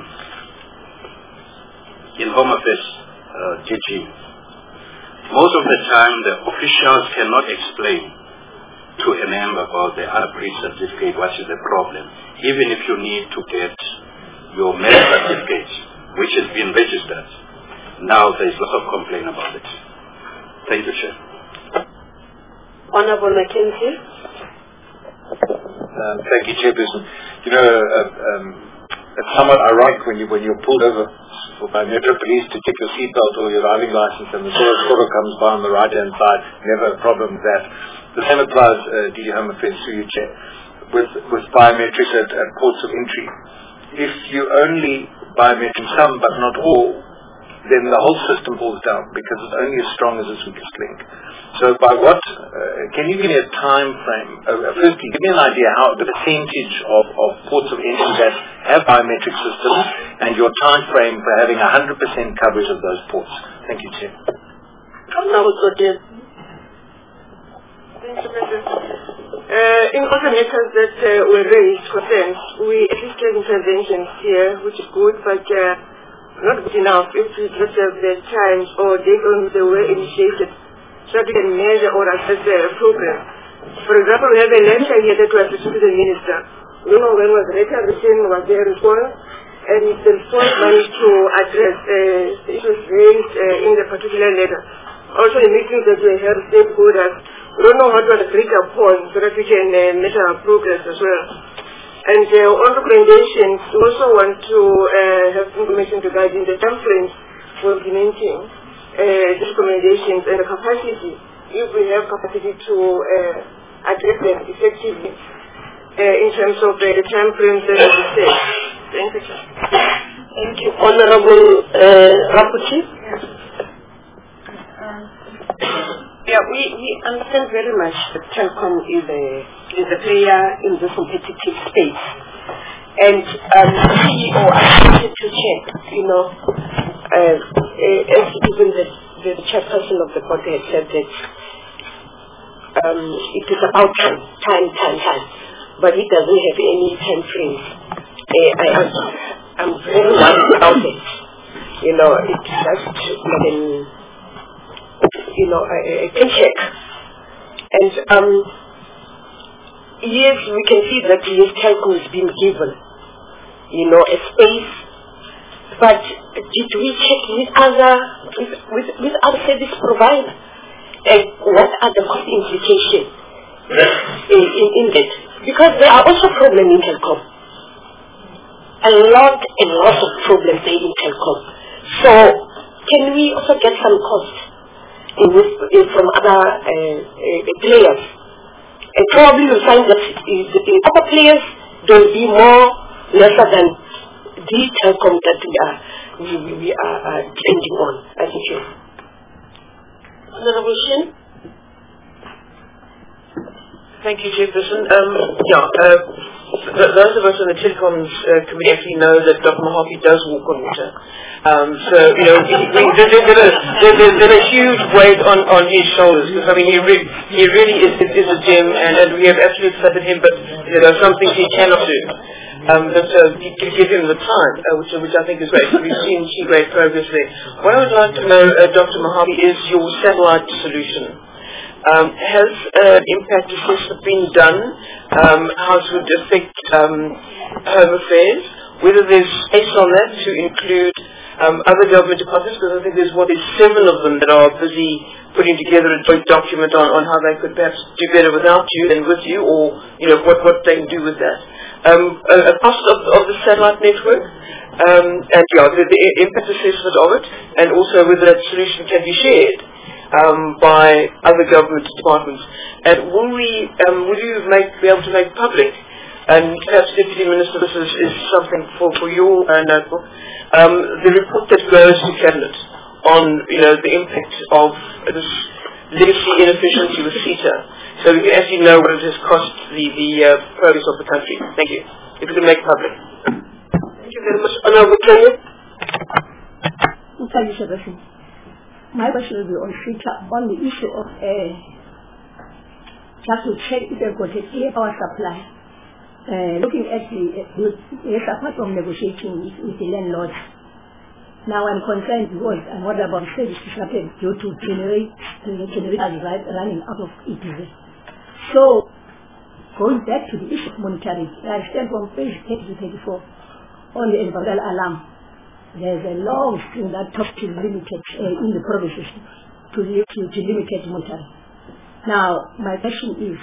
in Home Affairs, uh, D G. Most of the time the officials cannot explain to a member about the upgrade certificate what is the problem, even if you need to get your marriage certificate, which has been registered. Now there is lots of complaint about it. Thank you, Chair. Honorable Mackenzie. Um, thank you, Chairperson. You know, uh, um, it's somewhat ironic when you when you're pulled over by Metro Police to check your seatbelt or your driving license, and the sort of sort of comes by on the right-hand side. Never a problem with that. The same applies, uh, D G Home Affairs, through you, Chair, with with biometrics at, at ports of entry. If you only biometric some but not all, then the whole system falls down because it's only as strong as its weakest link. So by what, uh, can you give me a time frame? Uh, firstly, give me an idea how the percentage of, of ports of entry that have biometric systems and your time frame for having one hundred percent coverage of those ports. Thank you, Chair. Honorable Sotia. Thank you, President. Uh, in all the matters that uh, were raised, concerns, we at least have interventions here, which is good, but uh, not good enough if we just have the times or date on the way initiated so that we can measure or assess the progress. For example, we have a letter here that was received to the minister. We know when was the letter written, was there a response, and the response managed to address uh, the issues raised uh, in the particular letter. Also, the meetings that we have stakeholders, we don't know what was agreed upon so that we can uh, measure our progress as well. And uh, on recommendations, we also want to uh, have information regarding the time frames for implementing uh, these recommendations and the capacity, if we have capacity to uh, address them effectively uh, in terms of uh, the time frames that we set. Thank you. Thank you. Honorable uh, Raputi. Yeah, we, we understand very much that Telkom is a is a player in the competitive space. And um, the C E O, I wanted to check, you know, uh, uh, as even the, the chairperson of the board had said that um, it is about time, time, time, time. But he doesn't have any time frames. Uh, I, I'm, I'm very worried about it. You know, it's just like an you know, I, I can check. And um, yes, we can see that yes, Telkom is being given, you know, a space. But did we check with other with with, with other service providers? And what are the cost implications in, in, in that? Because there are also problems in Telkom. A lot and lots of problems there in Telkom. So can we also get some cost In with, in from other uh, uh, players? And probably you'll find that in other players there will be more lesser than the Telkom that we are we, we are uh, depending on. I think you. Honorable Shin. Thank you, Chairperson. Um, yeah, uh, th those of us in the Telecoms uh, committee actually know that Doctor Mohapi does walk on water. Um, so, you know, we, we, there, there, there, there, there's a huge weight on, on his shoulders. Because, I mean, he, re he really is, is a gem, and, and we have absolute faith in him, but you know, some things he cannot do. Um, but uh, we can give him the time, uh, which, which I think is great. We've seen, seen great progress there. What I would like to know, uh, Doctor Mohapi, is your satellite solution. Um, has uh, impact assessment been done? Um, how it would affect um, Home Affairs? Whether there's space on that to include um, other government departments? Because I think there's what is seven of them that are busy putting together a joint document on, on how they could perhaps do better without you than with you, or you know what what they can do with that. Um, a, a cost of, of the satellite network, um, and yeah, the, the impact assessment of it, and also whether that solution can be shared Um, by other government departments. And will we, um, will you make, be able to make public, and perhaps Deputy Minister, this is, is something for, for your uh, notebook, um, the report that goes to Cabinet on, you know, the impact of this legacy inefficiency with CETA, so we can actually know what it has cost the, the uh, progress of the country. Thank you. If you can make it public. Thank you very much. Honorable Kenya. Thank you, Chairperson. My question will be on CETA, on the issue of uh, just to check if they've got a clear power supply. Uh, looking at the, uh, yes, apart from negotiating with, with the landlords, now I'm concerned because I'm worried about service disrupted due to generate, uh, generators running out of E P Z. So, going back to the issue of monitoring, I stand from page thirty to thirty-four on the environmental alarm. There's a long string that talks to limited uh, in the provinces to, to, to limited monitoring. Now, my question is,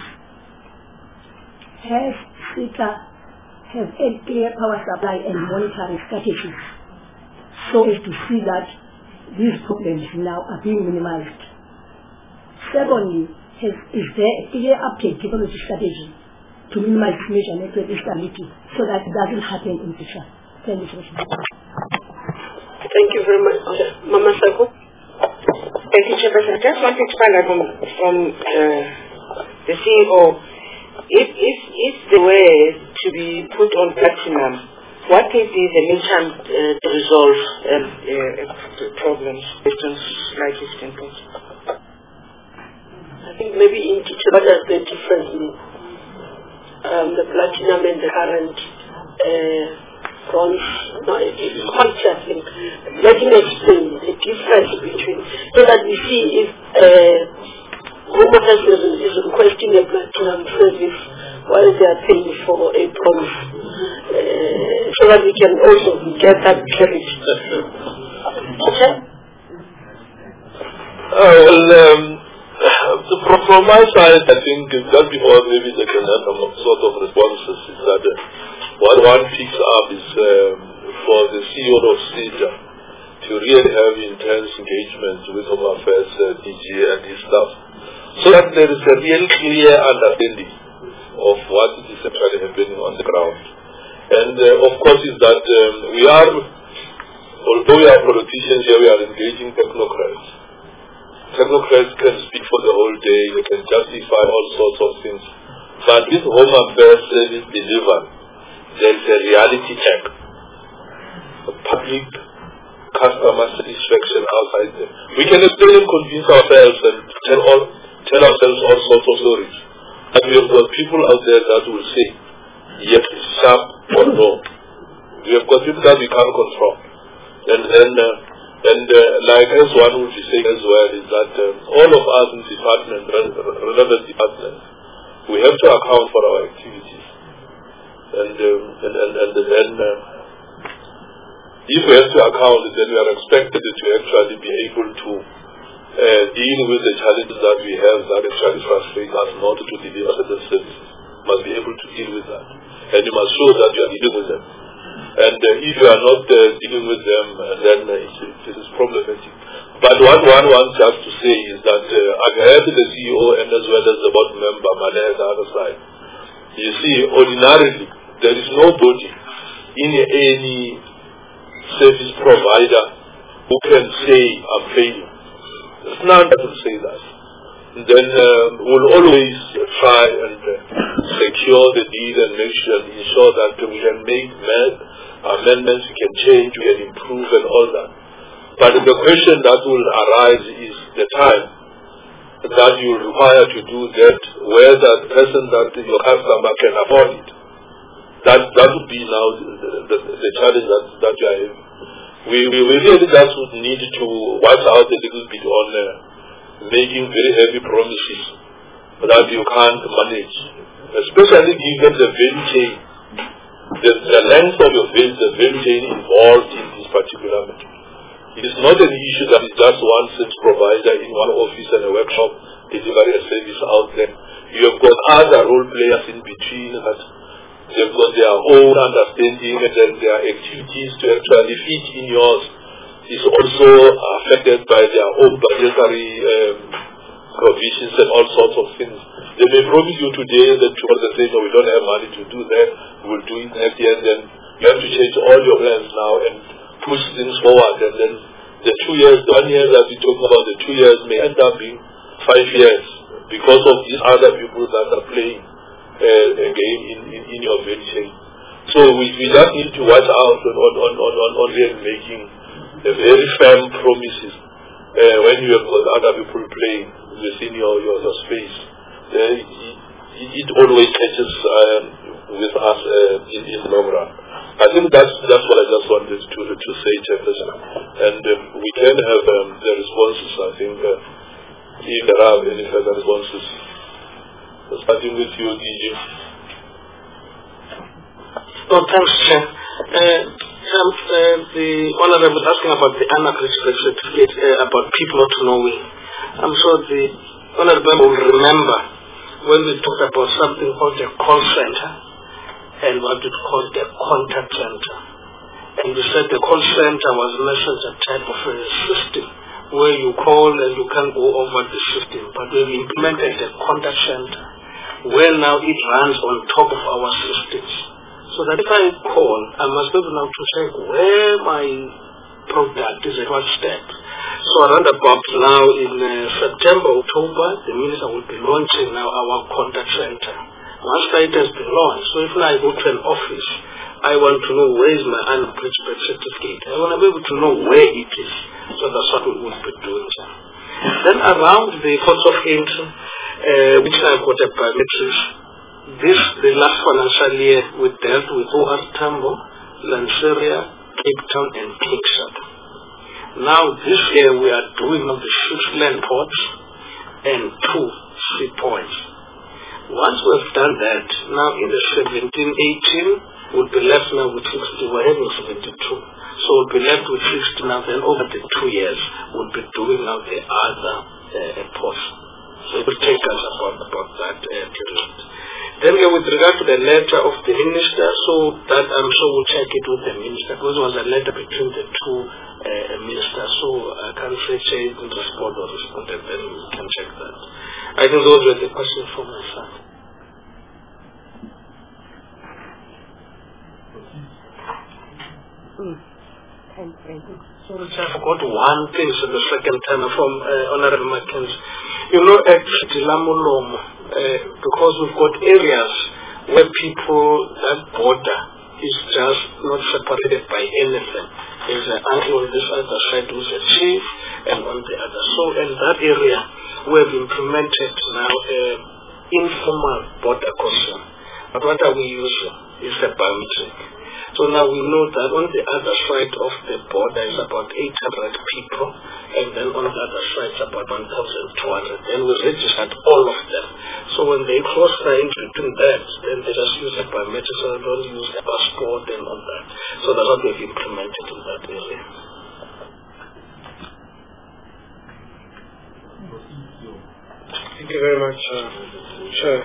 has CETA have a clear power supply and monitoring strategies so as to see that these problems now are being minimized? Secondly, has, is there a clear uptake technology strategy to minimize major network instability so that it doesn't happen in the future? Thank you, Sir. Thank you very much. Mama Sako. Thank you, Chairperson. I just want to expand from, from uh, the C E O. If, if, if they were to be put on platinum, what is the, the meantime uh, to resolve um, uh, problems based on slightly standpoint? I think maybe in teacher, what does the difference mean? Um, the platinum and the current uh, bronze, no, it's quite I think. Let me explain the difference between, so that we see if uh, Home Affairs is requesting a platinum service while they are paying for a bronze, uh, so that we can also get that clarity. Okay? Uh, well, um, from, from my side, I think just before maybe they can have some sort of responses is that uh, what one picks up is um, for the C E O of CETA to really have intense engagement with Home Affairs, uh, D G and his staff, so that there is a real clear understanding of what is actually happening on the ground. And uh, of course is that um, we are, although we are politicians here, we are engaging technocrats. Technocrats can speak for the whole day, they can justify all sorts of things. But with Home Affairs service delivery, there is a reality check. A public customer satisfaction outside there. We can explain and convince ourselves and tell, all, tell ourselves all sorts of stories. But we have got people out there that will say, yes, sharp or no. We have got people that we can't control. And then, uh, and uh, like as one would be saying as well, is that um, all of us in department, relevant departments, we have to account for our activities. And, um, and, and, and then, uh, if we have to account, then we are expected to actually be able to uh, deal with the challenges that we have that actually frustrate us not to deliver certain services. Must be able to deal with that. And you must show that you are dealing with them. And uh, if you are not uh, dealing with them, uh, then uh, it, it is problematic. But what one wants us to say is that uh, I've heard the C E O and as well as the board member, Mane, on the other side. You see, ordinarily, there is nobody in any service provider who can say I'm failing. There's none that will say that. Then uh, we'll always try and uh, secure the deal and make sure and ensure that we can make amendments, we can change, we can improve and all that. But the question that will arise is the time that you require to do that, whether the person that your customer can afford it. That that would be now the, the, the challenge that, that you are having. We, we, we really just would need to watch out a little bit on uh, making very heavy promises that you can't manage, especially given the value chain, the, the length of your value, the value chain involved in this particular matter. It is not an issue that is just one service provider in one office and a workshop delivering a service out there. You have got other role players in between that they've got their own understanding and then their activities to actually fit in yours is also affected by their own budgetary um, provisions and all sorts of things. They may promise you today that tomorrow they say, no, we don't have money to do that, we'll do it next year, and then you have to change all your plans now and push things forward, and then the two two years, the one year that we're talking about, the two years may end up being five years because of these other people that are playing uh, a game in, in, in your value chain. So we, we just need to watch out on, on, on, on, on really making a very firm promises uh, when you have got other people playing within your, your, your space. Uh, it, it always catches um, with us uh, in, in long run. I think that's that's what I just wanted to to say, Chairperson. And um, we can have um, the responses, I think, uh, if there are any further responses. Starting with you, D G. Oh, thanks, Chair. Uh, um, uh, the Honourable asking about the anarchist certificate, uh, about people not knowing. I'm sure the Honourable will remember when we talked about something called a call center and what we call the contact center. And we said the call center was messenger type of a system where you call and you can go over the system. But we've implemented the contact center where now it runs on top of our systems. So that if I call, I must be able now to check where my product is at what step. So around about now in uh, September, October, the Minister will be launching now our contact center. Once that has been launched, so if I go to an office, I want to know where is my unabridged birth certificate. I want to be able to know where it is. So that's what we will be doing. Then around the ports of entry, uh, which I've got a biometrics, this, the last financial year, we dealt with O R Tambo, Lanseria, Cape Town, and Kingston. Now this year we are doing on the six land ports and two seaports. Once we've done that, now in the seventeen eighteen, we'll be left now with sixty, we're having seventy-two. So we'll be left with sixty now, then over the two years, we'll be doing now the other uh, ports. So it will take us about, about that uh, period. Then uh, with regard to the letter of the Minister, so that I'm sure we'll check it with the Minister, because it was a letter between the two uh, Ministers, so I can't say change and respond or respond, and then we can check that. I think those were the questions from my side. Mm. Thank you. Sorry, I forgot one thing so the second time from uh, Honorable Mackenzie. You know, at Tilamolomo, uh, because we've got areas where people, that border is just not separated by anything. There's an uncle on this other side who's a chief, and on the other. So in that area, we have implemented now uh, informal border crossing. But what are we using? Is the biometric. So now we know that on the other side of the border is about eight hundred people, and then on the other side is about one thousand two hundred. Then we registered all of them. So when they cross the between that, then they just use a biometric, so they don't use a passport and all that. So that's what we've implemented in that area. Thank you very much, uh, Chair.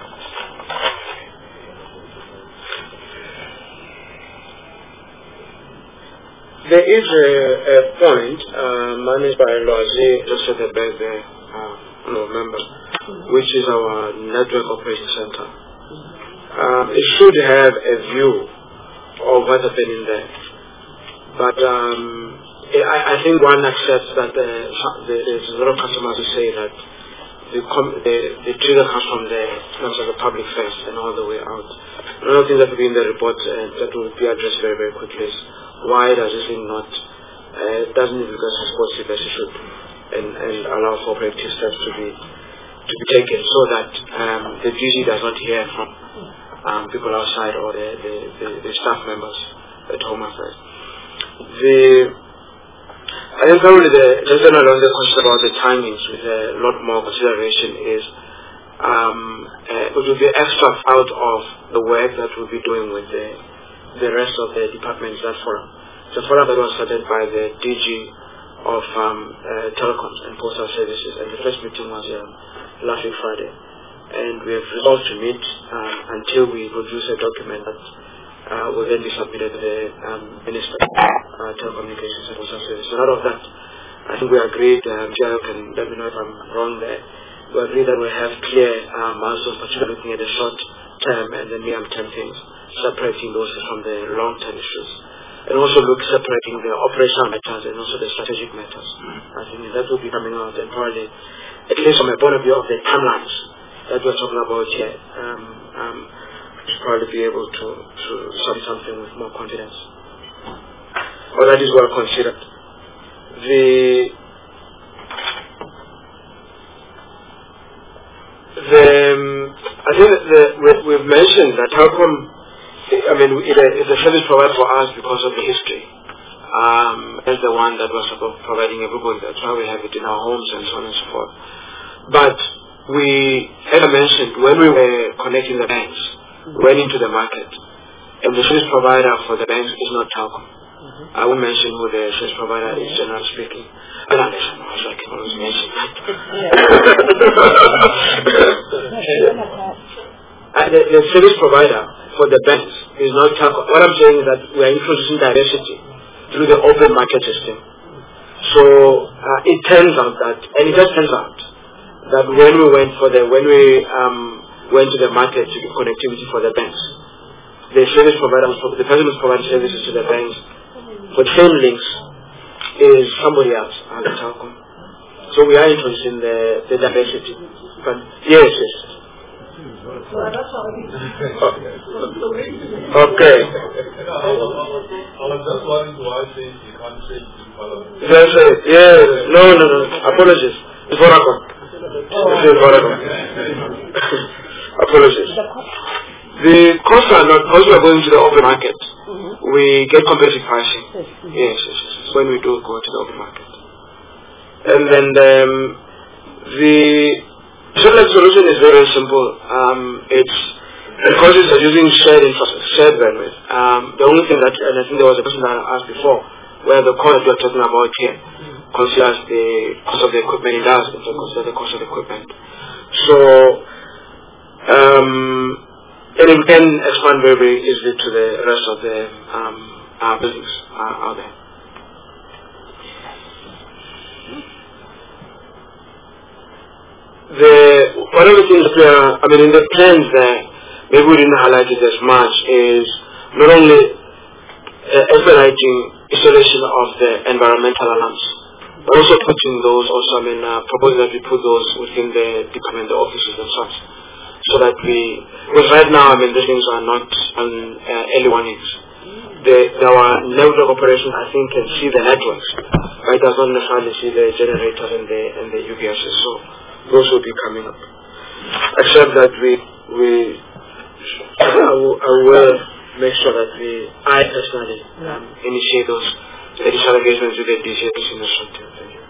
There is a, a point uh, managed by Loazi, just at the back there, uh, no member, which is our network operation center. Um, it should have a view of what's happening there. But um, I, I think one accepts that uh, there's a lot of customers who say that the, com the, the trigger comes from the terms of the public first and all the way out. Another thing that will be in the report uh, that will be addressed very, very quickly is why does this thing not, uh, doesn't it because responsive as it should, and, and allow for preemptive steps to be to be taken so that um, the D G does not hear from um, people outside or the, the, the, the staff members at Home Affairs. The, I think probably the just another question about the timings with a lot more consideration is um, uh, it will be extra out of the work that we'll be doing with the the rest of the departments that forum. The forum that was started by the D G of um, uh, telecoms and postal services, and the first meeting was um, last week Friday. And we have resolved to meet um, until we produce a document that uh, will then be submitted to the um, Minister of uh, Telecommunications and Postal Services. So out of that, I think we agreed, um, Joe can let me know if I'm wrong there, we agreed that we have clear uh, milestones, particularly looking at the short term and the medium term things, separating those from the long-term issues. and also look separating the operational matters and also the strategic matters. I think that will be coming out, and probably, at least from a point of view of the timelines that we're talking about here, um, um, we'll probably be able to, to say something with more confidence. Well, that is well considered. The the um, I think that the, we, we've mentioned that how come, I mean, it, it's a service provided for us because of the history. Um, as the one that was providing everybody, that's why we have it in our homes and so on and so forth. But we, as I mentioned, when we were connecting the banks, we went into the market, and the service provider for the banks is not Telkom. Mm-hmm. I won't mention who the service provider is, generally speaking. I don't know, so I can always mention that. uh, the, the service provider for the banks is not Telkom. What I'm saying is that we are introducing diversity through the open market system. So uh, it turns out that, and it just turns out, that when we went for the, when we um, went to the market to do connectivity for the banks, the service provider, the person who's providing services to the banks for the same links is somebody else, other Telkom. So we are introducing the, the diversity. But yes, yes. Oh. Okay. I was just wondering why say you can't say in Parliament. Yes, yes. No, no, no. Apologies. It's Vodacom. It's Vodacom. Apologies. The costs are not, because we are going to the open market, mm-hmm. we get competitive pricing. Mm-hmm. Yes, yes, yes. When we do go to the open market. And then um, the satellite solution is very simple. Um, it's because it's using shared infrastructure, shared bandwidth. Um, the only thing that, and I think there was a question that I asked before, where the cost that we are talking about here mm-hmm. considers the cost of the equipment. It does consider the cost of the equipment. So, um, and it can expand very, very easily to the rest of the um, our business uh, out there. The one of the things that we are, I mean, in the plans there, maybe we didn't highlight it as much, is not only uh, expediting installation of the environmental alarms, but also putting those, also, I mean, uh, proposing that we put those within the department, the offices themselves. So that we, because right now, I mean, these things are not on uh, early warnings. The, our network operations, I think, can see the networks, but it does not necessarily see the generators and the and the U P Ss. So those will be coming up. Except that we we I will, I will make sure that we, I personally, um, initiate those additional engagements with the D C S in the short term. Thank you.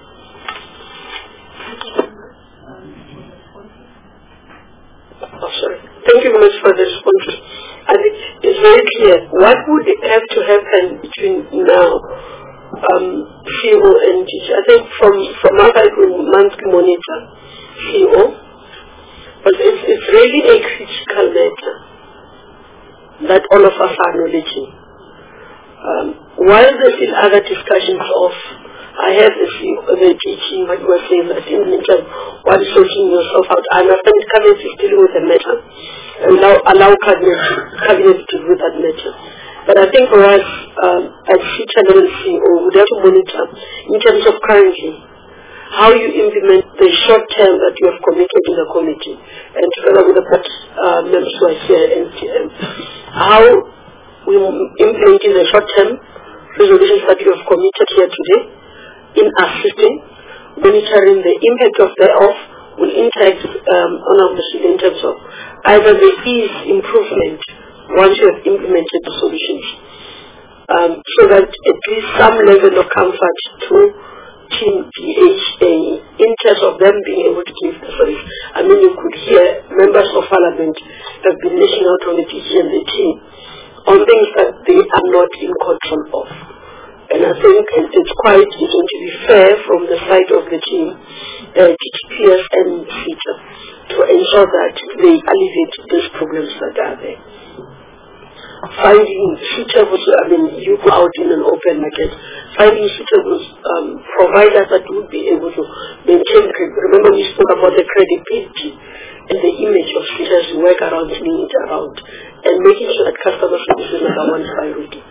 Oh, sorry. Thank you very much for the response. I think it's very clear. What would have to happen between now, um, C E O and D G? I think from from our side we monthly monitor C E O, but it's it's really a critical matter that all of us are acknowledging. Um, while there's still other discussions of, I have the C E O, the D G, what you were saying, that in the meantime, while sorting yourself out, I understand cabinet is dealing with the matter, and allow, allow cabinet, cabinet to do that matter. But I think for us, um, as C channel and C E O, we have to monitor, in terms of currently, how you implement the short term that you have committed in the committee, and together with the board uh, members who are here, N T M, how we implement in the short term resolutions that you have committed here today, in assisting, monitoring the impact of thereof, will impact um, on our in terms of either there is improvement once you have implemented the solutions, um, so that at least some level of comfort to Team P H A in terms of them being able to give the service. I mean, you could hear members of parliament have been lashing out on the D G and the team on things that they are not in control of. And I think it's quite it's going to be fair from the side of the team, uh, T T P S and CETA, to ensure that they alleviate these problems that are there. Finding suitable, I mean, you go out in an open market, finding suitable um, providers that would be able to maintain, remember we spoke about the credibility and the image of CETA to work around, turning it around, and making sure that customer service is number one priority.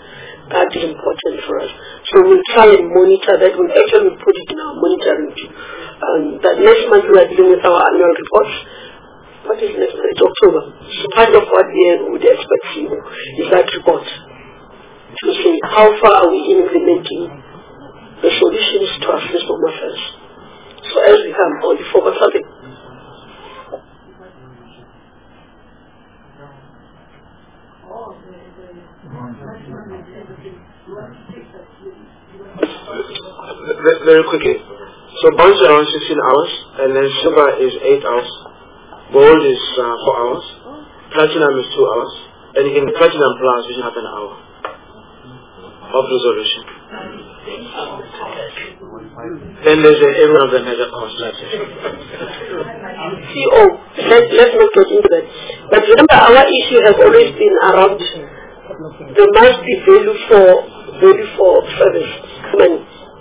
That is important for us. So we'll try and monitor that. We'll actually put it in our monitoring view. Um, that next month we are dealing with our annual reports. What is next month? It's October. So part of what we would expect you is that report to say how far are we implementing the solutions to our system affairs. So as we come on the forward something. Very quickly. So bonds are around sixteen hours, and then silver is eight hours, gold is uh, four hours, platinum is two hours, and you can platinum plus which have an hour of resolution. Then there's a, every one of them has a cost. C O, let, let's not get into that. But remember, our issue has always been around there must be value for value for service, money,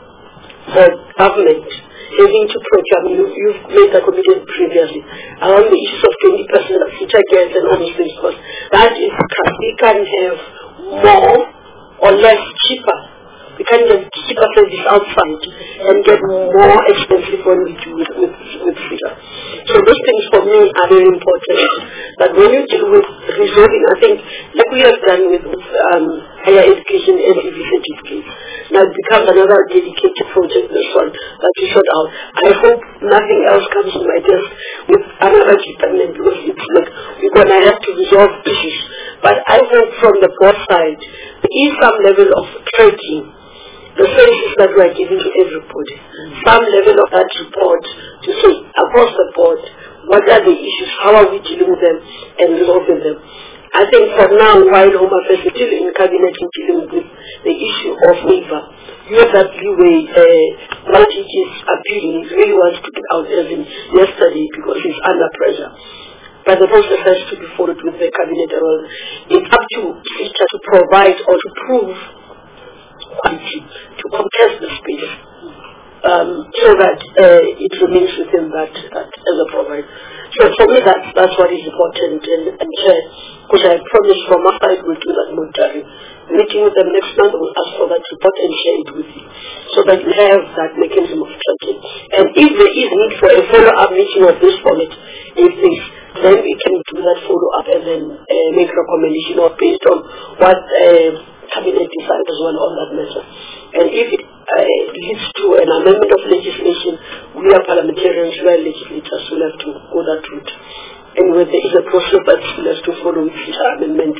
for government, having to program. You, you've made that commitment previously around the issues of twenty percent of future gas and all those things, because that is, we can have more or less cheaper. We can't just keep our service outside and get more expensive when we do it with, with future. So those things for me are very important. But when you deal with resolving, I think, like we have done with um, higher education and E V certificates, now it becomes another dedicated project, this one, that we sort out. I hope nothing else comes to my desk with another department, because it's like we're going to have to resolve issues. But I hope from the board side, there is some level of tracking the services that we are giving to everybody. Some level of that report to say across the board what are the issues, how are we dealing with them and resolving them. I think for now, while Home Affairs is still in cabinet in dealing with the issue of waiver, you have that leeway. Uh, what it is appealing, he really wants to get out as in yesterday because he's under pressure. But the process has to be followed with the cabinet as well. It's up to Peter to provide or to prove quality, to contest the space, um, so that uh, it remains within that, that as a provider. So for me, that's, that's what is important. And, and because uh, I promised from our side we'll do that monitoring. Meeting with them next month, we'll ask for that report and share it with you, so that we have that mechanism of tracking. And if there is need for a follow-up meeting of this format, if there's then we can do that follow-up and then uh, make recommendation or based on what uh, cabinet decides as well on that matter. And if it uh, leads to an amendment of legislation, we are parliamentarians, we are legislators, we'll have to go that route. And when there is a process that still has to follow with this amendment,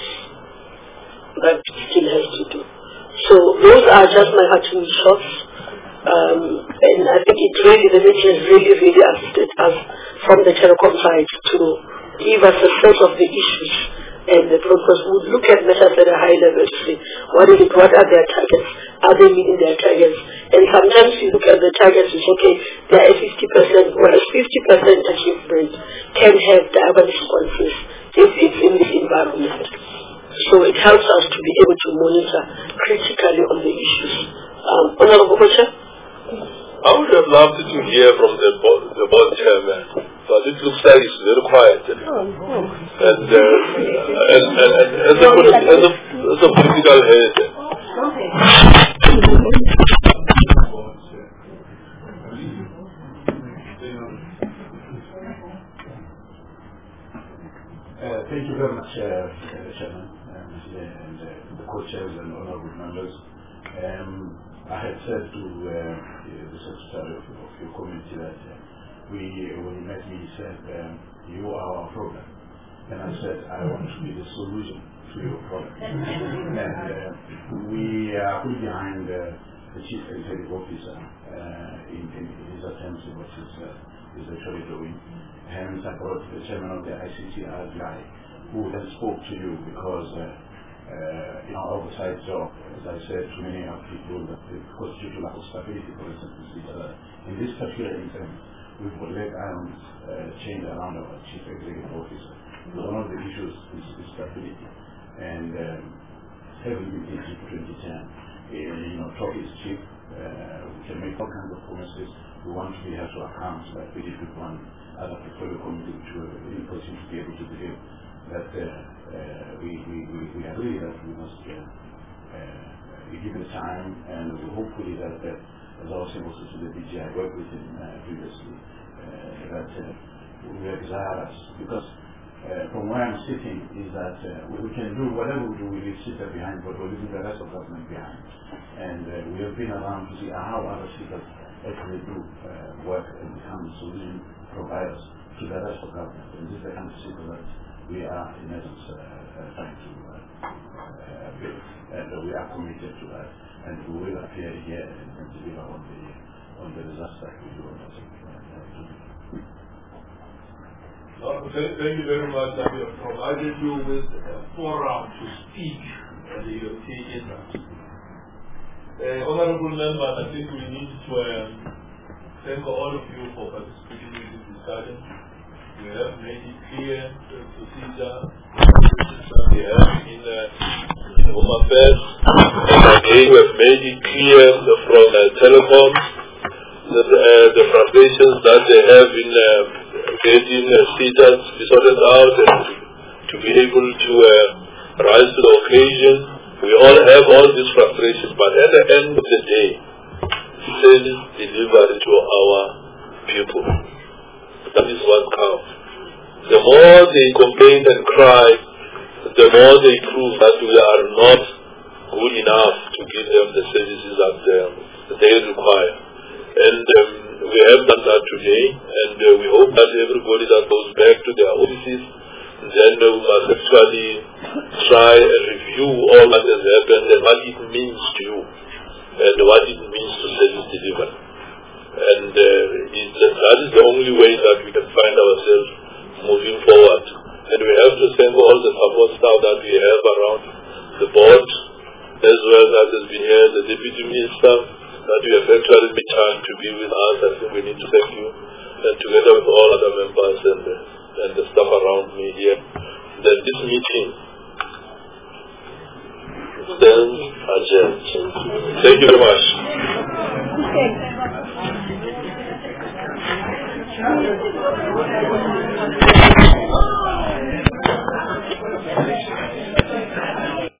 that still has to do. So those are just my hearting shots. Um, and I think it really, the meeting has really, really assisted us from the telecom side to give us a sense of the issues and the progress. We would look at matters at a high level to see what is it, what are their targets, are they meeting their targets? And sometimes you look at the targets, it's okay, they are fifty percent, whereas fifty percent achievement can have dire consequences if it's in this environment. So it helps us to be able to monitor critically on the issues. Um, Honorable Kocha? I would have loved to hear from the board, the board chairman, but it looks like it's very quiet. Oh, oh. And, uh, and, and, and as, a, as, a, as a political head, okay. Uh, thank you very much, uh, Chairman, um, and uh, the co-chairs and honorable members. Um, I had said to uh, the secretary of, of your committee that uh, we, when he met me, he said, um, you are our problem. And I said, I want to be the solution to your problem. And uh, we are fully behind uh, the chief executive officer uh, in, in his attempts to what he's, uh, he's actually doing. Hence, I brought the chairman of the I C T R guy, who then spoke to you because uh, Uh, in our oversight job, as I said to many of people, that because due to lack of stability, for instance, in this particular instance, we've let irons uh, change around our chief executive officer. One of the issues is, is stability, and um, having been in twenty ten, uh, you know, talk is cheap. Uh, we can make all kinds of promises. We want to be held to account, like we did with one other portfolio committee, to uh, in person to be able to believe that. Uh, Uh, we, we, we, we agree that we must uh, uh, give it time, and hopefully that, that as also also to the D G, I worked with him uh, previously, uh, that uh, we are desirous, because uh, from where I'm sitting is that uh, we, we can do whatever we do, we leave SETA behind, but we're leaving the rest of government behind. And uh, we have been around to see how other SETAs actually do uh, work and become solution providers to the rest of government. And this is the kind of SETA that we are, in essence, uh, uh, trying to uh, uh, build. And uh, we are committed to that. And we will appear here and, and deliver on the on the results that we do on that. Uh, thank, thank you very much. I have provided you with a forum to speak, and you have taken that. Uh, honorable members, I think we need to um, thank all of you for participating in this discussion. We have made it clear the procedure that we have in, uh, in Home Affairs, and again we have made it clear the, from uh, Telecom that uh, the frustrations that they have in uh, getting uh, SETAs to be sorted out and to, to be able to uh, rise to the occasion. We all have all these frustrations, but at the end of the day, service delivery to our people. That is what counts. The more they complain and cry, the more they prove that we are not good enough to give them the services that um, they require. And um, we have done that today, and uh, we hope that everybody that goes back to their offices, then uh, we must actually try and review all that has happened and what it means to you, and what it means to service delivery. And uh, it, that is the only way that we can find ourselves moving forward. And we have to thank all the support staff that we have around the board, as well as has been here, the Deputy Minister, that we have actually been trying to be with us. I think we need to thank you, and together with all other members and, uh, and the staff around me here. Then this meeting stands adjourned. Thank you very much.